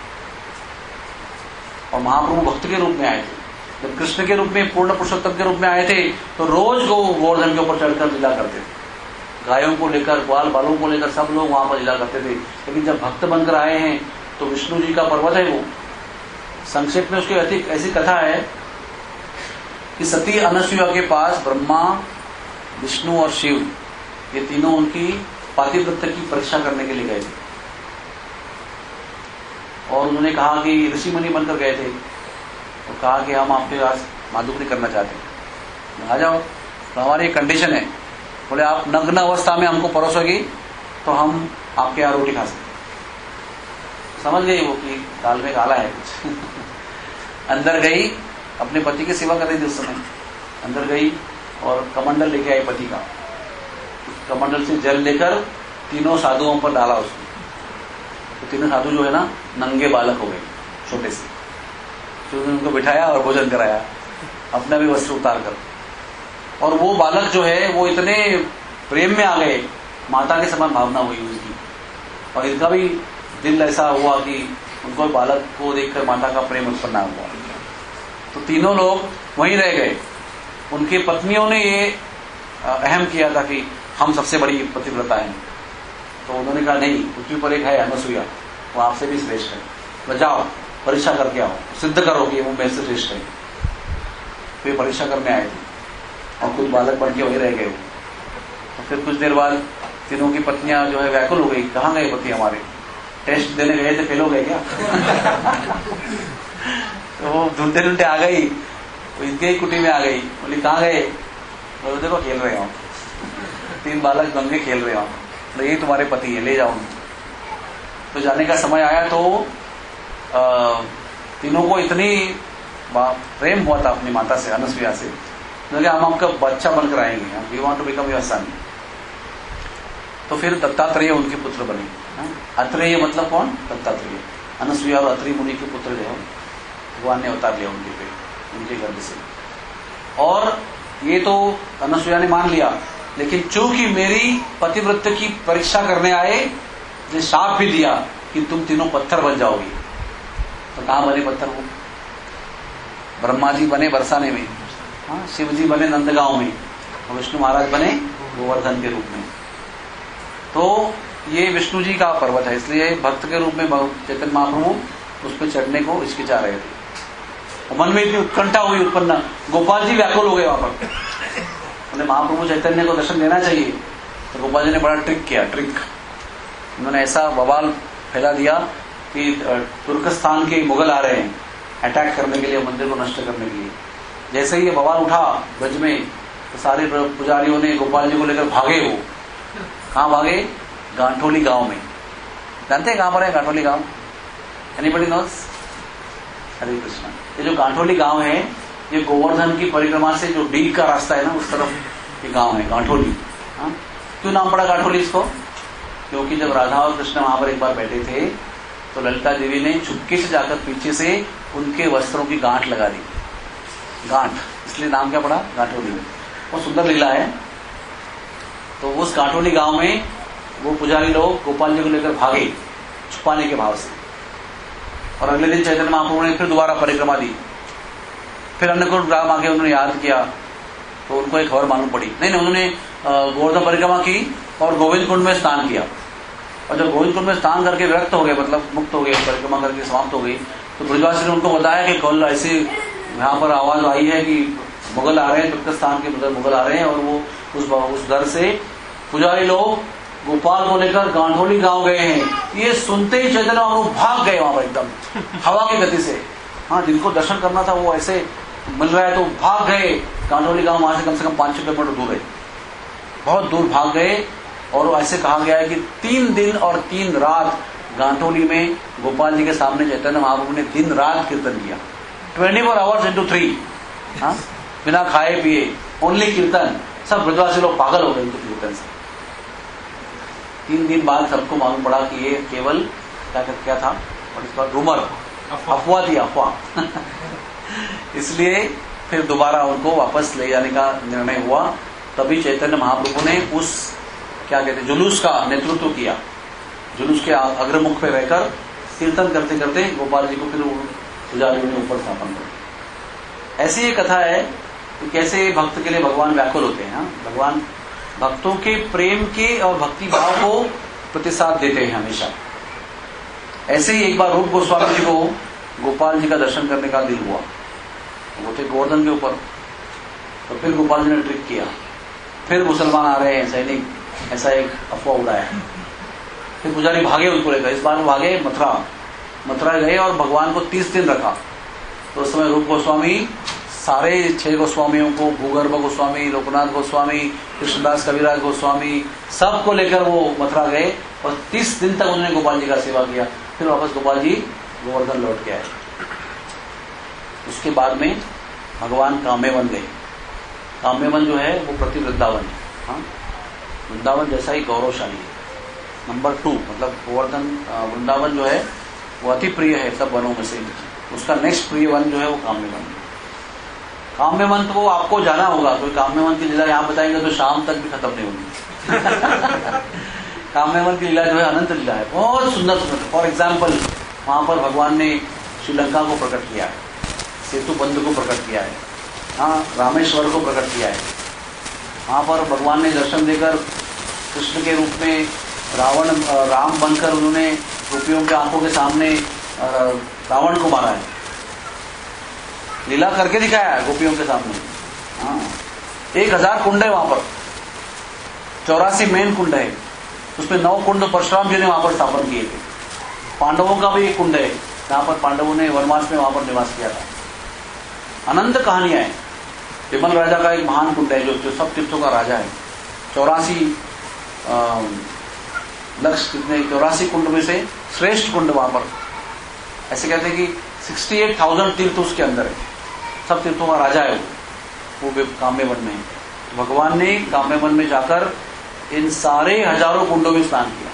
और महाप्रभु भक्त के रूप में आए थे। जब कृष्ण के रूप में, पूर्ण पुरुषोत्तम के रूप में आए थे तो रोज गो गोवर्धन के ऊपर चढ़कर लीला करते थे, गायों को लेकर, ग्वाल बालों को लेकर सब लोग वहां पर लीला करते थे। लेकिन जब भक्त बनकर आए हैं तो विष्णु जी का पर्वत है वो। संक्षेप में उसकी ऐसी कथा है कि सती अनसुया के पास ब्रह्मा, विष्णु और शिव ये तीनों उनकी पातिव्रत्य की परीक्षा करने के लिए गए थे और उन्होंने कहा कि ऋषि मुनि बनकर गए थे और कहा कि हम आपके पास माधुकरी करना चाहते हैं, आ जाओ। तो हमारी कंडीशन है, बोले आप नग्न अवस्था में हमको परोसोगी तो हम आपके यहाँ रोटी खा सकते। समझ गई वो कि दाल में काला है कुछ। अंदर गई, अपने पति की सेवा कर रही थी उस समय, अंदर गई और कमंडल लेके आई पति का, कमंडल से जल लेकर तीनों साधुओं पर डाला उसने। तो तीनों साधु जो है ना नंगे बालक हो गए छोटे से, तो उनको बिठाया और भोजन कराया अपना भी वस्त्र उतार कर। और वो बालक जो है वो इतने प्रेम में आ गए, माता के समान भावना हुई उसकी, और इनका भी दिल ऐसा हुआ कि उनको बालक को देखकर माता का प्रेम उत्पन्न हुआ। तो तीनों लोग वहीं रह गए। उनकी पत्नियों ने ये अहम किया था कि हम सबसे बड़ी पतिव्रता हैं, तो उन्होंने कहा नहीं, पृथ्वी पर एक है अनसुया, वो आपसे भी श्रेष्ठ है, तो जाओ परीक्षा करके आओ, सिद्ध करो कि वो मेरे से श्रेष्ठ है। तो ये परीक्षा करने आए थे और कुछ बालक बन के वही रह गए। तो फिर कुछ देर बाद तीनों की पत्नियां जो है व्याकुल हो गई, कहाँ गए पति हमारे, टेस्ट देने गए थे, फेल हो गए क्या? तो वो ढूंढते ढूंढते आ गई, वो इनके ही कुटी में आ गई, बोली कहाँ गए? तो देखो खेल रहे हो, तीन बालक बन के खेल रहे हो, तो यही तुम्हारे पति है, ले जाओ। तो जाने का समय आया तो आ, तीनों को इतनी प्रेम हुआ था अपनी माता से, अनसुया से, तो हम आपका बच्चा बनकर आएंगे, we want to become your son. तो फिर दत्तात्रेय उनके पुत्र बने। अत्रेय मतलब कौन? दत्तात्रेय। अनसुया और अत्रि मुनि के पुत्र जो है भगवान ने अवतार लिया उनके पे, उनके गर्भ से। और ये तो अनसुया ने मान लिया, लेकिन चूंकि मेरी पतिव्रत्य की परीक्षा करने आए, ने शाप भी दिया कि तुम तीनों पत्थर बन जाओगी। तो कहां बने पत्थर? वो ब्रह्मा जी बने बरसाने में, हाँ, शिव जी बने नंदगांव में, और विष्णु महाराज बने गोवर्धन के रूप में। तो ये विष्णु जी का पर्वत है, इसलिए भक्त के रूप में चैतन्य महाप्रभु उस पर चढ़ने को हिचकिचा रहे थे। मन में इतनी उत्कंठा हुई उत्पन्न, गोपाल जी व्याकुल हो गए वहां पर, उन्हें महाप्रभु चैतन्य को दर्शन देना चाहिए। तो गोपाल जी ने बड़ा ट्रिक किया, ट्रिक उन्होंने ऐसा बवाल फैला दिया कि तुर्कस्तान के मुगल आ रहे हैं अटैक करने के लिए, मंदिर को नष्ट करने के लिए। जैसे ही ये बवाल उठा ब्रज में, तो सारे पुजारियों ने गोपाल जी को लेकर भागे। वो कहाँ भागे? गांठोली गांव में। जानते हैं कहां पर है गांठोली गांव? Anybody knows? हरे कृष्णा। ये जो गांठोली गांव है, ये गोवर्धन की परिक्रमा से जो डी का रास्ता है ना, उस तरफ ये गांव है गांठोली। हाँ, क्यों नाम पड़ा गांठोली इसको? क्योंकि जब राधा और कृष्ण वहां पर एक बार बैठे थे तो ललिता देवी ने चुपके से जाकर पीछे से उनके वस्त्रों की गांठ लगा दी। गांठ इसलिए नाम क्या पड़ा, गांठोली। बहुत सुंदर लीला है। तो उस गांठोली गांव में वो पुजारी लोग गोपाल जी को लेकर भागे छुपाने के भाव से, और अगले दिन चैतन्य महाप्रभु ने फिर दोबारा परिक्रमा दी। फिर अन्नकूट ग्राम आके उन्होंने याद किया तो उनको एक खबर मालूम पड़ी। नहीं नहीं उन्होंने गोवर्धन परिक्रमा की और गोविंद कुंड में स्नान किया, और जब गोविंद कुंड में स्नान करके विरक्त हो गए, मतलब मुक्त हो गए, परिक्रमा करके समाप्त हो गई, तो ब्रजवासी ने उनको बताया कि कल ऐसे यहाँ पर आवाज आई है कि मुगल आ रहे हैं, तुर्कस्तान के मुगल आ रहे हैं, और वो उस उस दर से पुजारी लोग गोपाल को लेकर गांठोली गांव गए हैं। ये सुनते ही चैतन्य महाप्रभु भाग गए वहां पर एकदम हवा की गति से। हाँ, जिनको दर्शन करना था वो ऐसे मिल रहा है तो भाग गए गांठोली गांव। वहां से कम से कम पांच छह किलोमीटर दूर है, बहुत दूर भाग गए। और ऐसे कहा गया है कि तीन दिन और तीन रात गांठोली में गोपाल जी के सामने चैतन्य महाप्रभु ने दिन रात कीर्तन किया, twenty four hours into three, हाँ, बिना खाए पिए, ओनली कीर्तन। सब ब्रजवासी लोग पागल हो गए इनके कीर्तन से। तीन दिन बाद सबको मालूम पड़ा कि ये केवल क्या क्या था, और इस बार रूमर, अफवाह थी, अफवाह। इसलिए फिर दोबारा उनको वापस ले जाने का निर्णय हुआ। तभी चैतन्य महाप्रभु ने उस क्या कहते हैं जुलूस का नेतृत्व किया। जुलूस के अग्रमुख पे रहकर कीर्तन करते करते गोपाल जी को फिर पुजारियों ने ऊपर स्थापन कर। ऐसी ये कथा है कि कैसे भक्त के लिए भगवान व्याकुल होते हैं। भगवान भक्तों के प्रेम के और भक्ति भाव को प्रतिसाद देते हैं हमेशा। ऐसे ही एक बार रूप गोस्वामी जी को गोपाल जी का दर्शन करने का दिल हुआ, वो थे गोवर्धन के ऊपर। तो फिर गोपाल जी ने ट्रिक किया, फिर मुसलमान आ रहे हैं सैनिक, ऐसा एक अफवाह उड़ाया। फिर पुजारी भागे उनको लेकर। इस बार भागे मथुरा, मथुरा गए और भगवान को तीस दिन रखा। तो उस समय रूप गोस्वामी सारे छह गोस्वामियों को, भूगर्भ गोस्वामी, लोकनाथ गोस्वामी, कृष्णदास कविराज गोस्वामी, सबको लेकर वो मथुरा गए और तीस दिन तक उन्होंने गोपाल जी का सेवा किया। फिर वापस गोपाल जी गोवर्धन लौट के आए। उसके बाद में भगवान काम्यवन गए। काम्यवन जो है वो प्रति वृंदावन है। हाँ, वृंदावन जैसा ही गौरवशाली है। नंबर टू, मतलब गोवर्धन वृंदावन जो है वो अति प्रिय है सब वनों में से। उसका नेक्स्ट प्रिय वन जो है वो काम्यवन। काम्यवन तो आपको जाना होगा, कोई काम्यवन की लीला यहाँ बताएंगे तो शाम तक भी खत्म नहीं होगी। काम्यवन की लीला जो है अनंत लीला है, बहुत सुंदर सुंदर। फॉर एग्जाम्पल, वहां पर भगवान ने श्रीलंका को प्रकट किया है, सेतु बंध को प्रकट किया है, हाँ, रामेश्वर को प्रकट किया है। वहां पर भगवान ने दर्शन देकर कृष्ण के रूप में रावण राम बनकर उन्होंने गोपियों के आंखों के सामने रावण को मारा है। लीला करके दिखाया है गोपियों के सामने। हाँ, एक हजार कुंड है वहां पर, चौरासी मेन कुंड है, उसमें नौ कुंड परशुराम जी ने वहां पर स्थापन किए थे। पांडवों का भी एक कुंड है जहां पर पांडवों ने वनवास में वहां पर निवास किया था। अनंत कहानियां हैं। विमल राजा का एक महान कुंड है जो, जो सब तीर्थों का राजा है। चौरासी लक्ष्य कितने चौरासी कुंड में से श्रेष्ठ कुंड वहां पर, ऐसे कहते हैं कि सिक्सटी एट थाउजेंड तीर्थ उसके अंदर है। सब तीर्थों का राजा है वो, वो काम्यवन में। तो भगवान ने काम्यवन में जाकर इन सारे हजारों कुंडों में स्नान किया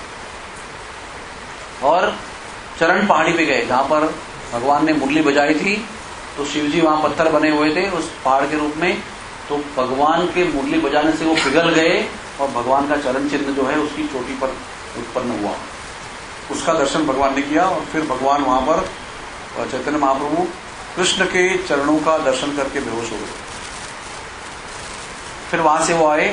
और चरण पहाड़ी पे गए जहां पर भगवान ने मुरली बजाई थी। तो शिव जी वहां पत्थर बने हुए थे उस पहाड़ के रूप में। तो भगवान के मुरली बजाने से वो पिघल गए और भगवान का चरण चिन्ह जो है उसकी चोटी पर उत्पन्न हुआ। उसका दर्शन भगवान ने किया और फिर भगवान वहां पर चैतन्य महाप्रभु कृष्ण के चरणों का दर्शन करके बेहोश हो गए। फिर वहां से वो आए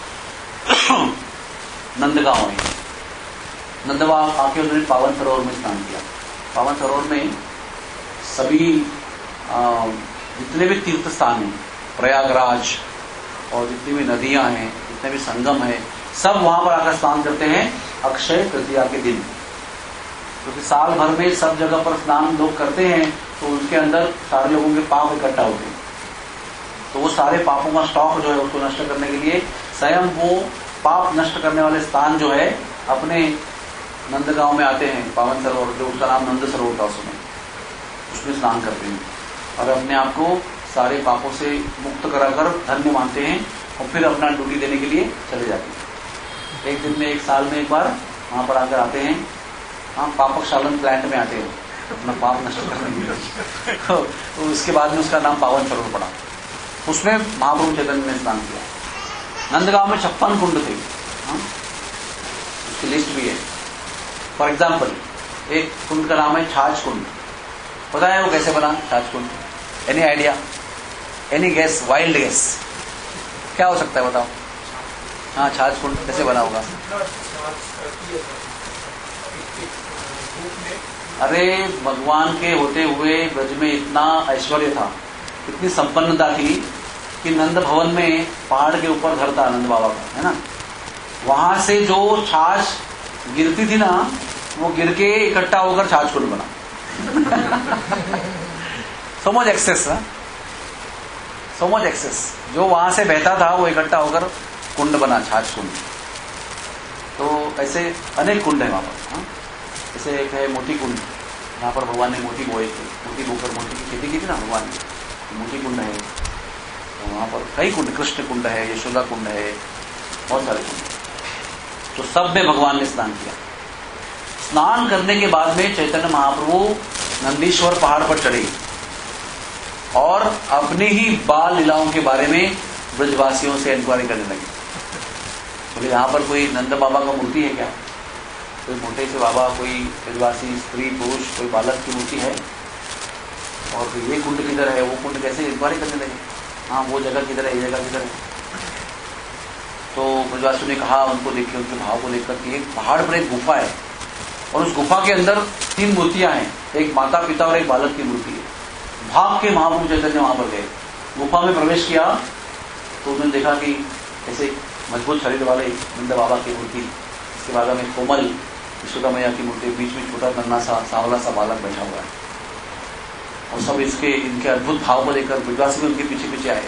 नंदगांव में। नंदगांव आके उन्होंने पावन सरोवर में स्नान किया। पावन सरोवर में सभी जितने भी तीर्थ स्थान हैं, प्रयागराज और जितनी भी नदियां हैं, जितने भी संगम हैं, सब वहां पर आकर स्नान करते हैं अक्षय तृतीया के दिन। क्योंकि तो साल भर में सब जगह पर स्नान लोग करते हैं तो उसके अंदर सारे लोगों के पाप इकट्ठा होते हैं। तो वो सारे पापों का स्टॉक जो है उसको नष्ट करने के लिए स्वयं वो पाप नष्ट करने वाले स्थान जो है अपने नंदगांव में आते हैं। पावन सरोवर जो उसका नाम नंद सरोवर था उसमें उसमें स्नान करते हैं और अपने आप को सारे पापों से मुक्त कराकर धन्य मानते हैं और फिर अपना ड्यूटी देने के लिए चले जाते हैं। एक दिन में, एक साल में एक बार वहां पर आकर आते हैं। हाँ, पापक शालन प्लांट में आते हैं अपना पाप नष्ट करने के लिए। तो उसके बाद में उसका नाम पावन सरोवर पड़ा। उसमें महाप्रभु चैतन्य ने स्नान किया। नंदगांव में छप्पन कुंड थे, हाँ? उसकी लिस्ट भी है। फॉर एग्जाम्पल एक कुंड का नाम है छाछ कुंड। पता है वो कैसे बना Chhachh Kund? Any idea? Any guess? Wild guess क्या हो सकता है बताओ? हाँ, छाछ कुंड कैसे बना होगा? अरे भगवान के होते हुए ब्रज में इतना ऐश्वर्य था, इतनी संपन्नता थी कि नंद भवन में पहाड़ के ऊपर घर था नंद बाबा का, है ना? वहां से जो छाछ गिरती थी ना, वो गिर के इकट्ठा होकर छाछ कुंड बना। So much excess, so much excess. जो वहां से बहता था वो इकट्ठा होकर कुंड बना, छाछ कुंड। तो ऐसे अनेक कुंड है वहां पर। जैसे एक है मोती कुंड, जहाँ पर भगवान ने मोती बोए थे, मोती बोकर मोती की खेती की थी ना भगवान ने, मोती कुंड है। तो वहां पर कई कुंड, कृष्ण कुंड है, यशोदा कुंड है, बहुत सारे कुंड। तो सब में भगवान ने स्नान किया। स्नान करने के बाद में चैतन्य महाप्रभु नंदीश्वर पहाड़ पर चढ़े और अपनी ही बाल लीलाओं के बारे में ब्रजवासियों से इंक्वायरी करने लगे। बोले यहाँ पर कोई नंद बाबा का मूर्ति है क्या? कोई मोटे से बाबा, कोई ब्रजवासी स्त्री पुरुष, कोई बालक की मूर्ति है? और ये कुंड किधर है, वो कुंड कैसे? इंक्वायरी करने लगे। हाँ, वो जगह किधर है, ये जगह किधर है? तो ब्रजवासियों ने कहा, उनको देख के, उनके भाव को देखकर कि एक पहाड़ पर एक गुफा है और उस गुफा के अंदर तीन मूर्तियां हैं, एक माता पिता और एक बालक की मूर्ति है। भाग के महाप्रभु चैतन्य वहां पर गए, गुफा में प्रवेश किया तो उन्होंने देखा कि ऐसे मजबूत शरीर वाले नंद बाबा की मूर्ति, इसके बाद में कोमल यशोदा मैया की मूर्ति, बीच में छोटा नन्हा सा सांवला सा बालक बैठा हुआ है। और सब इसके इनके अद्भुत भाव को देखकर ब्रजवासी भी उनके पीछे पीछे आए।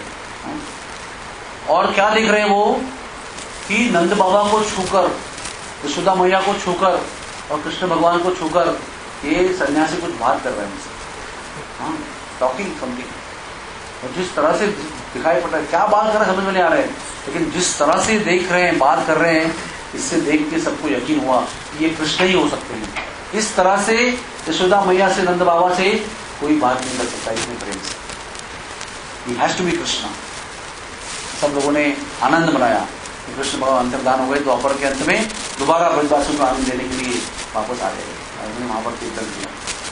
और क्या देख रहे हैं वो कि नंद बाबा को छूकर, यशोदा मैया को छूकर और कृष्ण भगवान को छूकर ये सन्यासी कुछ बात कर रहे हैं उनसे, हाँ, टॉकिंग समथिंग। और जिस तरह से दिखाई पड़ रहा है, क्या बात कर रहे हैं समझ में नहीं आ रहा है, लेकिन जिस तरह से देख रहे हैं, बात कर रहे हैं, इससे देख के सबको यकीन हुआ कि ये कृष्ण ही हो सकते हैं। इस तरह से यशोदा मैया से, नंद बाबा से कोई बात नहीं कर सकता इतने प्रेम से। He has to be Krishna. सब लोगों ने आनंद मनाया कि कृष्ण भगवान अंतर्धान हो गए। तो अपर के अंत में दोबारा ब्रजवासियों को आनंद देने के लिए वापस आ गए, उन्होंने वहां पर कीर्तन किया।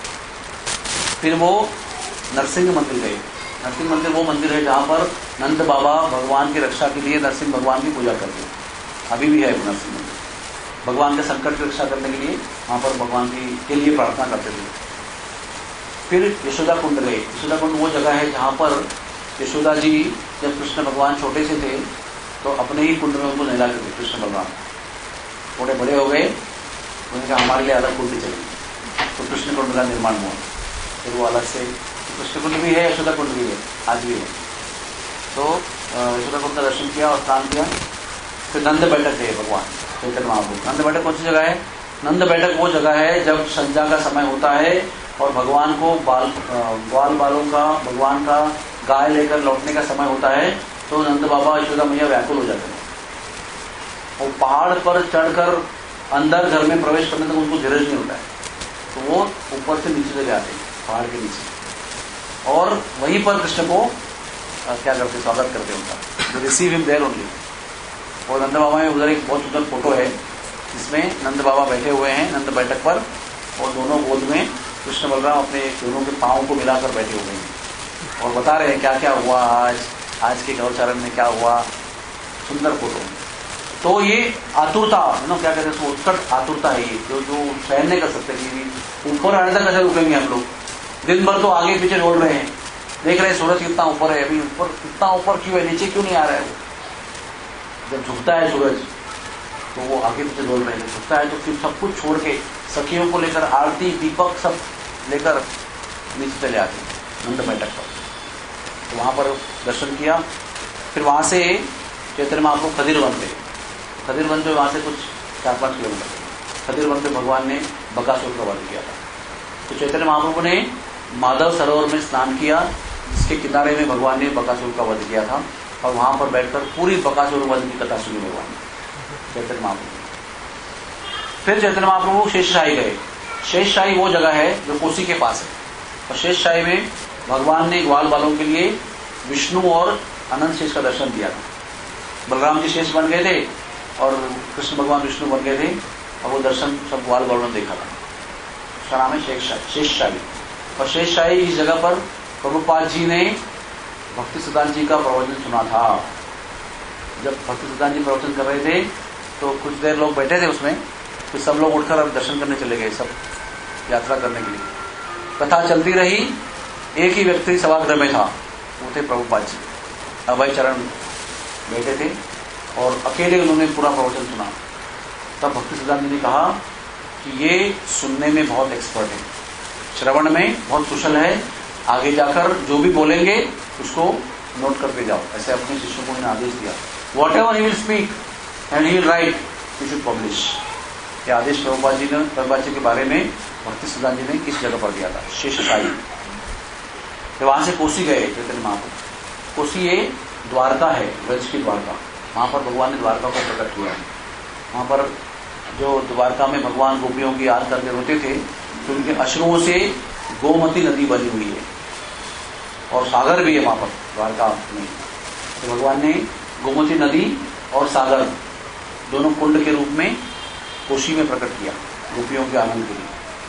फिर वो नरसिंह मंदिर गए। नरसिंह मंदिर वो मंदिर है जहां पर नंद बाबा भगवान की रक्षा के लिए नरसिंह भगवान की पूजा करते हैं। अभी भी है वो नरसिंह मंदिर, भगवान के संकट की रक्षा करने के लिए वहां पर भगवान की के लिए प्रार्थना करते थे। फिर यशोदा कुंड गए। यशोदा कुंड वो जगह है जहां पर यशोदा जी जब कृष्ण भगवान छोटे से थे तो अपने ही कुंड में उनको नहलाते थे। कृष्ण भगवान थोड़े बड़े हो गए, उन्होंने कहा हमारे लिए अलग कुंड चाहिए, तो कृष्ण कुंड का निर्माण हुआ। फिर वो अलग से कृष्ण कुंड भी है, यशोदा कुंड भी है, आज भी है। तो यशोदा कुंड का दर्शन किया और स्नान किया। फिर नंद बैठक है भगवान चैतन्य महाप्रभु। नंद बैठक कौन सी जगह है? नंद बैठक वो जगह है जब संध्या का समय होता है और भगवान को बाल ग्वाल बालों का, भगवान का गाय लेकर लौटने का समय होता है। तो नंद बाबा यशोदा मैया व्याकुल हो जाते हैं। वो पहाड़ पर चढ़कर अंदर घर में प्रवेश करने तक उनको धीरज नहीं होता है, तो वो ऊपर से नीचे चले आते हैं, पहाड़ के नीचे, और वहीं पर कृष्ण को आ, क्या करते, स्वागत करते हैं उनका, रिसीव हिम देयर ओनली। और नंद बाबा में उधर एक बहुत सुंदर फोटो है जिसमें नंद बाबा बैठे हुए हैं नंद बैठक पर, और दोनों गोद में कृष्ण बलराम अपने दोनों के पांव को मिलाकर बैठे हुए हैं और बता रहे हैं क्या क्या हुआ आज, आज के गौचरण में क्या हुआ। सुंदर फोटो। तो ये आतुरता है ना, क्या कहते हैं, उत्कट आतुरता है ये, जो जो सहन नहीं कर सकते कि ऊपर आने तक कैसे रुकेंगे हम लोग। दिन भर तो आगे पीछे दौड़ रहे हैं, देख रहे हैं सूरज कितना ऊपर है, अभी ऊपर कितना ऊपर क्यों है, नीचे क्यों नहीं आ रहा है। वो जब झुकता है सूरज तो वो आगे पीछे दौड़ रहे हैं, झुकता है तो फिर सब कुछ छोड़ के सखियों को लेकर, आरती दीपक सब लेकर नीचे चले आते हैं नंद बैठक पर। तो वहां पर दर्शन किया। फिर वहां से चैतन्य महाप्रभु खदीर वन गए। खदीर वन पे वहां से कुछ चार पांच किलोमीटर, खदीर वन पे भगवान ने बकासुर का वध किया था। तो चैतन्य महाप्रभु ने माधव सरोवर में स्नान किया, जिसके किनारे में भगवान ने बकासुर का वध किया था, और वहां पर बैठकर पूरी बकासुर वध की कथा सुनी भगवान ने, चैतन्य महाप्रभु। फिर चैतन्य महाप्रभु शेषशाही गए। शेषशाही वो जगह है जो कोसी के पास है, और शेषशाही में भगवान ने ग्वाल बालों के लिए विष्णु और अनंत शेष का दर्शन दिया था। बलराम जी शेष बन गए थे और कृष्ण भगवान विष्णु बन गए थे और वो दर्शन सब ग्वाल बालों ने देखा था। उसका नाम है शेषशाही शेषशाही। और शेषशाही इस जगह पर प्रभुपाद जी ने भक्ति सिद्धांत जी का प्रवचन सुना था। जब भक्ति सिद्धांत जी प्रवचन कर रहे थे तो कुछ देर लोग बैठे थे उसमें, फिर सब लोग उठकर अब दर्शन करने चले गए, सब यात्रा करने के लिए। कथा चलती रही, एक ही व्यक्ति सभागृह में था, वो थे प्रभुपाद जी। अभय चरण बैठे थे और अकेले उन्होंने पूरा प्रवचन सुना। तब भक्ति सिद्धांत जी ने कहा कि ये सुनने में बहुत एक्सपर्ट है, श्रवण में बहुत कुशल है, आगे जाकर जो भी बोलेंगे उसको नोट करके जाओ। ऐसे अपने शिष्यों को उन्होंने आदेश दिया। Whatever he will speak and he will write, you should publish. ये आदेश प्रभुपाद जी ने प्रभुपाद जी के बारे में भक्ति सिद्धांत जी ने इस जगह पर दिया था, शेषशाही। फिर वहां से कोसी गए चैतन्य महाप्रभु। कोसी ये द्वारका है, ब्रज की द्वारका। वहां पर भगवान ने द्वारका को प्रकट किया है। वहां पर जो द्वारका में भगवान गोपियों की याद करके रोते थे, तो उनके अश्रुओं से गोमती नदी बनी हुई है और सागर भी है वहां पर द्वारका में। तो भगवान ने गोमती नदी और सागर दोनों कुंड के रूप में कोशी में प्रकट किया गोपियों के आनंद के लिए।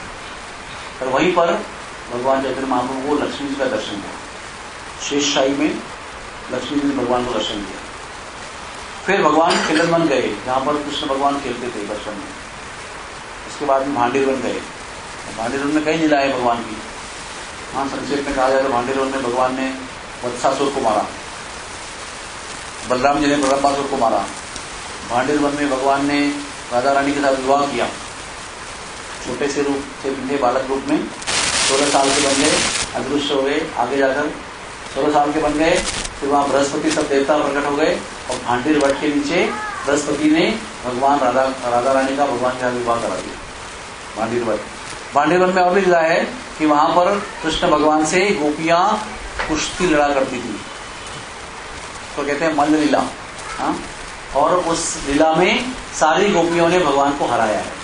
और वहीं पर भगवान चैतन्य महाप्रभु को लक्ष्मी जी का दर्शन किया। शेषशाही में लक्ष्मी जी ने भगवान को दर्शन किया। फिर भगवान खेलन बन गए, जहां पर कृष्ण भगवान खेलते थे बचपन में। उसके बाद में भांडीर बन गए। भांडीर में कई लीलाएं भगवान की। हाँ, संक्षेप में कहा जाए तो भांडीर में भगवान ने वत्सासुर को मारा, बलराम जी ने बलरामासुर को मारा। भांडीर वन में भगवान ने राधा रानी के साथ विवाह किया, छोटे से रूप से पिंडे बालक रूप में। सोलह साल के बन गए, अदृश्य हो गए। आगे जाकर सोलह साल के बन गए, फिर वहां बृहस्पति सब देवता प्रकट हो गए और भांडीर वट के नीचे बृहस्पति ने भगवान राधा राधा रानी का भगवान के साथ विवाह करा दिया। भांडीर वट भांडीर वन में और भी लिखा है कि वहां पर कृष्ण भगवान से गोपियां कुश्ती लड़ा करती थी, तो कहते हैं मल्ल लीला। हाँ, और उस लीला में सारी गोपियों ने भगवान को हराया है।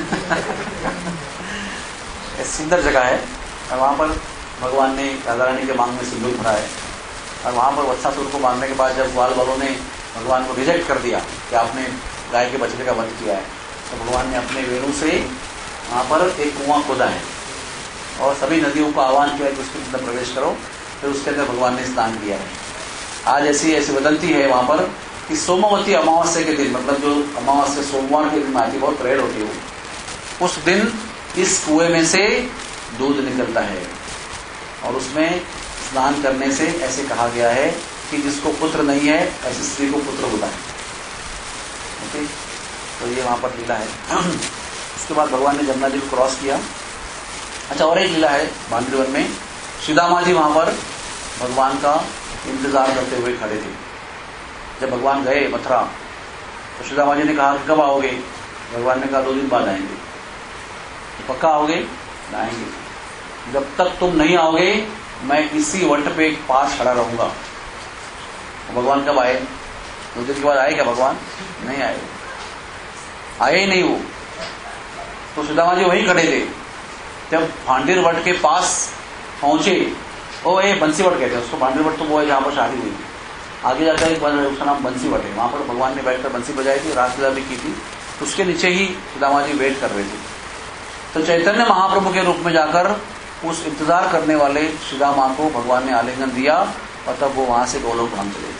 सुंदर जगह है। और वहां पर भगवान ने राधा रानी के मांग में सिंदूर भरा है। और वहां पर वत्सासुर को मारने के बाद जब ग्वाल वालों ने भगवान को रिजेक्ट कर दिया कि आपने गाय के बछड़े का वध किया है, तो भगवान ने अपने वेणु से वहां पर एक कुआं खोदा है और सभी नदियों को आह्वान किया कि उसके अंदर प्रवेश करो। फिर उसके अंदर भगवान ने स्नान किया है। आज ऐसी ऐसी वदंती है वहां पर कि सोमवती अमावस्या के दिन, मतलब जो अमावस्या सोमवार के दिन आती है, बहुत प्रेयर होती है, उस दिन इस कुएं में से दूध निकलता है और उसमें स्नान करने से ऐसे कहा गया है कि जिसको पुत्र नहीं है ऐसी स्त्री को पुत्र होता है। ओके, तो ये वहां पर लीला है। उसके बाद भगवान ने जमुना जी को क्रॉस किया। अच्छा, और एक लीला है भांडीर वन में। सुदामा जी वहां पर भगवान का इंतजार करते हुए खड़े थे। जब भगवान गए मथुरा तो सुदामा जी ने कहा कि कब आओगे? भगवान ने कहा दो दिन बाद आएंगे। तो पक्का आओगे? आएंगे। जब तक तुम नहीं आओगे मैं इसी वट पे पास खड़ा रहूंगा। तो भगवान कब आए? दो दिन के बाद आए क्या भगवान? नहीं आए, आए ही नहीं वो। तो सुदामा जी वहीं खड़े थे। जब भांडीर वट के पास पहुंचे, ओ ये बंसी वट कहते हैं उसको। भांडीर वट तो वो है जहां पर शादी हुई थी। आगे जाकर एक उसका नाम बंसी वट है। वहां पर भगवान ने बैठकर बंसी बजाई थी, रासलीला भी की थी। उसके नीचे ही सुदामा जी वेट कर रहे थे। तो चैतन्य महाप्रभु के रूप में जाकर उस इंतजार करने वाले सुदामा को भगवान ने आलिंगन दिया और तब वो वहां से गोलोक धाम चले।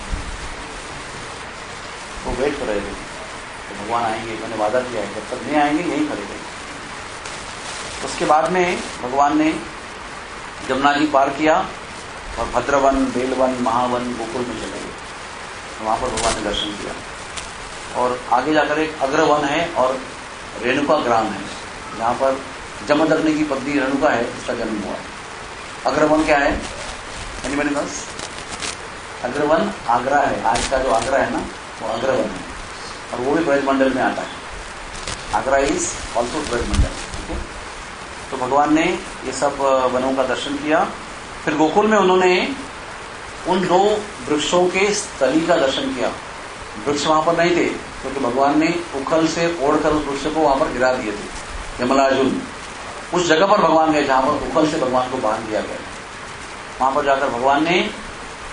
वो वेट कर रहे थे तो भगवान आएंगे, मैंने वादा किया है, जब तक नहीं आएंगे यहीं खड़े थे। उसके बाद में भगवान ने जमुना जी पार किया और भद्रवन, बेलवन, महावन, गोकुल में चले गए। तो वहां पर भगवान ने दर्शन किया। और आगे जाकर एक अग्रवन है और रेणुका ग्राम है, जहां पर जमदग्नि की पत्नी रेणुका है, उसका जन्म हुआ। अग्रवन क्या है? Anybody nose? अग्रवन आगरा है। आज का जो आगरा है ना, वो अग्रवन है और वो भी ब्रजमंडल में आता है। Agra is also Brajmandal. ठीक है, तो भगवान ने ये सब वनों का दर्शन किया। फिर गोकुल में उन्होंने उन दो वृक्षों के स्थली का दर्शन किया। वृक्ष वहां पर नहीं थे क्योंकि भगवान ने उखल से ओढ़कर उस वृक्ष को वहां पर गिरा दिए थे। यमलार्जुन उस जगह पर भगवान गए जहां पर उखल से भगवान को बांध दिया गया। वहां पर जाकर भगवान ने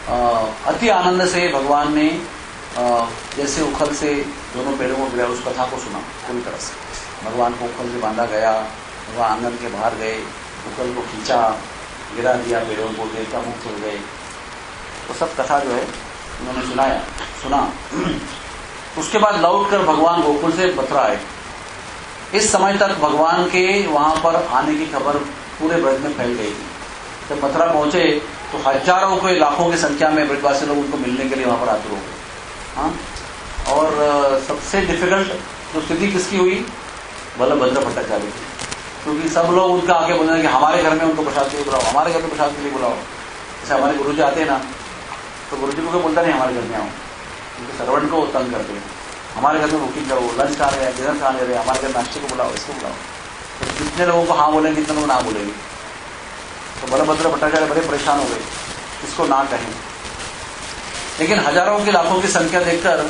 अति आनंद से भगवान ने जैसे उखल से दोनों पेड़ों को गिरा, उस कथा को सुना पूरी तरह से। भगवान को उखल से बांधा गया, भगवान आंगन के बाहर गए, उखल को खींचा, गिरा दिया पेड़ों को, देवता मुक्त हो गए। तो सब कथा जो है उन्होंने सुनाया सुना उसके बाद लौटकर भगवान गोकुल से मथुरा आए। इस समय तक भगवान के वहां पर आने की खबर पूरे ब्रज में फैल गई थी। जब मथुरा पहुंचे तो हजारों के लाखों की संख्या में ब्रजवासी लोग उनको मिलने के लिए वहां पर आतुर हो गए। हाँ, और सबसे डिफिकल्ट जो स्थिति किसकी हुई, बलभद्र भट्टाचार्य की, क्योंकि सब लोग उनका आगे बोलने कि हमारे घर में उनको प्रसाद के लिए बुलाओ, हमारे घर में प्रसाद के लिए बुलाओ। जैसे हमारे गुरु जी आते हैं ना, तो गुरु जी को कोई बोलता नहीं हमारे घर में आओ, उनके सर्वेंट को तंग करते हैं, हमारे घर में बुकिंग करो, लंच खा रहे हैं, डिनर खा ले रहे हैं, हमारे घर नाश्ते को बुलाओ, इसको बुलाओ। तो कितने लोगों को हाँ बोलेंगे, कितने लोग ना बोलेंगे। तो बलभद्र भट्टाचार्य बड़े परेशान हो गए, इसको ना कहें। लेकिन हजारों की लाखों की संख्या देखकर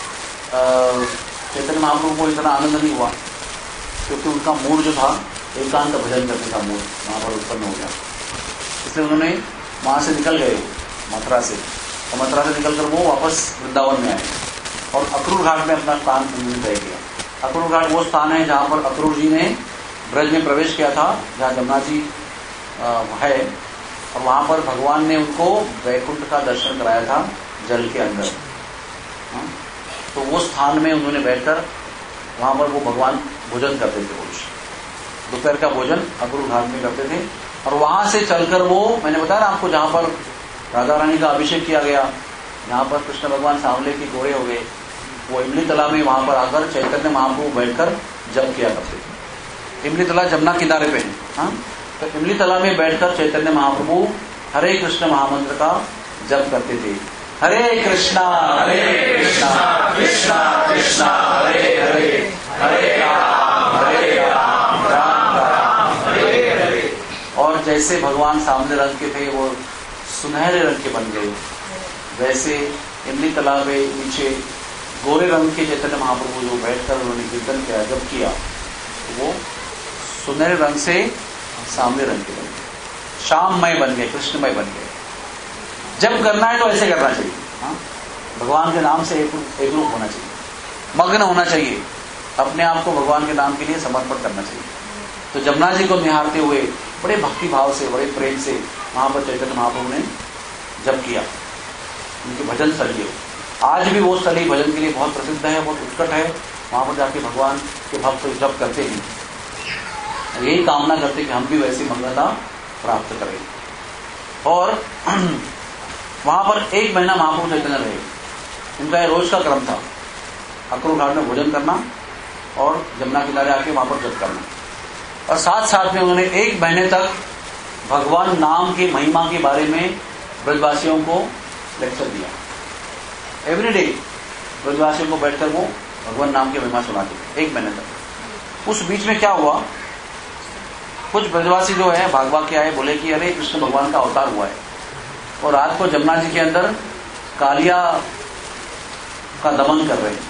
चैतन्य महाप्रभु को इतना आनंद नहीं हुआ, क्योंकि उनका मूड जो था एकांत भजन करने का मूड वहां पर उत्पन्न हो गया। इसलिए उन्होंने वहां से निकल गए मथुरा से, और मथुरा से निकलकर वो वापस वृंदावन में आए और अक्रूर घाट में अपना स्थान उन्होंने तय किया। अक्रूर घाट वो स्थान है जहां पर अक्रूर जी ने ब्रज में प्रवेश किया था, जहां जमुना जी है, और वहां पर भगवान ने उनको वैकुंठ का दर्शन कराया था जल के अंदर। हाँ? तो वो स्थान में उन्होंने बैठकर वहां पर वो भगवान भोजन करते थे, रोज दोपहर का भोजन अक्रूर घाट में करते थे। और वहां से चलकर वो, मैंने बताया ना आपको, जहां पर राधा रानी का अभिषेक किया गया, जहां पर कृष्ण भगवान सांवले के घोड़े हो गए, वो इमली तला में वहां पर आकर चैतन्य महाप्रभु बैठकर जप किया करते थे। इमली तला जमुना किनारे पे है। हाँ? तो इमली तला में बैठकर चैतन्य महाप्रभु हरे कृष्ण महामंत्र का जप करते थे। हरे कृष्णा हरे कृष्णा कृष्णा कृष्णा हरे हरे, हरे राम हरे राम राम राम हरे हरे। और जैसे भगवान सामने रंग के थे वो सुनहरे रंग के बन गए, वैसे इमली तालाब में नीचे गोरे रंग के चैतन्य महाप्रभु जो बैठकर उन्होंने कीर्तन किया, जब किया, तो वो सुनहरे रंग से सामने रंग के बन गए, श्याममय बन गए, कृष्णमय बन गए। जब करना है तो ऐसे करना चाहिए। हाँ? भगवान के नाम से एक एक रूप होना चाहिए, मग्न होना चाहिए, अपने आप को भगवान के नाम के लिए समर्पण करना चाहिए। तो जमुना जी को निहारते हुए बड़े भक्ति भाव से, बड़े प्रेम से वहां पर चैतन्य महाप्रभु ने जप किया। उनके भजन स्थली है, आज भी वो स्थली भजन के लिए बहुत प्रसिद्ध है, बहुत उत्कट है। वहां पर जाके भगवान के भक्त जप करते हैं, यही कामना करते कि हम भी वैसी मग्नता प्राप्त करें। और वहां पर एक महीना महाप्रभु चैतन्य रहे। इनका रोज का क्रम था, अक्रूर घाट में भोजन करना और जमुना किनारे आके वहां पर जप करना। और साथ साथ में उन्होंने एक महीने तक भगवान नाम की महिमा के बारे में ब्रजवासियों को लेक्चर दिया। एवरीडे ब्रजवासियों को बैठकर वो भगवान नाम की महिमा सुनाते थे एक महीने तक। उस बीच में क्या हुआ, कुछ ब्रजवासी जो है भाग भाग के आए, बोले कि अरे कृष्ण भगवान का अवतार हुआ है और रात को जमुना जी के अंदर कालिया का दमन कर रहे हैं।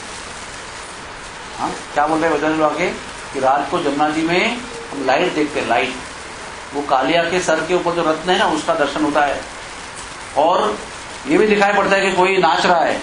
हाँ, क्या बोल रहे हैं बजरंग लोग आके कि रात को जमुना जी में हम लाइट देखते हैं, लाइट, वो कालिया के सर के ऊपर जो रत्न है ना, उसका दर्शन होता है। और ये भी दिखाई पड़ता है कि कोई नाच रहा है।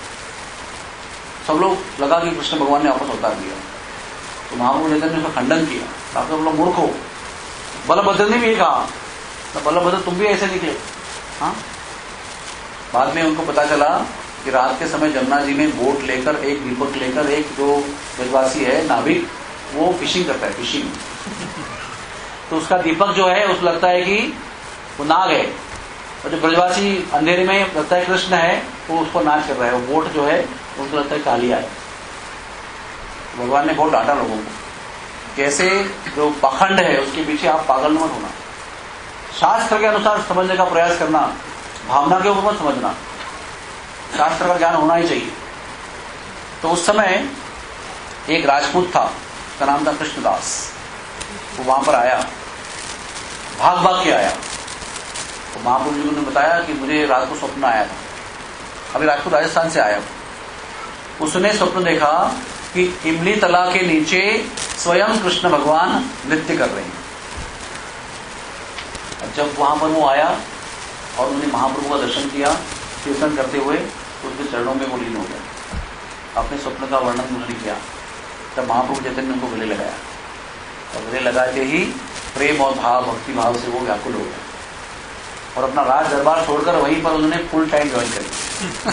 सब लोग लगा कि कृष्ण भगवान ने वापस अवतार दिया। तो महाप्रभु चैतन्य ने उसका खंडन किया, आप लोग मूर्ख हो। बलभद्र ने भी ये कहा, तो बलभद्र तुम भी ऐसे निकले। हाँ, बाद में उनको पता चला कि रात के समय जमुना जी में बोट लेकर, एक दीपक लेकर, एक जो ब्रजवासी है नाविक, वो फिशिंग करता है, फिशिंग। तो उसका दीपक जो है उसको लगता है कि वो नाग है, और जो ब्रजवासी अंधेरे में लगता है कृष्ण है, वो उसको नाच कर रहा है। वो बोट जो है उनको लगता है कालिया है। भगवान ने बहुत डांटा लोगों को, कैसे जो पाखंड है उसके पीछे आप पागल मत होना, शास्त्र के अनुसार समझने का प्रयास करना, भावना के ऊपर मत समझना, शास्त्र का ज्ञान होना ही चाहिए। तो उस समय एक राजपूत था, उसका नाम था कृष्णदास। वो वहां पर आया, भाग भाग के आया। तो महाप्रभु जी ने बताया कि मुझे रात को स्वप्न आया था। अभी राजपूत राजस्थान से आया, उसने स्वप्न देखा कि इमली तला के नीचे स्वयं कृष्ण भगवान नृत्य कर रहे हैं। जब वहां पर वो आया और उन्होंने महाप्रभु का दर्शन किया कीर्तन करते हुए, तो उनके चरणों में वो लीन हो गया। अपने स्वप्न का वर्णन उन्होंने किया। तब महाप्रभु चैतन्य ने उनको गले लगाया, और गले लगाते ही प्रेम और भाव, भक्ति भाव से वो व्याकुल हो गया, और अपना राज दरबार छोड़कर वहीं पर उन्होंने फुल टाइम ज्वाइन करी।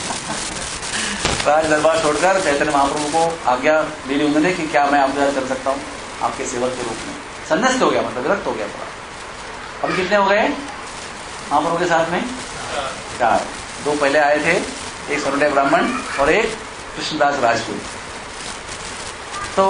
राज दरबार छोड़कर चैतन्य महाप्रभु को आज्ञा दी उन्होंने कि क्या मैं आपका कर सकता हूँ आपके सेवक के रूप में। संन्यास्त हो गया, मतलब विरक्त हो गया पूरा। अब कितने हो गए महाप्रभु के साथ में? चार। दो पहले आए थे, एक सोनटे ब्राह्मण और एक कृष्णदास राजपूत। तो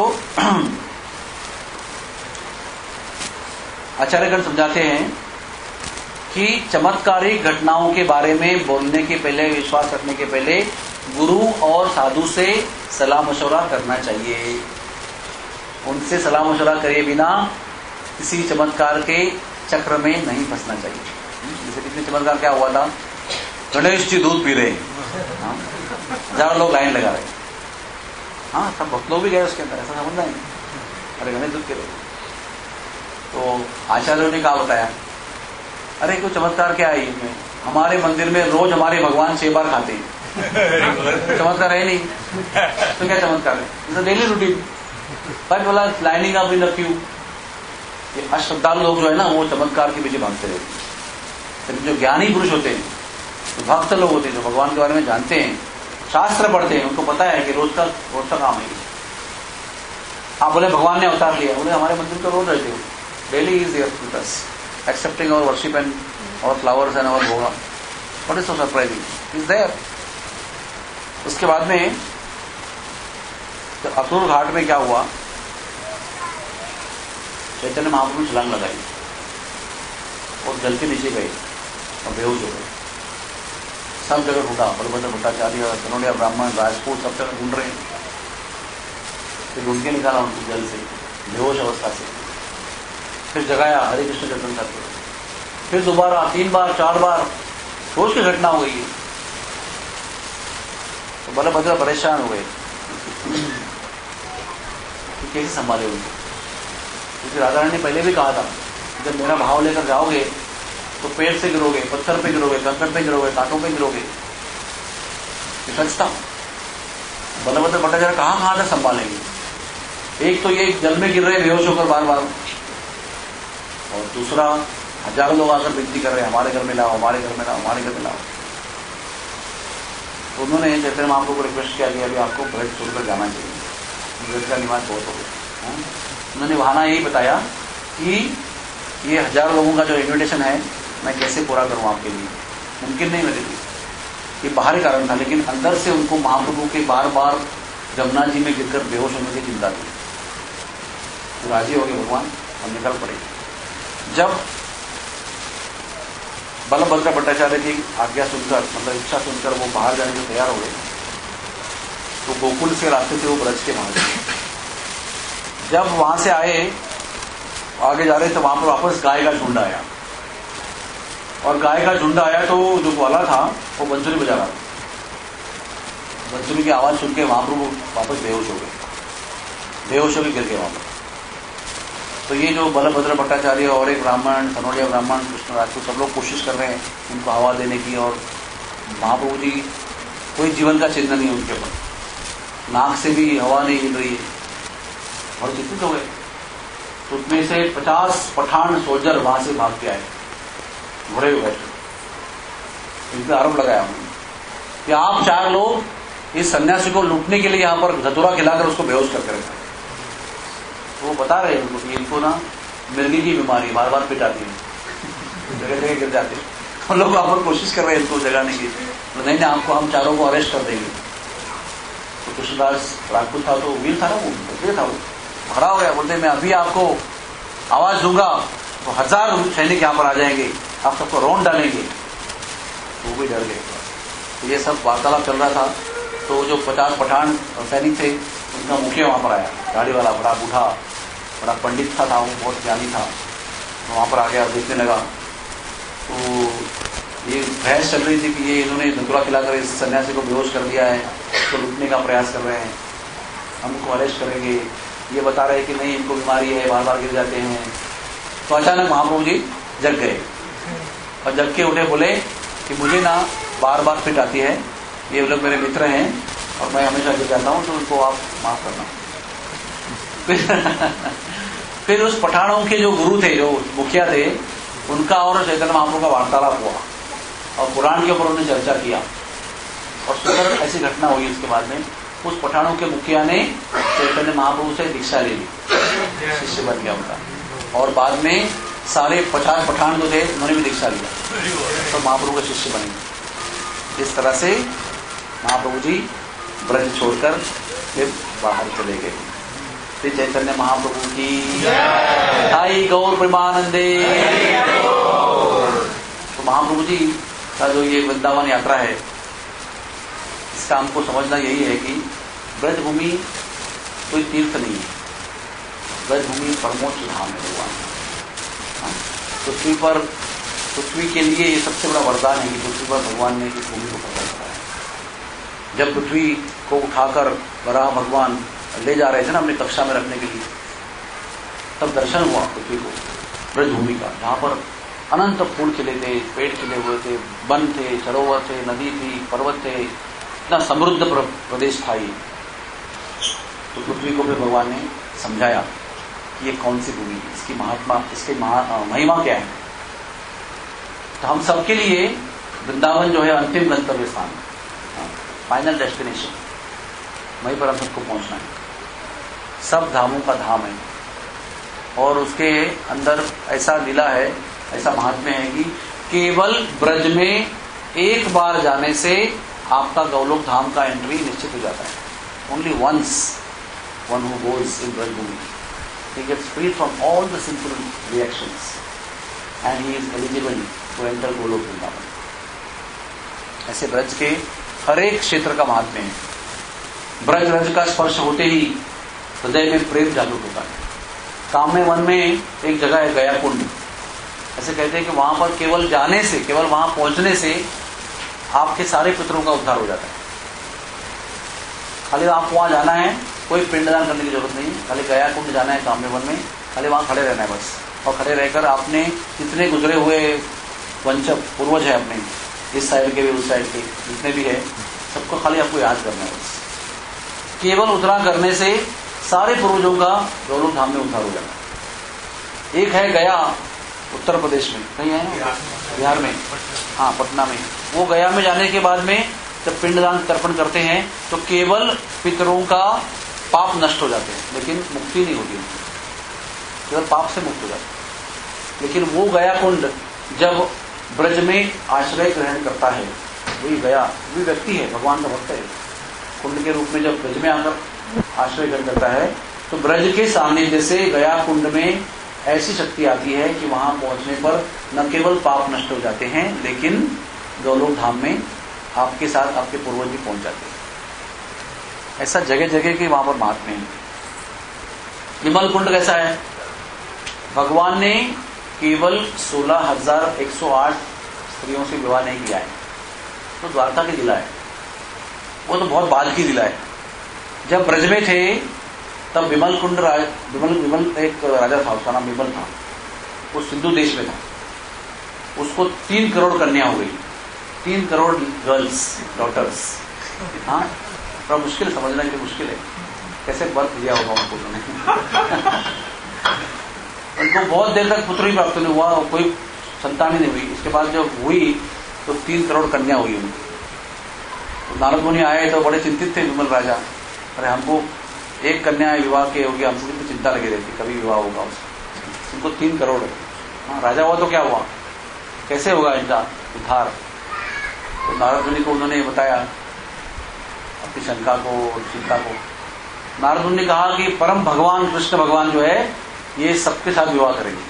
आचार्यगण समझाते हैं कि चमत्कारिक घटनाओं के बारे में बोलने के पहले, विश्वास रखने के पहले गुरु और साधु से सलाह मशवरा करना चाहिए। उनसे सलाह मशवरा करे बिना किसी चमत्कार के चक्र में नहीं फंसना चाहिए। जैसे कितने चमत्कार क्या हुआ था, गणेश जी दूध पी रहे, हजारों लोग लाइन लगा रहे, हाँ सब भक्त लोग भी गए उसके अंदर, ऐसा समझना है, अरे गणेश दूध पी रहे। तो आचार्यों ने क्या बताया, अरे कोई चमत्कार क्या है इसमें, हमारे मंदिर में रोज हमारे भगवान छह बार खाते हैं, चमत्कार है नहीं तो क्या चमत्कार है, डेली रूटीन। पर बोला lining up in a queue. ये अश्रद्धालु लोग जो है ना, वो चमत्कार के पीछे भागते रहते हैं। जो ज्ञानी पुरुष होते हैं, जो भक्त लोग होते हैं, जो भगवान के बारे में जानते हैं, शास्त्र पढ़ते हैं, उनको पता है कि रोज का रोज का काम है। आप बोले भगवान ने अवतार लिया, बोले हमारे मंदिर तो रोज रहते हो, daily is there with us, accepting our worship and our flowers and our bhoga. What is so surprising, is there. उसके बाद में तो अक्रूर घाट में क्या हुआ, चैतन्य महाप्रभु ने छलांग लगाई और जल के नीचे गए और बेहोश हो गए। सब जगह ढूंढा, बलभद्र भट्टाचार्य, कनौड़िया ब्राह्मण, राजपूत सब जगह ढूंढ रहे हैं। फिर ढूंढ के निकाला उनको जल से, बेहोश अवस्था से, फिर जगाया, हरे कृष्ण कीर्तन करते। फिर दोबारा तीन बार चार बार, रोज की घटना हो गई है। तो बलभद्र परेशान हो गए कि कैसे संभाले उनको, क्योंकि राधा रानी ने पहले भी कहा था, जब मेरा भाव लेकर जाओगे तो पेड़ से गिरोगे, पत्थर पे गिरोगे, कंकड़ पे गिरोगे, कांटों पे गिरोगे। सचता बलभद्र भट्टाचार्य कहाँ कहाँ तक संभालेंगे। एक तो ये जल में गिर रहे बेहोश होकर बार बार, और दूसरा हजारों लोग आकर विनती कर रहे हैं, हमारे घर में लाओ, हमारे घर में लाओ, हमारे घर में लाओ। तो उन्होंने चैतन्य महाप्रभु को रिक्वेस्ट किया कि अभी आपको ब्रज छोड़कर जाना चाहिए, ब्रज का निवास बहुत हो गया। उन्होंने बहाना यही बताया कि ये हजारों लोगों का जो इन्विटेशन है मैं कैसे पूरा करूं आपके लिए, मुमकिन नहीं मेरे लिए। ये बाहरी कारण था, लेकिन अंदर से उनको महाप्रभु के बार बार जमुना जी में गिरकर बेहोश होने की चिंता थी। तो राजी हो गए भगवान और निकल पड़े। जब बलभद्र भट्टाचार्य की आज्ञा सुनकर, मतलब इच्छा सुनकर वो बाहर जाने को तैयार हो गए, तो गोकुल से रास्ते से वो ब्रज के बाहर गए। जब वहां से आए, आगे जा रहे, तो वहां पर वापस गाय का झुंड आया, और गाय का झुंड आया तो जो ग्वाला था वो बंसुरी बजा रहा था। बंसुरी की आवाज सुन के महाप्रभु वापस बेहोश हो गए, बेहोश होकर गिर गए वहां पर। तो ये जो बलभद्र भट्टाचार्य और एक ब्राह्मण, कनौड़िया ब्राह्मण, कृष्ण राजपूत, सब लोग कोशिश कर रहे हैं उनको हवा देने की, और महाप्रभु जी कोई जीवन का चिन्ह नहीं उनके ऊपर, नाक से भी हवा नहीं हिल रही है, और चिंतित हो गए। तो उसमें से पचास पठान सोल्जर वहां से भाग के आए, घोड़े हुए बैठे, इन पर आरोप लगाया उन्होंने कि आप चार लोग इस सन्यासी को लूटने के लिए यहाँ पर धतूरा खिलाकर उसको बेहोश करके रखा। तो वो बता रहे हैं उनको कि इनको ना मिर्गी की बीमारी बार बार पिटाती है, जगह जगह गिर जाते हैं। हम लोग वहां पर कोशिश कर रहे हैं इनको जगाने की, तो नहीं ना आपको हम चारों को अरेस्ट कर देंगे। तो कृष्णदास राजपूत था, तो वीर था ना, वो वीर था, वो खड़ा हो गया, बोलते मैं अभी आपको आवाज दूंगा तो हजार सैनिक यहाँ पर आ जाएंगे, आप सबको रौंद डालेंगे। तो वो भी डर गए। तो ये सब वार्तालाप चल रहा था। तो जो पचास पठान सैनिक थे, उनका मुखिया वहां पर आया, गाड़ी वाला, बड़ा बूढ़ा, बड़ा पंडित था, था वो बहुत ज्ञानी था। तो वहां पर आ गया, देखने लगा। तो ये बहस चल रही थी कि ये इन्होंने धतूरा खिलाकर इस सन्यासी को बेहोश कर दिया है, उसको लूटने का प्रयास कर रहे हैं, हमको अरेस्ट करेंगे। ये बता रहे कि नहीं, इनको बीमारी है, बार बार गिर जाते हैं। तो अचानक महाप्रभु जी जग गए और जग के उठे, बोले कि मुझे ना बार बार फिट आती है, ये लोग मेरे मित्र हैं और मैं हमेशा गिर जाता हूँ, तो उनको आप माफ करना। फिर फिर उस पठानों के जो गुरु थे, जो मुखिया थे, उनका और चैतन्य महाप्रभु का वार्तालाप हुआ और पुराण के ऊपर उन्होंने चर्चा किया और सुंदर ऐसी घटना हुई। उसके बाद में उस पठानों के मुखिया ने चैतन्य महाप्रभु से दीक्षा ले ली, शिष्य बन गया उनका, और बाद में सारे पचास पठान जो थे उन्होंने भी दीक्षा लिया, तो महाप्रभु के शिष्य बने। इस तरह से महाप्रभु जी ब्रज छोड़कर फिर बाहर चले गए। श्री चैतन्य महाप्रभु की आई गौर प्रेमानंदे। तो महाप्रभु जी का जो ये वृंदावन यात्रा है, इसका हमको समझना यही है कि ब्रजभूमि कोई तीर्थ नहीं है, ब्रजभूमि परमोच्च धाम है भगवान। पृथ्वी पर, पृथ्वी के लिए ये सबसे बड़ा वरदान है कि पृथ्वी पर भगवान ने इस भूमि को पैदा कराया। जब पृथ्वी को उठाकर वराह भगवान ले जा रहे थे ना अपनी कक्षा में रखने के लिए, तब दर्शन हुआ पृथ्वी को, ब्रजभूमि का, जहां पर अनंत फूल खिले थे, पेड़ खिले हुए थे, वन थे, सरोवर थे, नदी थी, पर्वत थे, इतना समृद्ध प्रदेश था ये। तो पृथ्वी को भी भगवान ने समझाया कि ये कौन सी भूमि है, इसकी महात्मा, इसकी महिमा क्या है। तो हम सबके लिए वृंदावन जो है अंतिम गंतव्य स्थान, फाइनल डेस्टिनेशन, वहीं पर हम सबको पहुंचना है। सब धामों का धाम है और उसके अंदर ऐसा लीला है, ऐसा महात्म्य है कि केवल ब्रज में एक बार जाने से आपका गौलोक धाम का एंट्री निश्चित हो जाता है। Only once one who goes in Brajbhumi, he gets free from all the sinful reactions and he is eligible to enter Golok Vrindavan. ऐसे ब्रज के हर एक क्षेत्र का महात्म्य है। ब्रज रज का स्पर्श होते ही हृदय में प्रेम जागरूक होता है। काम्य वन में एक जगह है गया कुंड, ऐसे कहते हैं कि वहां पर केवल जाने से, केवल वहां पहुंचने से आपके सारे पितरों का उद्धार हो जाता है। खाली आपको वहां जाना है, कोई पिंडदान करने की जरूरत नहीं, खाली गया कुंड जाना है काम्य वन में, खाली वहां खड़े रहना है बस। और खड़े रहकर आपने जितने गुजरे हुए वंश पूर्वज है अपने, इस साइड के भी उस साइड के जितने भी है, सबको खाली आपको याद करना है बस। केवल उतरा करने से सारे पूर्वजों का गौलोक धाम में उद्धार हो जाता है। एक है गया उत्तर प्रदेश में, कहीं है बिहार में, हाँ पटना में। वो गया में जाने के बाद में जब पिंडदान तर्पण करते हैं तो केवल पितरों का पाप नष्ट हो जाते हैं, लेकिन मुक्ति नहीं होती, केवल पाप से मुक्त हो जाते हैं। लेकिन वो गया कुंड जब ब्रज में आश्रय ग्रहण करता है, वही गया, वही व्यक्ति है, भगवान का भक्त है, कुंड के रूप में जब ब्रज में आकर आश्रय ग्रहण करता है तो ब्रज के सानिध्य से गया कुंड में ऐसी शक्ति आती है कि वहां पहुंचने पर न केवल पाप नष्ट हो जाते हैं, लेकिन गौलोक धाम में आपके साथ आपके पूर्वज भी पहुंच जाते हैं। ऐसा जगह जगह के वहां पर महात्म्य है। विमल कुंड कैसा है? भगवान ने केवल सोलह हजार एक सौ आठ स्त्रियों से विवाह नहीं किया है, तो द्वारका की जिला है, वो तो बहुत बाद की जिला है। जब ब्रज में थे तब विमल कुंड विमल विमल एक राजा था, उसका नाम विमल था, वो सिंधु देश में था। उसको तीन करोड़ कन्या हो गई, तीन करोड़ गर्ल्स डॉटर्स। हाँ, थोड़ा मुश्किल समझना कि मुश्किल है, कैसे बर्थ दिया होगा उनको उन्होंने। उनको बहुत देर तक पुत्र ही प्राप्त नहीं हुआ, कोई संतान ही नहीं हुई। उसके बाद जब हुई तो तीन करोड़ कन्या हुई उनको। तो नारद मुनि आए तो बड़े चिंतित थे विमल राजा, अरे हमको एक कन्या विवाह के हो गया, हमको कितनी चिंता लगी रहती, कभी विवाह होगा उसका, उनको तीन करोड़ है। हाँ, राजा हुआ तो क्या हुआ, कैसे होगा इनका उद्धार? तो नारद मुनि को उन्होंने बताया अपनी शंका को और चिंता को। नारद मुनि ने कहा कि परम भगवान कृष्ण भगवान जो है ये सबके साथ विवाह करेंगे।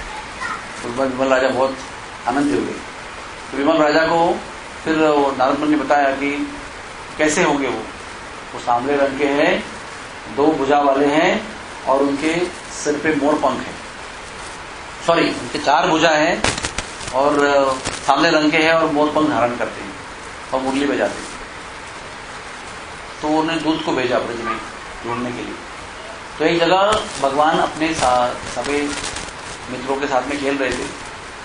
तो विमल राजा बहुत आनंदित हो गए। तो विमल राजा को फिर नारद मुनि ने बताया कि कैसे होंगे वो वो सांवले रंग के हैं, दो भुजा वाले हैं और उनके सिर पे मोर पंख है, सॉरी उनके चार भुजा हैं और सांवले रंग के हैं और मोर पंख धारण करते हैं और मुरली बजाते हैं। तो उन्होंने दूत को भेजा ब्रज में ढूंढने के लिए। तो एक जगह भगवान अपने सभी मित्रों के साथ में खेल रहे थे,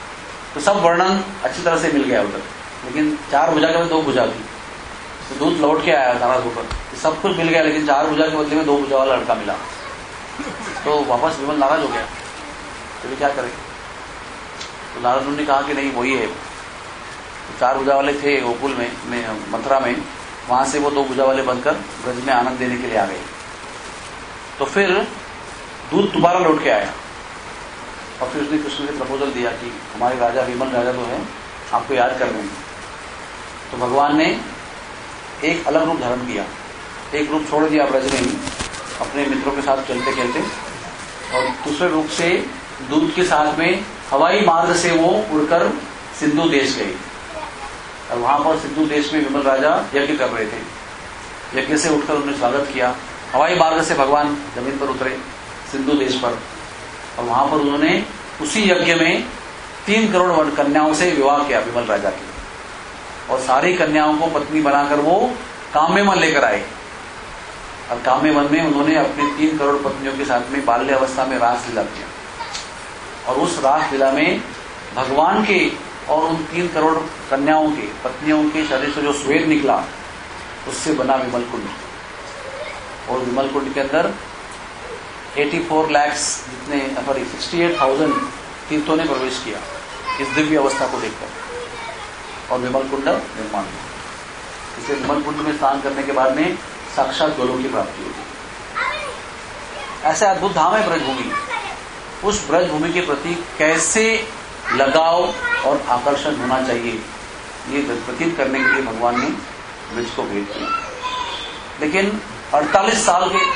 तो सब वर्णन अच्छी तरह से मिल गया उधर, लेकिन चार भुजा के बदले दो भुजा थी, तो दूत लौट के आया नाराज होकर, सब कुछ मिल गया लेकिन चार भुजा के बदले में दो भुजा वाला लड़का मिला। तो वापस विमल नाराज हो गया, तो क्या करें? तो नारद मुनि ने कहा कि नहीं वही है। तो चार भुजा वाले थे गोकुल में, में मथुरा में, वहां से वो दो भुजा वाले बनकर ब्रज में आनंद देने के लिए आ गए। तो फिर दूत दोबारा लौट के आया और फिर उसने कृष्ण से प्रपोजल दिया कि हमारे राजा विमल राजा तो है, आपको याद कर रहे हैं। तो भगवान ने एक अलग रूप धारण किया, एक रूप छोड़ दिया ब्रज में ही अपने मित्रों के साथ चलते खेलते, और दूसरे रूप से दूत के साथ में हवाई मार्ग से वो उड़कर सिंधु देश गए। और वहां पर सिंधु देश में विमल राजा यज्ञ कर रहे थे, यज्ञ से उठकर उन्होंने स्वागत किया। हवाई मार्ग से भगवान जमीन पर उतरे सिंधु देश पर, और वहां पर उन्होंने उसी यज्ञ में तीन करोड़ कन्याओं से विवाह किया विमल राजा के, और सारी कन्याओं को पत्नी बनाकर वो काम्य वन लेकर आए। और काम्य वन में उन्होंने अपनी तीन करोड़ पत्नियों के साथ में बाल्य अवस्था में रास लीला किया, और उस रास लीला में भगवान के और उन तीन करोड़ कन्याओं के पत्नियों के शरीर से जो स्वेद निकला उससे बना विमल कुंड। और विमल कुंड के अंदर चौरासी लाख जितने सॉरी अड़सठ हज़ार तीर्थों ने प्रवेश किया इस दिव्य अवस्था को देखकर, और विमल कुंड निर्माण हुआ। इसे विमल कुंड में स्नान करने के बाद में साक्षात गोलोक की प्राप्ति होगी। ऐसा अद्भुत धाम है ब्रजभूमि। उस ब्रजभूमि के प्रति कैसे लगाव और आकर्षण होना चाहिए, ये प्रतीत करने के लिए भगवान ने ब्रज को भेज दिया। लेकिन अड़तालीस साल के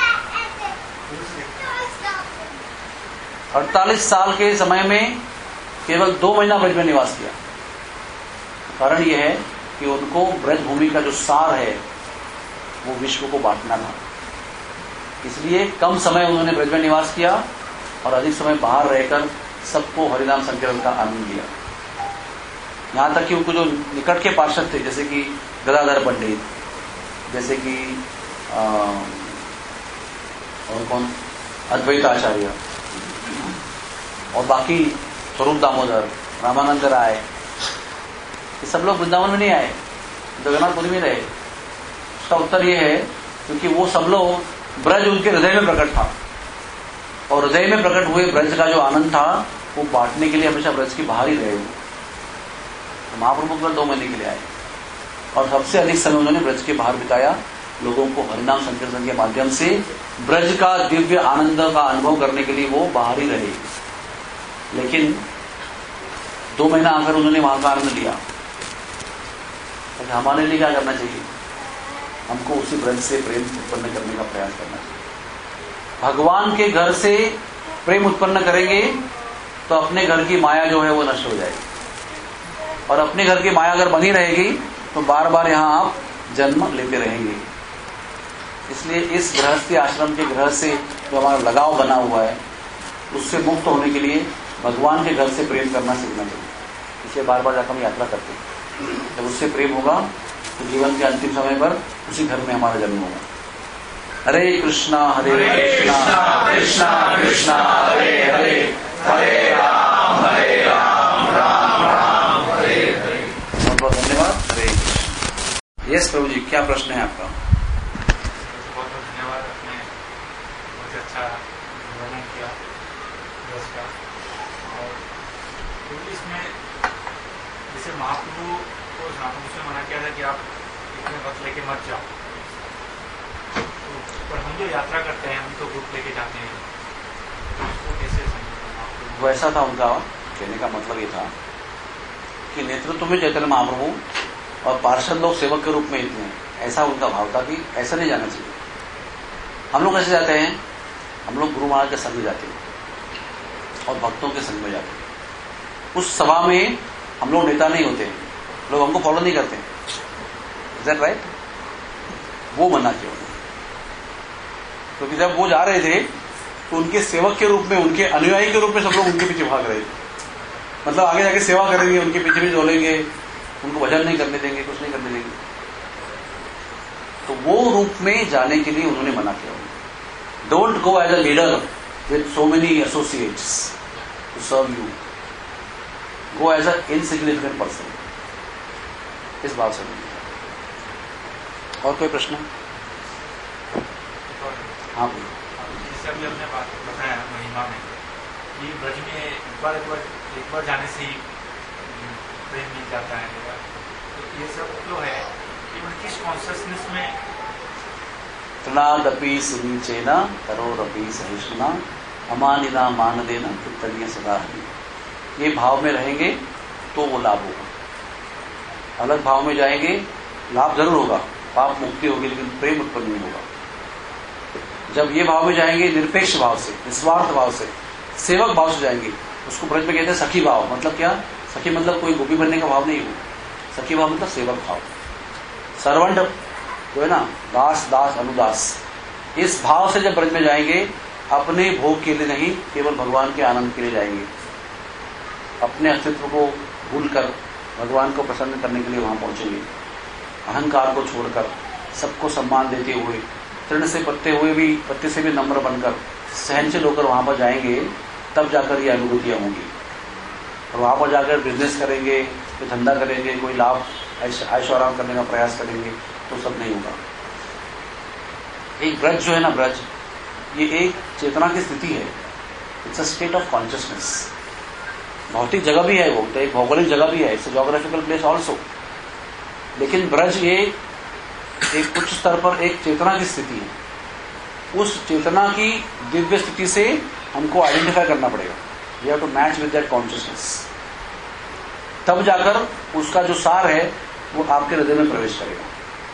अड़तालीस साल के समय में केवल दो महीना ब्रज में निवास किया। कारण यह है कि उनको ब्रजभूमि का जो सार है वो विश्व को बांटना था, इसलिए कम समय उन्होंने ब्रज में निवास किया और अधिक समय बाहर रहकर सबको हरिनाम संकीर्तन का आनंद लिया। यहां तक कि उनको जो निकट के पार्षद थे, जैसे कि गदाधर पंडित, जैसे कि आ, और कौन अद्वैत आचार्य, और बाकी स्वरूप दामोदर, रामानंद राय, ये सब लोग वृंदावन में नहीं आए, जगन्नाथपुरी में रहे। उसका उत्तर यह है क्योंकि वो सब लोग ब्रज उनके हृदय में प्रकट था, और हृदय में प्रकट हुए ब्रज का जो आनंद था वो बांटने के लिए हमेशा ब्रज के बाहर ही रहे। तो महाप्रभु केवल दो महीने के लिए आए और सबसे अधिक समय उन्होंने ब्रज के बाहर बिताया, लोगों को हरिनाम संकीर्तन के माध्यम से ब्रज का दिव्य आनंद का अनुभव करने के लिए वो बाहर ही रहे। लेकिन दो महीना आकर उन्होंने वहां का आनंद लिया। तो हमारे लिए क्या करना चाहिए? हमको उसी ब्रज से प्रेम उत्पन्न करने का प्रयास करना चाहिए। भगवान के घर से प्रेम उत्पन्न करेंगे तो अपने घर की माया जो है वो नष्ट हो जाएगी, और अपने घर की माया अगर बनी रहेगी तो बार बार यहाँ आप जन्म लेते रहेंगे। इसलिए इस गृहस्थी आश्रम के ग्रह से जो हमारा लगाव बना हुआ है उससे मुक्त होने के लिए भगवान के घर से प्रेम करना सीखना चाहिए। इसलिए बार बार जाकर हम यात्रा करते हैं। जब उससे प्रेम होगा तो जीवन के अंतिम समय पर उसी घर में हमारा जन्म होगा। हरे कृष्णा हरे कृष्णा कृष्णा कृष्णा हरे हरे, हरे राम हरे राम राम राम हरे हरे। बहुत बहुत धन्यवाद। हरे कृष्ण। यस प्रभु जी, क्या प्रश्न है आपका? बहुत बहुत धन्यवाद, आपने बहुत अच्छा वर्णन किया रस का। और इसमें जैसे महाप्रभु को उसने मना किया था कि आप इतने वक्त लेके मत जाओ, तो पर हम जो यात्रा करते हैं हम तो ग्रुप लेके जाते हैं, तो उसको कैसे समझें? वैसा था उनका कहने का मतलब ये था कि नेतृत्व में चैतन्य महाप्रभु और पार्षद लोग सेवक के रूप में इतने, ऐसा उनका भाव था कि ऐसा नहीं जाना चाहिए। हम लोग कैसे जाते हैं? हम लोग गुरु महाराज के संग में जाते हैं और भक्तों के संग में जाते हैं। उस सभा में हम लोग नेता नहीं होते हैं, लोग हमको फॉलो नहीं करते। Is that right? वो बनना चाहिए, क्योंकि जब वो जा रहे थे तो उनके सेवक के रूप में, उनके अनुयायी के रूप में सब लोग उनके पीछे भाग रहे थे। मतलब आगे जाके सेवा करेंगे, उनके पीछे भी डोलेंगे, उनको भजन नहीं करने देंगे, कुछ नहीं करने देंगे। तो वो रूप में जाने के लिए उन्होंने मना किया। Don't go as a leader with so many associates to serve you. Go as a insignificant person, इस भाव से मिलेगा। और कोई प्रश्न? हाँ बोलो। जैसे अभी हमने बात बताया महिमा में कि ब्रज में एक बार एक बार एक बार जाने से ही प्रेम मिल जाता है, तो ये सब तो है कि किस कॉन्शियसनेस में तृणादपि सुनीचेना करोरपि सहिष्णुना अमानिना मान देना कृतज्ञ सदा हरि। ये भाव में रहेंगे तो वो लाभ होगा। अलग भाव में जाएंगे लाभ जरूर होगा, पाप मुक्ति होगी, लेकिन प्रेम उत्पन्न नहीं होगा। जब ये भाव में जाएंगे निरपेक्ष भाव से, निस्वार्थ भाव से, सेवक भाव से जाएंगे, उसको ब्रज में कहते हैं सखी भाव। मतलब क्या? सखी मतलब कोई गोपी बनने का भाव नहीं हो, सखी भाव मतलब सेवक भाव। सर्वंट जो है ना, दास दास अनुदास, इस भाव से जब ब्रज में जाएंगे अपने भोग के लिए नहीं, केवल भगवान के आनंद के लिए जाएंगे। अपने अस्तित्व को भूलकर भगवान को प्रसन्न करने के लिए वहां पहुंचेंगे। अहंकार को छोड़कर, सबको सम्मान देते हुए, तृण से पत्ते हुए भी पत्ते से भी नम्र बनकर, सहनशील होकर वहां पर जाएंगे, तब जाकर ये अनुभूतियां होंगी। और वहां पर जाकर बिजनेस करेंगे, कोई धंधा करेंगे, कोई लाभ ऐशो आराम करने का प्रयास करेंगे, तो सब नहीं होगा। एक ब्रज जो है ना, ब्रज ये एक चेतना की स्थिति है। It's a state of consciousness. भौतिक जगह भी है, वो तो एक भौगोलिक जगह भी है, इट्स जोग्राफिकल प्लेस ऑल्सो। लेकिन ब्रज ये एक उच्च स्तर पर एक चेतना की स्थिति है। उस चेतना की दिव्य स्थिति से हमको आइडेंटिफाई करना पड़ेगा। We have to match with that consciousness. तब जाकर उसका जो सार है वो आपके हृदय में प्रवेश करेगा।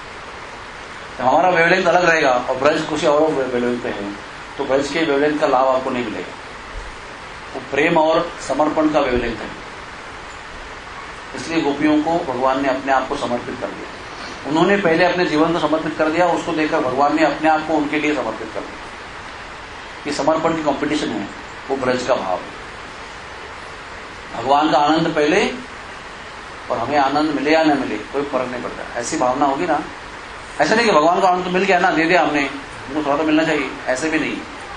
तो हमारा वेवलेंथ अलग रहेगा और ब्रज कुछ और वेवलेंथ पे है, तो ब्रज के वेवलेंथ का लाभ आपको नहीं मिलेगा। वो प्रेम और समर्पण का वेवलेंथ है। इसलिए गोपियों को भगवान ने अपने आप को समर्पित कर दिया। उन्होंने पहले अपने जीवन को समर्पित कर दिया, उसको देखकर भगवान ने अपने आप को उनके लिए समर्पित कर दिया। ये समर्पण की कंपटीशन है, वो ब्रज का भाव है। भगवान का आनंद पहले और हमें आनंद मिले या न मिले कोई फर्क नहीं पड़ता। ऐसी भावना होगी ना, ऐसा नहीं कि भगवान का आनंद तो मिल गया ना, दे दिया हमने, उनको थोड़ा तो मिलना चाहिए, ऐसे भी नहीं।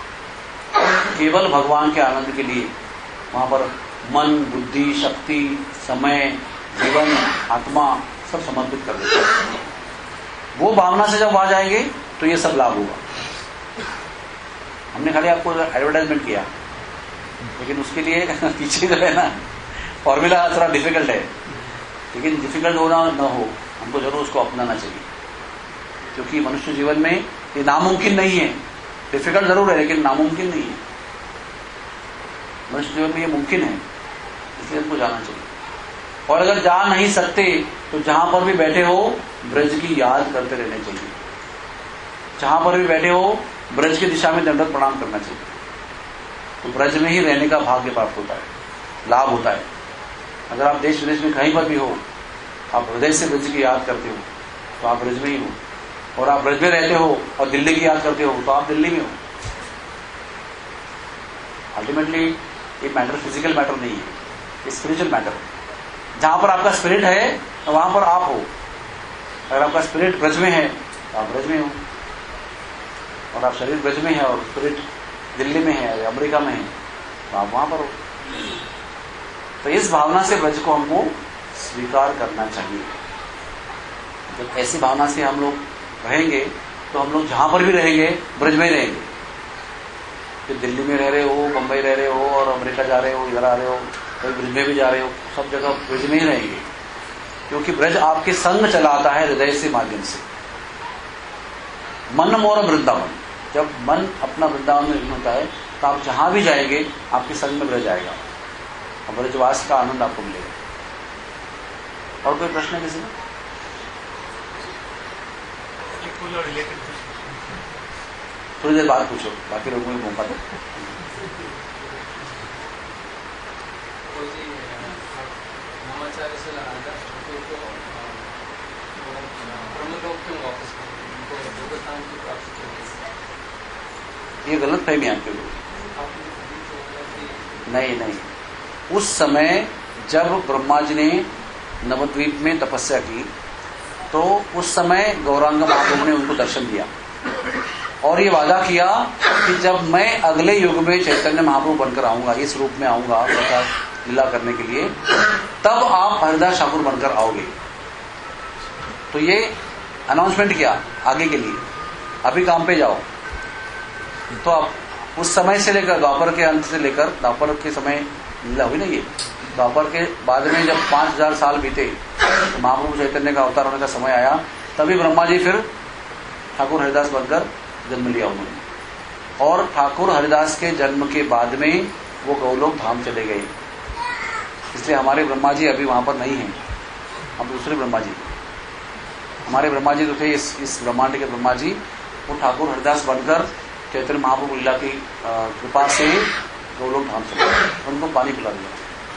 केवल भगवान के आनंद के लिए वहां पर मन, बुद्धि, शक्ति, समय, जीवन, आत्मा सब समर्पित कर देते हैं। वो भावना से जब वहां जाएंगे तो ये सब लाभ होगा। हमने खाली आपको एडवर्टाइजमेंट किया, लेकिन उसके लिए पीछे जो है ना फॉर्मूला थोड़ा डिफिकल्ट है। लेकिन डिफिकल्ट होना न हो, हमको जरूर उसको अपनाना चाहिए, क्योंकि मनुष्य जीवन में ये नामुमकिन नहीं है। डिफिकल्ट जरूर है लेकिन नामुमकिन नहीं है। मनुष्य जीवन में ये मुमकिन है, इसलिए हमको जाना चाहिए। और अगर जा नहीं सकते तो जहां पर भी बैठे हो ब्रज की याद करते रहना चाहिए। जहां पर भी बैठे हो ब्रज की दिशा में दंडवत प्रणाम करना चाहिए। तो ब्रज में ही रहने का भाग्य प्राप्त होता है, लाभ होता है। अगर आप देश विदेश में कहीं पर भी हो, आप हृदय से ब्रज की याद करते हो तो आप ब्रज में ही हो। और आप ब्रज में रहते हो और दिल्ली की याद करते हो तो आप दिल्ली में हो। अल्टीमेटली ये मैटर फिजिकल मैटर नहीं है, ये स्पिरिचुअल मैटर है। जहां पर आपका स्पिरिट है तो वहां पर आप हो। अगर आपका स्पिरिट ब्रज में है तो आप ब्रज में हो, और आप शरीर ब्रज में है और स्पिरिट दिल्ली में है या अमेरिका में है तो आप वहां पर हो। तो इस भावना से ब्रज को हमको स्वीकार करना चाहिए। जब ऐसी भावना से हम लोग रहेंगे तो हम लोग जहां पर भी रहेंगे ब्रज में ही रहेंगे। फिर दिल्ली में रह रहे हो, बंबई रह रहे हो और अमेरिका जा रहे हो, इधर आ रहे हो, कहीं ब्रज में भी जा रहे हो, सब जगह ब्रज में ही रहेंगे। क्योंकि ब्रज आपके संग चलाता है हृदय से माध्यम से। मन मोर वृंदावन, जब मन अपना वृंदावन में लीन होता है तो आप जहां भी जाएंगे आपके संग में ब्रज आएगा और ब्रजवास का आनंद आपको मिलेगा। और कोई प्रश्न है किसी का? थोड़ी देर बाद पूछो, बाकी लोगों को मौका दो। ये गलत फहमी आपके लोग। नहीं नहीं, उस समय जब ब्रह्मा जी ने नवद्वीप में तपस्या की तो उस समय गौरांग महाप्रभु ने उनको दर्शन दिया और ये वादा किया कि जब मैं अगले युग में चैतन्य महाप्रभु बनकर आऊंगा, इस रूप में आऊंगा, लीला करने के लिए, तब आप हरिदास ठाकुर बनकर आओगे। तो ये अनाउंसमेंट किया आगे के लिए, अभी काम पे जाओ। तो आप उस समय से लेकर द्वापर के अंत से लेकर द्वापर के समय लीला हुई ना, ये द्वापर के बाद में जब पांच हजार साल बीते तो महाप्रभु चैतन्य का अवतार होने का समय आया, तभी ब्रह्मा जी फिर ठाकुर हरिदास बनकर जन्म लिया उन्होंने। और ठाकुर हरिदास के जन्म के बाद में वो गौलोक धाम चले गए। इसलिए हमारे ब्रह्मा जी अभी वहां पर नहीं हैं, हम दूसरे ब्रह्मा जी। हमारे ब्रह्मा जी जो थे इस इस ब्रह्मांड के ब्रह्मा जी, वो ठाकुर हरिदास बनकर चैतन्य महाप्रभु लीला की कृपा से गौलोक धाम चले गए, उनको पानी पिला दिया।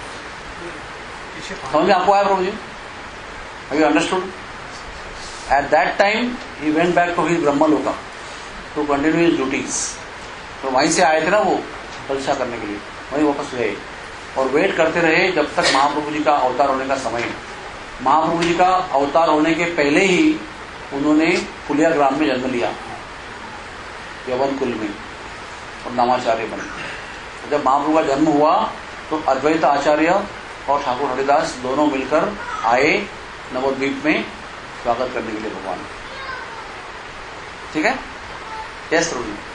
समझ में आपको आया Prabhu ji? Have you understood? At that time he went back to his Brahmaloka to continue his duties. तो वहीं से आए थे ना वो परीक्षा करने के लिए, वहीं वापस गए और वेट करते रहे जब तक महाप्रभु जी का अवतार होने का समय। महाप्रभु जी का अवतार होने के पहले ही उन्होंने फुलिया ग्राम में जन्म लिया, यवन कुल में, और नामाचार्य बने। जब महाप्रभु का जन्म हुआ तो अद्वैत आचार्य और ठाकुर हरिदास दोनों मिलकर आए नवद्वीप में स्वागत करने के लिए भगवान। ठीक है? यस प्रभु जी।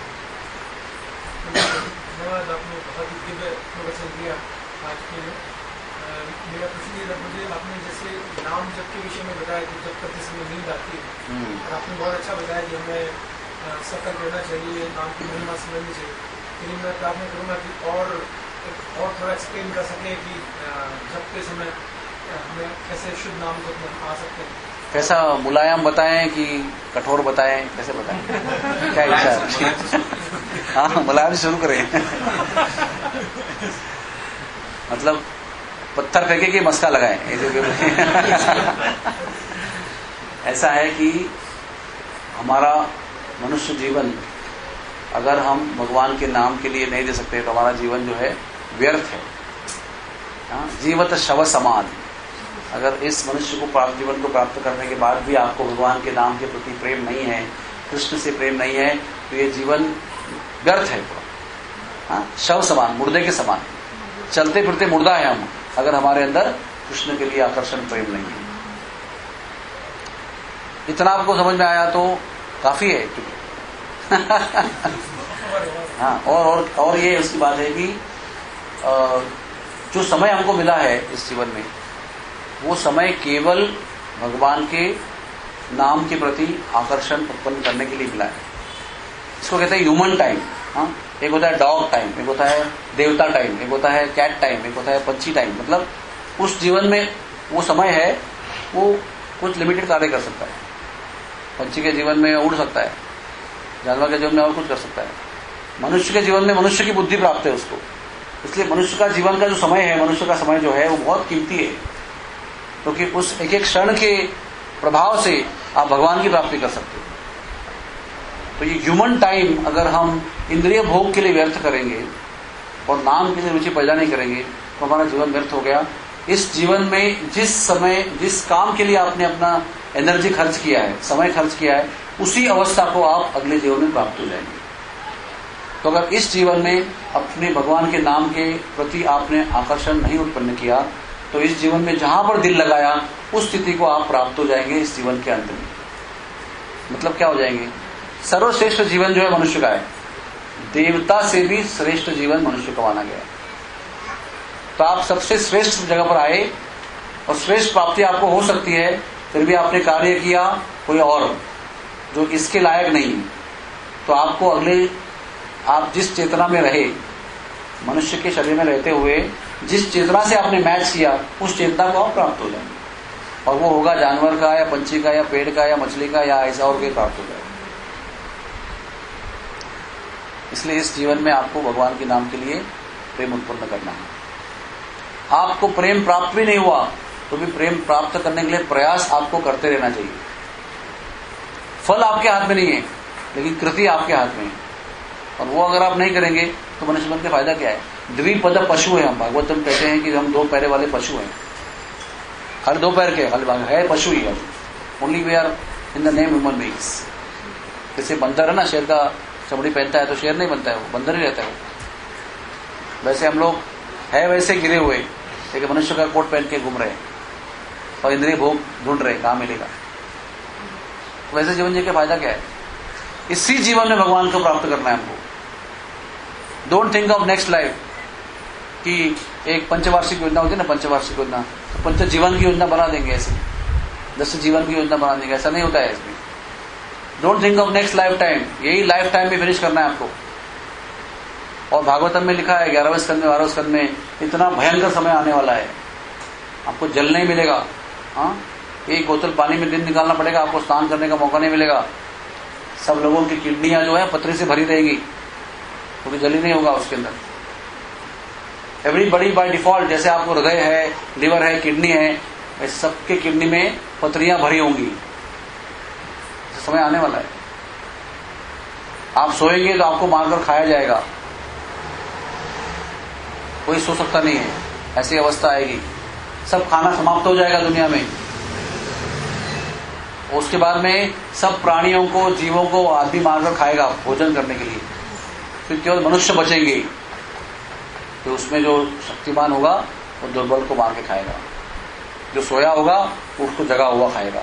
धन्यवाद, आपने बहुत ही दिव्य प्रवचन दिया आज के लिए। मेरा प्रश्न ये था, मुझे आपने जैसे नाम जप के विषय में बताया कि जब करते समय नींद आती है, और आपने बहुत अच्छा बताया कि हमें सफर करना चाहिए, नाम की महिमा समझनी चाहिए। लेकिन मैं प्रार्थना करूँगा कि और और थोड़ा एक्सप्लेन कर सके कि जपते समय हमें कैसे शुद्ध नाम को आ सकते हैं। कैसा मुलायम बताएं कि कठोर बताएं, कैसे बताएं? क्या इच्छा? हाँ, मुलायम से शुरू करें। मतलब पत्थर फेंके कि मस्का लगाएं, ऐसा है कि हमारा मनुष्य जीवन अगर हम भगवान के नाम के लिए नहीं दे सकते तो हमारा जीवन जो है व्यर्थ है। हाँ, जीवत शव समान। अगर इस मनुष्य को प्राप्त जीवन को प्राप्त करने के बाद भी आपको भगवान के नाम के प्रति प्रेम नहीं है, कृष्ण से प्रेम नहीं है, तो ये जीवन व्यर्थ है पूरा। हाँ, शव समान, मुर्दे के समान, चलते फिरते मुर्दा है हम, अगर हमारे अंदर कृष्ण के लिए आकर्षण प्रेम नहीं है। इतना आपको समझ में आया तो काफी है। हाँ, और और और ये उसकी बात है कि जो समय हमको मिला है इस जीवन में, वो समय केवल भगवान के नाम के प्रति आकर्षण उत्पन्न करने के लिए मिला है। इसको कहते हैं ह्यूमन टाइम। हाँ, एक होता है डॉग टाइम, एक होता है देवता टाइम, एक होता है कैट टाइम, एक होता है पंछी टाइम। मतलब उस जीवन में वो समय है, वो कुछ लिमिटेड कार्य कर सकता है। पंछी के जीवन में उड़ सकता है, जानवर के जीवन में और कुछ कर सकता है। मनुष्य के जीवन में मनुष्य की बुद्धि प्राप्त है उसको। इसलिए मनुष्य का जीवन का जो समय है, मनुष्य का समय जो है वो बहुत कीमती है, क्योंकि तो उस एक एक क्षण के प्रभाव से आप भगवान की प्राप्ति कर सकते हो। तो ये ह्यूमन टाइम अगर हम इंद्रिय भोग के लिए व्यर्थ करेंगे और नाम के लिए रुचि पैदा नहीं करेंगे तो हमारा जीवन व्यर्थ हो गया। इस जीवन में जिस समय जिस काम के लिए आपने अपना एनर्जी खर्च किया है, समय खर्च किया है, उसी अवस्था को आप अगले जीवन में प्राप्त हो जाएंगे। तो अगर इस जीवन में अपने भगवान के नाम के प्रति आपने आकर्षण नहीं उत्पन्न किया तो इस जीवन में जहां पर दिल लगाया उस स्थिति को आप प्राप्त हो जाएंगे इस जीवन के अंत में। मतलब क्या हो जाएंगे? सर्वश्रेष्ठ जीवन जो है मनुष्य का है, देवता से भी श्रेष्ठ जीवन मनुष्य का माना गया। तो आप सबसे श्रेष्ठ जगह पर आए और श्रेष्ठ प्राप्ति आपको हो सकती है, फिर भी आपने कार्य किया कोई और जो इसके लायक नहीं, तो आपको अगले आप जिस चेतना में रहे, मनुष्य के शरीर में रहते हुए जिस चेतना से आपने मैच किया उस चेतना को आप प्राप्त हो जाएंगे। और वो होगा जानवर का या पंछी का या पेड़ का या मछली का या ऐसा और कोई प्राप्त हो जाएगा। इसलिए इस जीवन में आपको भगवान के नाम के लिए प्रेम उत्पन्न करना है। आपको प्रेम प्राप्त भी नहीं हुआ तो भी प्रेम प्राप्त करने के लिए प्रयास आपको करते रहना चाहिए। फल आपके हाथ में नहीं है, लेकिन कृति आपके हाथ में है, और वो अगर आप नहीं करेंगे तो मनुष्य बन के फायदा क्या है? द्विपद पशु है हम। भागवतम कहते हैं कि हम दो पैरे वाले पशु हैं, हर दो पैर के खाली है पशु ही है। Only we are in the name human beings. जैसे बंदर है ना, शेर का चमड़ी पहनता है तो शेर नहीं बनता है, वो बंदर ही रहता है वो। वैसे हम लोग है वैसे गिरे हुए, लेकिन मनुष्य का कोट पहन के घूम रहे और इंद्रिय भोग ढूंढ रहे, कहां मिलेगा। तो वैसे जीवन जी का फायदा क्या है? इसी जीवन में भगवान को प्राप्त करना है हमको। Don't think of next life कि एक पंचवार्षिक योजना होती है ना, पंचवार्षिक योजना, तो पंच जीवन की योजना बना देंगे ऐसे, दस जीवन की योजना बना देंगे, ऐसा नहीं होता है इसमें। Don't think of next life time, यही लाइफ टाइम में फिनिश करना है आपको। और भागवतम में लिखा है ग्यारहवें स्कंद में, बारहवें स्कंद में, इतना भयंकर समय आने वाला है, आपको जल नहीं मिलेगा। हाँ, एक बोतल पानी में दिन निकालना पड़ेगा, आपको स्नान करने का मौका नहीं मिलेगा। सब लोगों की किडनियां जो है पथरी से भरी रहेगी, क्योंकि जल ही नहीं होगा उसके अंदर। एवरीबॉडी बाय डिफॉल्ट, जैसे आपको हृदय है, लिवर है, किडनी है, सबके किडनी में पथरियां भरी होंगी। समय आने वाला है, आप सोएंगे तो आपको मारकर खाया जाएगा, कोई सो सकता नहीं है, ऐसी अवस्था आएगी। सब खाना समाप्त हो जाएगा दुनिया में। उसके बाद में सब प्राणियों को, जीवों को आदमी मारकर खाएगा भोजन करने के लिए, फिर केवल मनुष्य बचेंगे। तो उसमें जो शक्तिमान होगा वो दुर्बल को मार के खाएगा, जो सोया होगा वो उसको जगा हुआ खाएगा।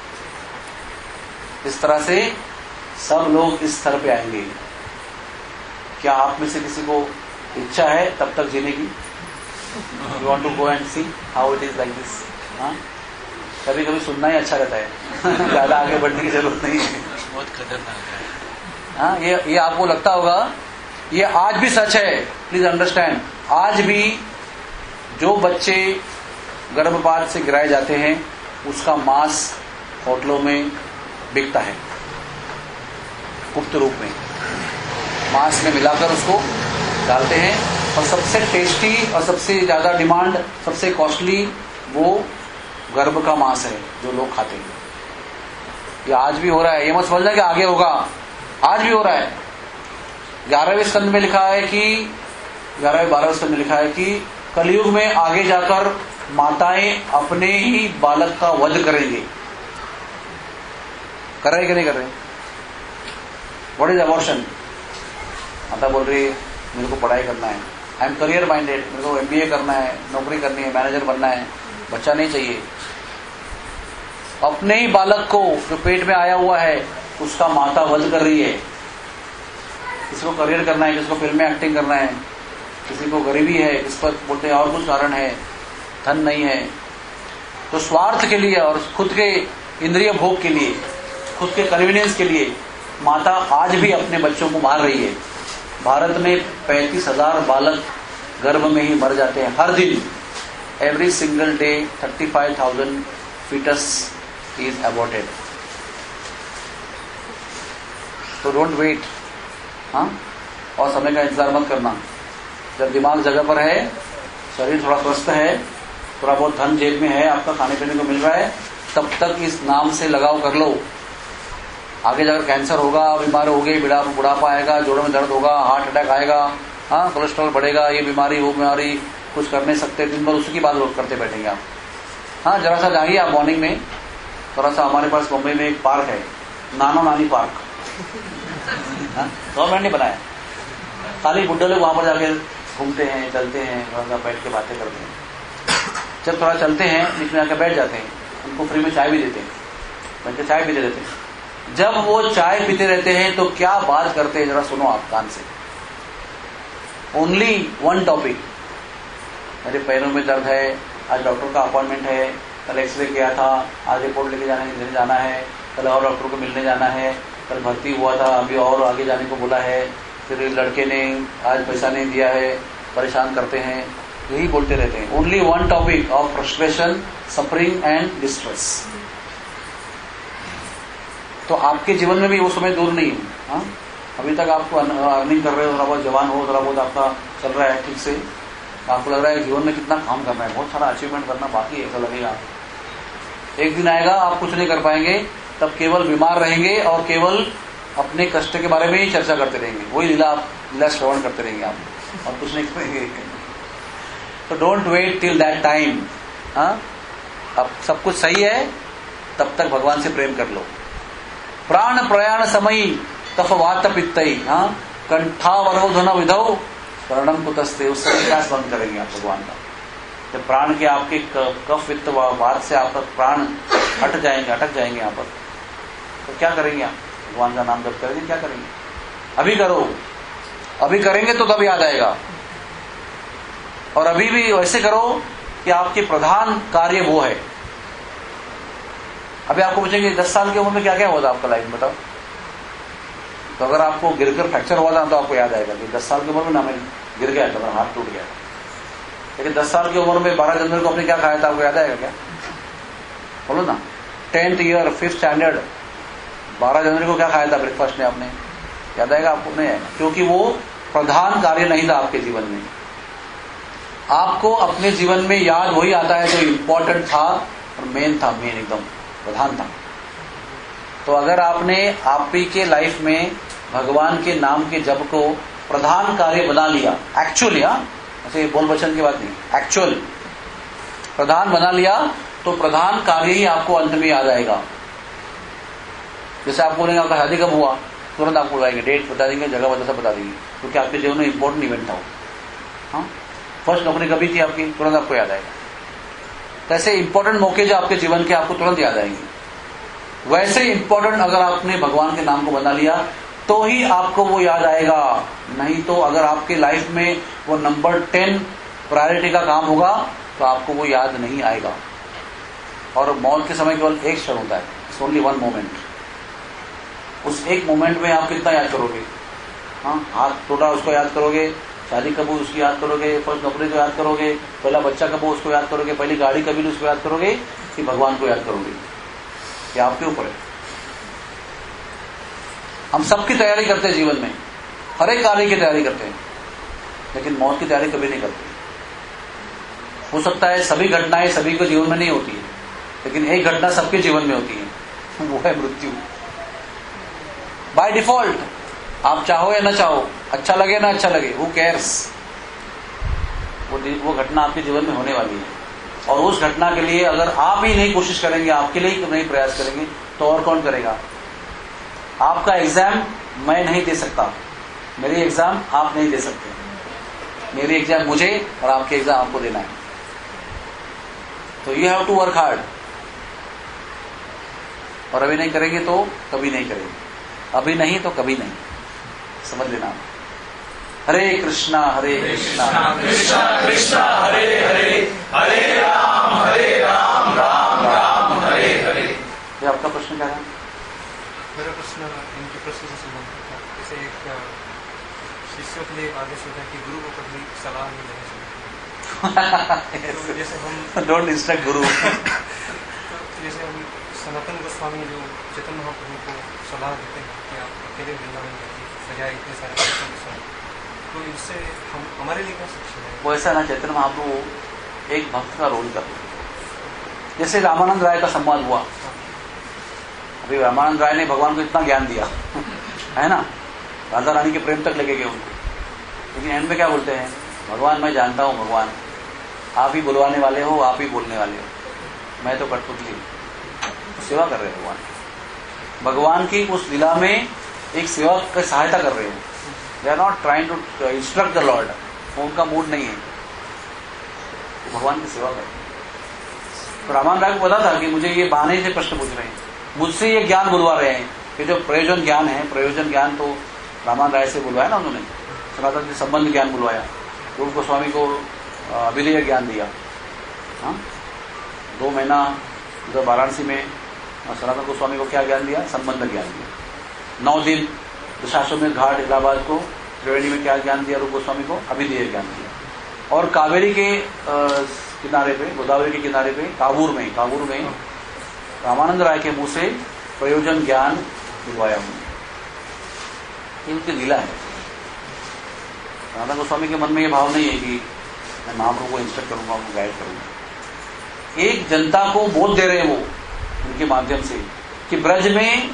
इस तरह से सब लोग इस स्तर पे आएंगे। क्या आप में से किसी को इच्छा है तब तक जीने की? You want to go and see how it is like this? हाँ, कभी कभी सुनना ही अच्छा रहता है, ज्यादा आगे बढ़ने की जरूरत नहीं है। बहुत खतरनाक है। हाँ, ये ये आपको लगता होगा, ये आज भी सच है, प्लीज अंडरस्टैंड। आज भी जो बच्चे गर्भपात से गिराए जाते हैं उसका मांस होटलों में बिकता है, गुप्त रूप में मांस में मिलाकर उसको डालते हैं, और सबसे टेस्टी और सबसे ज्यादा डिमांड, सबसे कॉस्टली वो गर्भ का मांस है जो लोग खाते हैं। ये आज भी हो रहा है, ये मत समझना कि आगे होगा, आज भी हो रहा है। ग्यारहवें स्कंद में लिखा है कि ग्यारहवें बारहवें स्कंद में लिखा है कि कलयुग में आगे जाकर माताएं अपने ही बालक का वध करेंगे। कर रहे कि नहीं कर रहे? What is abortion? माता बोल रही है मेरे को पढ़ाई करना है, आई एम करियर माइंडेड, मेरे को एमबीए करना है, नौकरी करनी है, मैनेजर बनना है, बच्चा नहीं चाहिए। अपने ही बालक को जो पेट में आया हुआ है उसका माता वध कर रही है। किसी को करियर करना है, किसी को फिल्म में एक्टिंग करना है, किसी को गरीबी है, किस पर बोलते हैं और कुछ कारण है, धन नहीं है, तो स्वार्थ के लिए और खुद के इंद्रिय भोग के लिए, खुद के कन्वीनियंस के लिए माता आज भी अपने बच्चों को मार रही है। भारत में पैंतीस हजार बालक गर्भ में ही मर जाते हैं हर दिन। Every single day thirty five thousand fetus is aborted. तो डोंट वेट, हाँ, और समय का इंतजार मत करना। जब दिमाग जगह पर है, शरीर थोड़ा स्वस्थ है, थोड़ा बहुत धन जेब में है, आपका खाने पीने को मिल रहा है, तब तक इस नाम से लगाव कर लो। आगे जाकर कैंसर होगा, बीमार होगे, बुढ़ापा आएगा, जोड़ों में दर्द होगा, हार्ट अटैक आएगा, हाँ, कोलेस्ट्रॉल बढ़ेगा, ये बीमारी वो बीमारी, कुछ कर नहीं सकते, दिन भर उसी की बात करते बैठेंगे आप। हाँ, जरा सा जाइए आप मॉर्निंग में, थोड़ा सा हमारे पास मुंबई में एक पार्क है, नाना नानी पार्क, गवर्नमेंट ने बनाया, खाली बुड्ढे लोग वहां पर जाके घूमते हैं, चलते हैं, थोड़ा सा बैठ के बातें करते हैं। जब थोड़ा चलते हैं बीच में आकर बैठ जाते हैं, उनको फ्री में चाय भी देते हैं, बैठ के चाय पीते रहते हैं। जब वो चाय पीते रहते हैं तो क्या बात करते हैं, जरा सुनो आप कान से। ओनली वन टॉपिक, मेरे पैरों में दर्द है, आज डॉक्टर का अपॉइंटमेंट है, कल एक्सरे किया था, आज रिपोर्ट लेके जाने लेने जाना है, कल और डॉक्टर को मिलने जाना है, कल भर्ती हुआ था, अभी और आगे जाने को बोला है, फिर लड़के ने आज पैसा नहीं दिया है, परेशान करते हैं, यही बोलते रहते हैं। Only one topic of frustration, suffering and distress. तो आपके जीवन में भी वो समय दूर नहीं है। हाँ, अभी तक आपको अर्निंग कर रहे हो, थोड़ा बहुत जवान हो, थोड़ा बहुत आपका चल रहा है ठीक से, आपको लग रहा है जीवन में कितना काम करना है, बहुत सारा अचीवमेंट करना बाकी है, ऐसा लगेगा। एक दिन आएगा आप कुछ नहीं कर पाएंगे, तब केवल बीमार रहेंगे और केवल अपने कष्ट के बारे में ही चर्चा करते रहेंगे, वही लीला आप लीला श्रवण करते रहेंगे आप, और कुछ नहीं करेंगे। तो don't wait till that time. हाँ, अब सब कुछ सही है तब तक भगवान से प्रेम कर लो। प्राण प्रयाण समय तफ वात पित्तई, हाँ, कंठावरोधन विधौ शरणम कुतस्ते, उस समय क्या स्मरण करेंगे आप भगवान का? जब प्राण के आपके कफ वित्त वात से आपका प्राण हट जाएंगे, अटक जाएंगे यहाँ पर, तो क्या करेंगे आप? भगवान का नाम जब करेंगे क्या करेंगे? अभी करो, अभी करेंगे तो तब याद आएगा। और अभी भी वैसे करो कि आपके प्रधान कार्य वो है। अभी आपको पूछेंगे दस साल की उम्र में क्या क्या हुआ था आपका लाइफ, बताओ। तो अगर आपको गिरकर फ्रैक्चर हुआ था तो आपको याद आएगा कि दस साल की उम्र में ना मैं गिर गया था, मेरा हाथ टूट गया। लेकिन दस साल की उम्र में बारह जनवरी को आपने क्या खाया था, आपको याद आएगा क्या? बोलो ना। टेंथ ईयर फिफ्थ स्टैंडर्ड बारह जनवरी को क्या खाया था ब्रेकफास्ट में आपने, याद आएगा आपको? नहीं आएगा, क्योंकि वो प्रधान कार्य नहीं था आपके जीवन में। आपको अपने जीवन में याद वही आता है जो इम्पोर्टेंट था और मेन था, मेन एकदम प्रधान था। तो अगर आपने आप ही के लाइफ में भगवान के नाम के जप को प्रधान कार्य बना लिया, एक्चुअली, हाँ ऐसे बोल वचन की बात नहीं, एक्चुअल प्रधान बना लिया, तो प्रधान कार्य ही आपको अंत में याद आएगा। जैसे आप बोलेंगे आपका शादी कब हुआ, तुरंत आपको बताएंगे, डेट बता देंगे, जगह बता सब बता देंगे, क्योंकि आपके जीवन में इंपॉर्टेंट इवेंट था वो। हाँ, फर्स्ट नौकरी कभी थी आपकी, तुरंत आपको याद आएगा। तो ऐसे इंपॉर्टेंट मौके जो आपके जीवन के आपको तुरंत याद आएंगे। वैसे इंपॉर्टेंट अगर आपने भगवान के नाम को बना लिया तो ही आपको वो याद आएगा। नहीं तो अगर आपके लाइफ में वो नंबर टेन प्रायोरिटी का काम होगा तो आपको वो याद नहीं आएगा। और मौत के समय केवल एक क्षण होता है, इट्स ओनली वन मोमेंट। उस एक मोमेंट में आप कितना याद करोगे? हाँ, हाथ टूटा उसको याद करोगे, शादी कब हुई उसकी याद करोगे, फर्स्ट नौकरी को याद करोगे, पहला बच्चा कब हुआ उसको याद करोगे, पहली गाड़ी कभी ली उसको याद करोगे, कि भगवान को याद करोगे? ये आपके ऊपर है। हम सबकी तैयारी करते हैं जीवन में, हर एक कार्य की तैयारी करते हैं, लेकिन मौत की तैयारी कभी नहीं करते। हो सकता है सभी घटनाएं सभी के जीवन में नहीं होती है, लेकिन एक घटना सबके जीवन में होती है, वो है मृत्यु। बाय डिफॉल्ट, आप चाहो या ना चाहो, अच्छा लगे ना अच्छा लगे, हु केयर्स, वो वो घटना आपके जीवन में होने वाली है। और उस घटना के लिए अगर आप ही नहीं कोशिश करेंगे, आपके लिए ही नहीं प्रयास करेंगे, तो और कौन करेगा? आपका एग्जाम मैं नहीं दे सकता, मेरी एग्जाम आप नहीं दे सकते, मेरी एग्जाम मुझे और आपके एग्जाम आपको देना है। तो you have to work hard. और अभी नहीं करेंगे तो कभी नहीं करेंगे, अभी नहीं तो कभी नहीं, समझ लेना। हरे कृष्णा हरे कृष्णा कृष्णा कृष्णा हरे हरे, हरे राम हरे राम, राम राम हरे हरे। ये आपका प्रश्न क्या है? मेरा प्रश्न इनके प्रश्न से संबंधित था। जैसे एक शिष्यों के लिए एक आदेश होता है कि गुरु को कभी सलाह नहीं देनी चाहिए। तो जैसे हम डोंट इंस्ट्रक्ट गुरु। तो जैसे हम सनातन गोस्वामी जो चेतन महाप्रभु को सलाह देते हैं कि आप अकेले वृंदावन जाइए, बजाय इतने सारे भक्तों के साथ, तो इससे हम हमारे लिए क्या शिक्षा है? वो ऐसा ना, चैतन्य महाप्रभु एक भक्त का रोल करते हैं। जैसे रामानंद राय का संवाद हुआ, अभी रामानंद राय ने भगवान को इतना ज्ञान दिया है ना, राधा रानी के प्रेम तक लेके गए उनको, लेकिन एंड में क्या बोलते हैं? भगवान मैं जानता हूँ, भगवान आप ही बुलवाने वाले हो, आप ही बोलने वाले हो, मैं तो कठपुतली सेवा कर रहे हैं। भगवान भगवान की उस लीला में एक सेवा की सहायता कर रहे हैं। They are not trying to instruct the lord, वो उनका मूड नहीं है, तो भगवान की सेवा कर रहे हैं। तो रामानंद राय को पता था कि मुझे ये बहाने से प्रश्न पूछ रहे हैं, मुझसे ये ज्ञान बुलवा रहे हैं, कि जो प्रयोजन ज्ञान है, प्रयोजन ज्ञान तो रामानंद राय से बुलवाया ना उन्होंने, सनातन से संबंध ज्ञान बुलवाया, रूप गोस्वामी को अभिधेय ज्ञान दिया। हाँ, दो महीना उधर वाराणसी में सनातन गोस्वामी को क्या ज्ञान दिया? संबंध ज्ञान दिया। नौ दिन दशाश्वमेध घाट इलाहाबाद को त्रिवेणी में क्या ज्ञान दिया? रूप गोस्वामी को अभिधेय ज्ञान दिया। और कावेरी के किनारे पे, गोदावरी के किनारे पे, काबूर में काबूर में रामानंद राय के मुंह से प्रयोजन ज्ञान दिलवाया उन्होंने। ये उनकी लीला है। सनातन गोस्वामी के मन में ये भाव नहीं है कि मैं महाप्रभु को इंस्ट्रक्ट करूंगा, उनको गाइड करूंगा। एक जनता को बोध दे रहे हैं वो उनके माध्यम से कि ब्रज में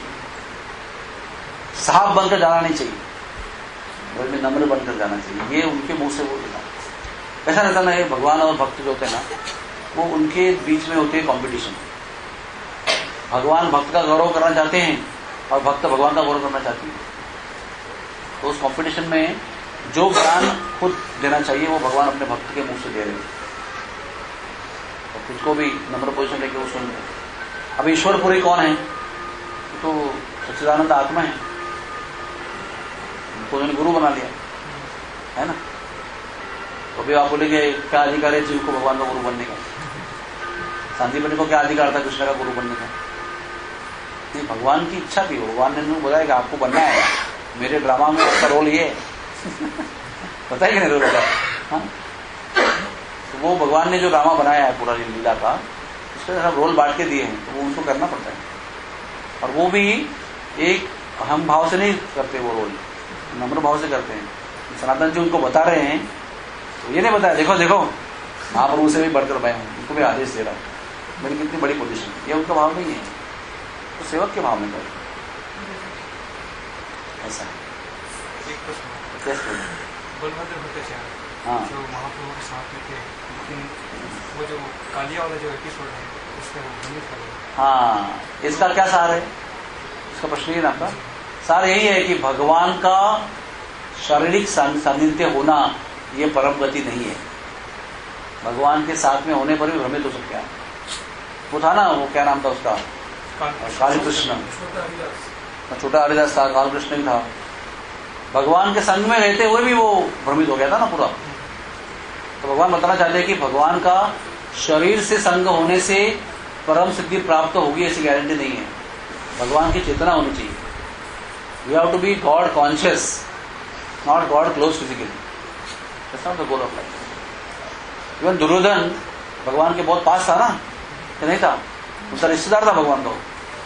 साहब बनकर जाना नहीं चाहिए, ब्रज में नम्र बनकर जाना चाहिए। ये उनके मुंह से वो बोला। ऐसा रहता ना, भगवान और भक्त जो होते हैं ना, वो उनके बीच में होते हैं कॉम्पिटिशन। भगवान भक्त का गौरव करना चाहते हैं और भक्त भगवान का गौरव करना चाहते हैं। तो उस कॉम्पिटिशन में जो ज्ञान खुद देना चाहिए वो भगवान अपने भक्त के मुंह से दे रहे हैं, और खुद को भी नम्र पोजिशन लेके वो सुन रहे। अब ईश्वरपुरी कौन है? तो सच्चिदानंद आत्मा है, उनको उन्होंने गुरु बना लिया है ना। तो अभी आप बोलेंगे क्या अधिकार है जीव को भगवान का गुरु बनने का? सांदीपनि को क्या अधिकार था कृष्ण का गुरु बनने का? नहीं, भगवान की इच्छा थी, भगवान ने उन्होंने बताया कि आपको बनना है, मेरे ड्रामा में आपका रोल ये है पता है कि नहीं रोल होता है? हाँ? तो वो भगवान ने जो ड्रामा बनाया है पूरा लीला का, उसके सब रोल बांट के दिए हैं, तो वो उनको करना पड़ता है। और वो भी एक अहम भाव से नहीं करते, वो रोल नम्र भाव से करते हैं। सनातन जी उनको बता रहे हैं तो ये नहीं बताया देखो देखो महाप्रभु से भी बढ़कर मैं हूँ, उनको भी आदेश दे रहा हूँ, मेरी कितनी बड़ी पोजीशन, ये उनका भाव नहीं है, तो सेवक के भाव में कर ऐसा है। एक प्रश्न, कैसे? बलभद्र भट्टाचार्य हाँ जो महाप्रभु के साथ में थे, लेकिन वो जो कालिया वाला जो एपिसोड है उसका भ्रमित कर रहे हैं। हाँ, इसका क्या सार है? इसका प्रश्न ही ना आपका सार यही है कि भगवान का शारीरिक सान्निध्य होना ये परम गति नहीं है। भगवान के साथ में होने पर भी भ्रमित हो सकते हैं। वो था ना, वो क्या नाम था उसका, काली कृष्ण, छोटा हरिदास था, काल कृष्ण भी था। भगवान के संग में रहते हुए भी वो भ्रमित हो गया था ना पूरा। तो भगवान बताना चाहते हैं कि भगवान का शरीर से संग होने से परम सिद्धि प्राप्त होगी ऐसी गारंटी नहीं है। भगवान की चेतना होनी चाहिए। We have to be God conscious, not God close physically. That's not the goal of life. Even Duryodhana भगवान के बहुत पास था ना, कि नहीं था? उसका रिश्तेदार था भगवान का।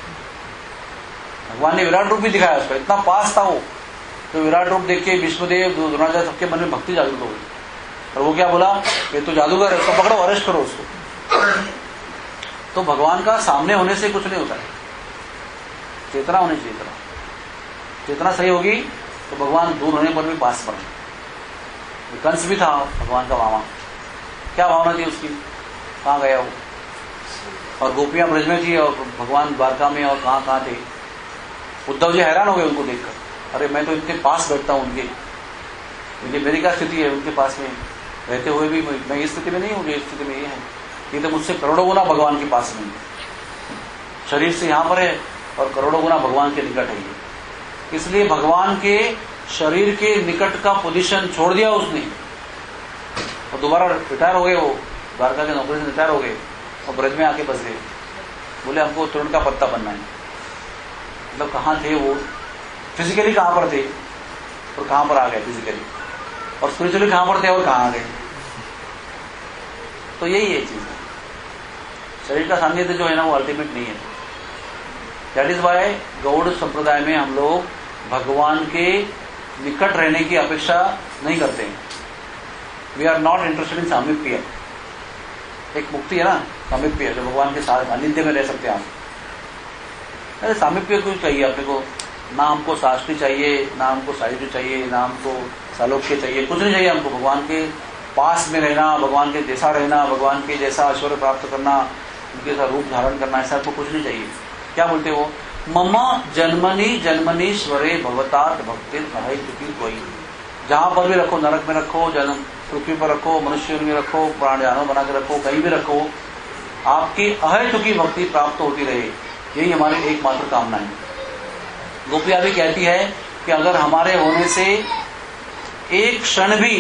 भगवान ने विराट रूप भी दिखाया उसका, इतना पास था वो। तो विराट रूप देख के विष्णुदेव द्रोणाचार्य सबके मन में भक्ति जागृत हो गई। और वो क्या बोला, ये तो जादूगर है, उसको पकड़ो, अरेस्ट करो उसको। तो भगवान का सामने होने से कुछ नहीं होता है, चेतना होनी चाहिए। चेतना चेतना सही होगी तो भगवान दूर होने पर भी पास पड़े। कंस भी था भगवान का मामा, क्या भावना थी उसकी, कहाँ गया वो? और गोपियां ब्रज में थी और भगवान द्वारका में, और कहाँ कहाँ थे। उद्धव जी हैरान हो गए उनको देखकर, अरे मैं तो इनके पास बैठता हूँ उनके, क्योंकि मेरी क्या स्थिति है उनके पास में रहते हुए भी मैं इस स्थिति में नहीं हूँ, इस स्थिति में ये है। ये तो मुझसे करोड़ों गुना भगवान के पास में, शरीर से यहाँ पर है और करोड़ों गुना भगवान के निकट है ये। इसलिए भगवान के शरीर के निकट का पोजीशन छोड़ दिया उसने, और दोबारा रिटायर हो गए। वो द्वारका के नौकरी से रिटायर हो गए और ब्रज में आके बस गए। बोले हमको तृण का पत्ता बनना है। मतलब कहाँ थे वो, फिजिकली कहाँ पर थे और कहाँ पर आ गए फिजिकली, और स्पिरिचुअली कहाँ पर थे और कहाँ आ गए। तो यही है चीज, शरीर का सान्निध्य जो है ना वो अल्टीमेट नहीं है। दैट इज वाई गौड़ संप्रदाय में हम लोग भगवान के निकट रहने की अपेक्षा नहीं करते हैं। We are not interested in सामीप्य। एक मुक्ति है ना सामीप्य, जो भगवान के साथ सानिध्य में रह सकते हैं आप। अरे सामीप्य क्यों चाहिए अपने को? ना हमको शास्त्री चाहिए, ना हमको साहित्य चाहिए, ना हमको सालोक्य चाहिए, कुछ नहीं चाहिए हमको। भगवान के पास में रहना, भगवान के जैसा रहना, भगवान के जैसा ऐश्वर्य प्राप्त करना, उनके जैसा रूप धारण करना, ऐसा आपको कुछ नहीं चाहिए। क्या बोलते वो, मम जन्मनी जन्मनीश्वरे भवतात भक्ति है चुकी कोई। जहां पर भी रखो, नरक में रखो, जन्म पृथ्वी पर रखो, मनुष्य में रखो, प्राण जानवर बना के रखो, कहीं भी रखो, आपकी अहेतुकी भक्ति प्राप्त होती रहे, यही हमारी एकमात्र कामना है। गोपिया भी कहती है कि अगर हमारे होने से एक क्षण भी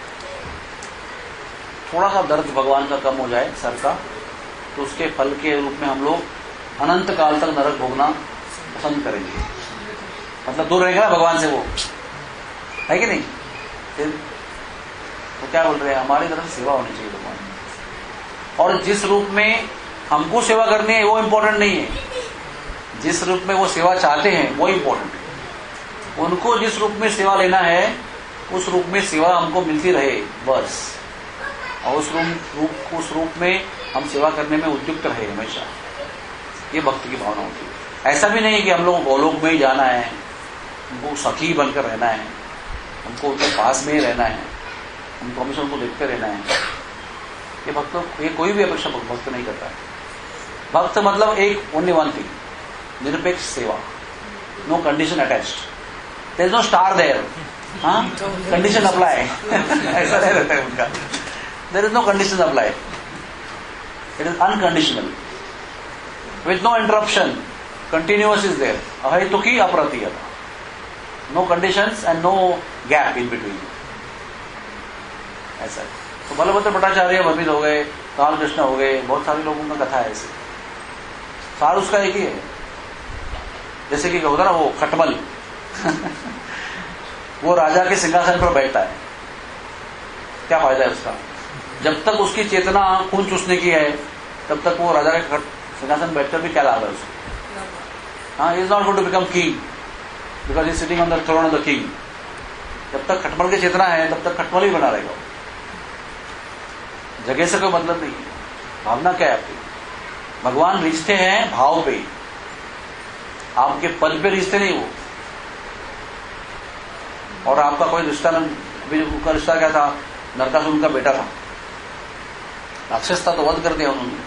थोड़ा सा दर्द भगवान का कम हो जाए सर का, तो उसके फल के रूप में हम लोग अनंत काल तक नरक भोगना पसंद करेंगे। मतलब दूर रहेगा ना भगवान से, वो है कि नहीं? फिर तो क्या बोल रहे हैं, हमारी तरफ सेवा होनी चाहिए भगवान। और जिस रूप में हमको सेवा करनी है वो इम्पोर्टेंट नहीं है, जिस रूप में वो सेवा चाहते हैं वो इम्पोर्टेंट है। उनको जिस रूप में सेवा लेना है उस रूप में सेवा हमको मिलती रहे बस, और उस रूप उस रूप में हम सेवा करने में उद्युक्त रहे हमेशा। ये भक्ति की भावना होती है। ऐसा भी नहीं कि हम लोग गोलोक में ही जाना है, हमको सखी बनकर रहना है, हमको उनके पास में ही रहना है, हमको हमेशा उनको देखते रहना है। ये भक्त, ये कोई भी अपेक्षा भक्त नहीं करता है। भक्त मतलब एक ओनली वन थिंग, निरपेक्ष सेवा, no condition attached, there is no star there, हाँ, कंडीशन अप्लाई ऐसा नहीं रहता है उनका. There is no condition apply. It is unconditional with no interruption. Continuous is there. अहेतुकी अप्रतीयता. No conditions and no gap in between. ऐसा है. तो बलभद्र भट्टाचार्य भ्रमित हो गए, काल कृष्ण हो गए, बहुत सारे लोगों का कथा है ऐसे. सार उसका एक ही है. जैसे कि होता ना वो खटमल वो राजा के सिंहासन पर बैठता है. क्या फायदा है उसका? जब तक उसकी चेतना खून चूसने की है तब तक वो राजा के सिंहासन बैठकर भी क्या लाभ है उसको? हाँ, is not going to become king because is sitting on the throne of the king. जब तक खटमल की चेतना है तब तक खटमल ही बना रहेगा. जगह से कोई मतलब नहीं. भावना क्या है आपकी? भगवान रिश्ते हैं भाव पे, आपके पद पे रिश्ते नहीं वो. और आपका कोई रिश्ता न, अभी उनका रिश्ता क्या था? नरकासुर उनका बेटा था, राक्षस था, तो वध कर दिया उन्होंने.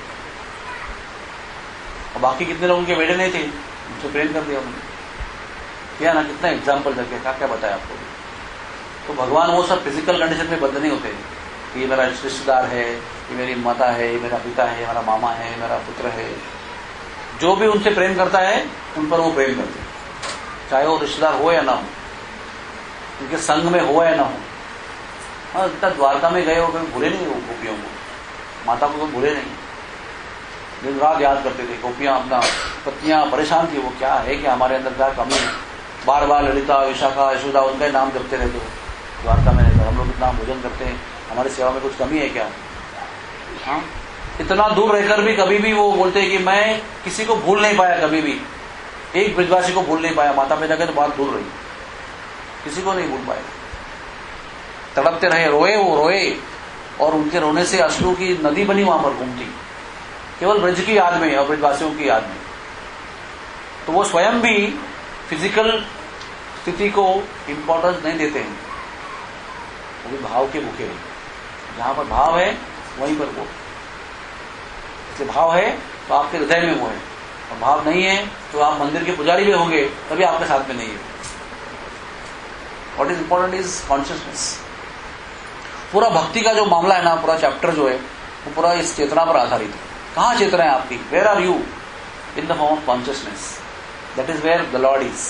और बाकी कितने लोग उनके बेटे नहीं थे, उनसे प्रेम कर दिया उन्होंने. क्या ना, कितना एग्जाम्पल करके क्या क्या बताया आपको. तो भगवान वो सब फिजिकल कंडीशन में बंद नहीं होते. ये मेरा रिश्तेदार है, ये मेरी माता है, ये मेरा पिता है, मेरा मामा है, मेरा पुत्र है. जो भी उनसे प्रेम करता है उन पर वो प्रेम करते, चाहे वो रिश्तेदार हो या ना हो, उनके संग में हो या ना हो. हाँ, इतना द्वारका में गए हो, कभी भूले नहीं वो गोपियों को, माता को तो भूले नहीं. दिन रात याद करते थे. गोपियां अपना पत्नियां परेशान थी, वो क्या है कि हमारे अंदर क्या कमी है. बार बार ललिता, विशाखा, यशोदा उनका ही नाम जपते रहते हो द्वारका में रहकर. हम लोग इतना भोजन करते हैं, हमारी सेवा में कुछ कमी है क्या? हाँ, इतना दूर रहकर भी कभी भी वो बोलते हैं कि मैं किसी को भूल नहीं पाया, कभी भी एक ब्रजवासी को भूल नहीं पाया. माता पिता के तो बहुत दूर रही, किसी को नहीं भूल पाए. तड़पते रहे, रोए वो रोए, और उनके रोने से अश्रु की नदी बनी वहां पर घूमती, केवल ब्रज की याद में और ब्रजवासियों की याद में. तो वो स्वयं भी फिजिकल स्थिति को इंपॉर्टेंस नहीं देते हैं, वो भी भाव के भूखे हैं. जहां पर भाव है वहीं पर वो. इसलिए भाव है तो आपके हृदय में वो है, और भाव नहीं है तो आप मंदिर के पुजारी भी होंगे तभी आपके साथ में नहीं है. What is important is consciousness. पूरा भक्ति का जो मामला है ना, पूरा चैप्टर जो है वो पूरा इस चेतना पर आधारित है. कहाँ चेतना है आपकी? Where are you? In the form of consciousness. That is where the lord is.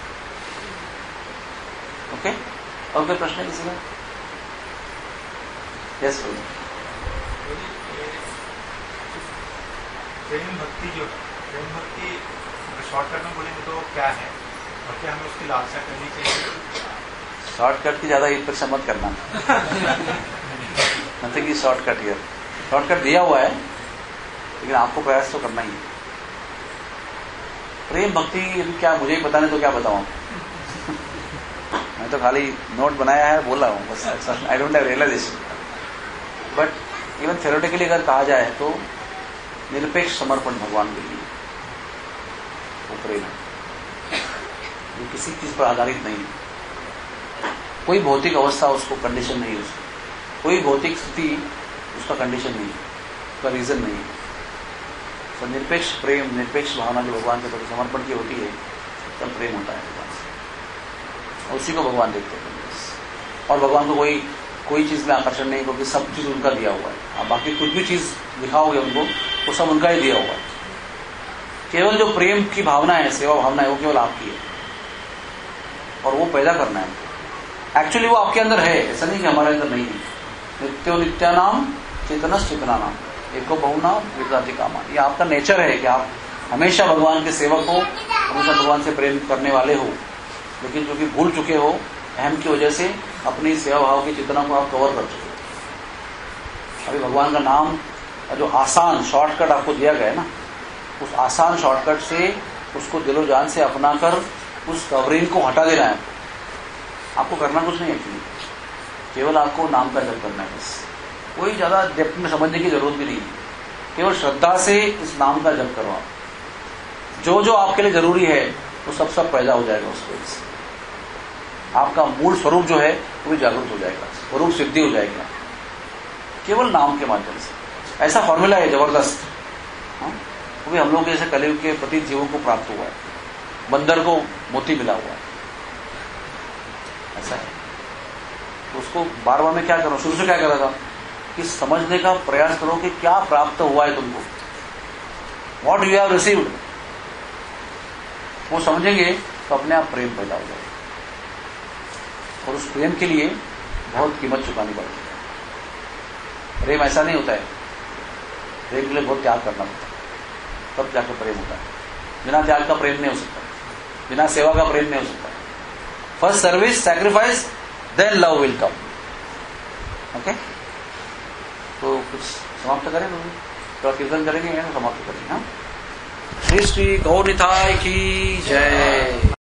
Okay, और कोई प्रश्न है किसी का? यस. प्रेम भक्ति जो प्रेम भक्ति शॉर्टकट में बोलेंगे तो क्या है, और क्या हमें उसकी लालसा करनी चाहिए? शॉर्टकट की ज्यादा परीक्षा मत करना. Nothing is shortcut here. Shortcut दिया हुआ है लेकिन आपको प्रयास तो करना ही है. प्रेम भक्ति क्या मुझे ही पता नहीं तो क्या बताऊं. मैं तो खाली नोट बनाया है, बोल रहा हूँ बस. I don't have realization. But even theoretically अगर कहा जाए तो निरपेक्ष समर्पण भगवान के लिए वो प्रेम है. ये किसी चीज पर आधारित नहीं है. कोई भौतिक अवस्था उसको कंडीशन नहीं है. उसको कोई भौतिक स्थिति उसका कंडीशन नहीं है, उसका रीजन नहीं है. तो निरपेक्ष प्रेम, निरपेक्ष भावना जो भगवान के प्रति समर्पण की होती है तब प्रेम होता है भगवान से. और उसी को भगवान देखते हैं. और भगवान को कोई कोई चीज में आकर्षण नहीं, क्योंकि सब चीज उनका दिया हुआ है. आप बाकी कुछ भी चीज दिखाओगे उनको, वो सब उनका ही दिया हुआ है. केवल जो प्रेम की भावना है, सेवा भावना है, वो केवल आपकी है, और वो पैदा करना है. एक्चुअली वो आपके अंदर है, ऐसा नहीं कि हमारे अंदर नहीं है. नित्यो नित्यानाम चेतनस चेतना नाम एको बहुना विदाति कामा. ये आपका नेचर है कि आप हमेशा भगवान के सेवक हो, हमेशा भगवान से प्रेम करने वाले हो. लेकिन जो कि भूल चुके हो अहम की वजह से, अपनी सेवा भाव की चेतना को आप कवर कर चुके हो. अभी भगवान का नाम जो आसान शॉर्टकट आपको दिया गया है ना, उस आसान शॉर्टकट से उसको दिलो जान से अपना कर उस कवरिंग को हटा देना है. आपको करना कुछ नहीं एक्चुअली, केवल आपको नाम का जप करना है बस. कोई ज्यादा डेप्थ में समझने की जरूरत भी नहीं है. केवल श्रद्धा से इस नाम का जप करो. जो जो आपके लिए जरूरी है वो सब सब पैदा हो जाएगा उस वजह से. आपका मूल स्वरूप जो है वो भी जागृत हो जाएगा, स्वरूप सिद्धि हो जाएगा केवल नाम के माध्यम से. ऐसा फॉर्मूला है जबरदस्त. वो भी हम लोग जैसे कलयुग के प्रति जीवों को प्राप्त हुआ है. बंदर को मोती मिला हुआ है, ऐसा है. उसको बार बार मैं क्या कर रहा हूँ, शुरू से क्या कर रहा था कि समझने का प्रयास करो कि क्या प्राप्त हुआ है तुमको, वॉट यू हैव रिसीव्ड। वो समझेंगे तो अपने आप प्रेम पैदा हो जाएगा, और उस प्रेम के लिए बहुत कीमत चुकानी पड़ती है। प्रेम ऐसा नहीं होता है, प्रेम के लिए बहुत त्याग करना पड़ता है, तब जाकर प्रेम होता है। बिना त्याग का प्रेम नहीं हो सकता, बिना सेवा का प्रेम नहीं हो सकता। First service, sacrifice, then love will come. Okay, तो कुछ समाप्त करें, थोड़ा कीर्तन करेंगे, समाप्त करेंगे। हाँ, श्री श्री गौर निताय की जय।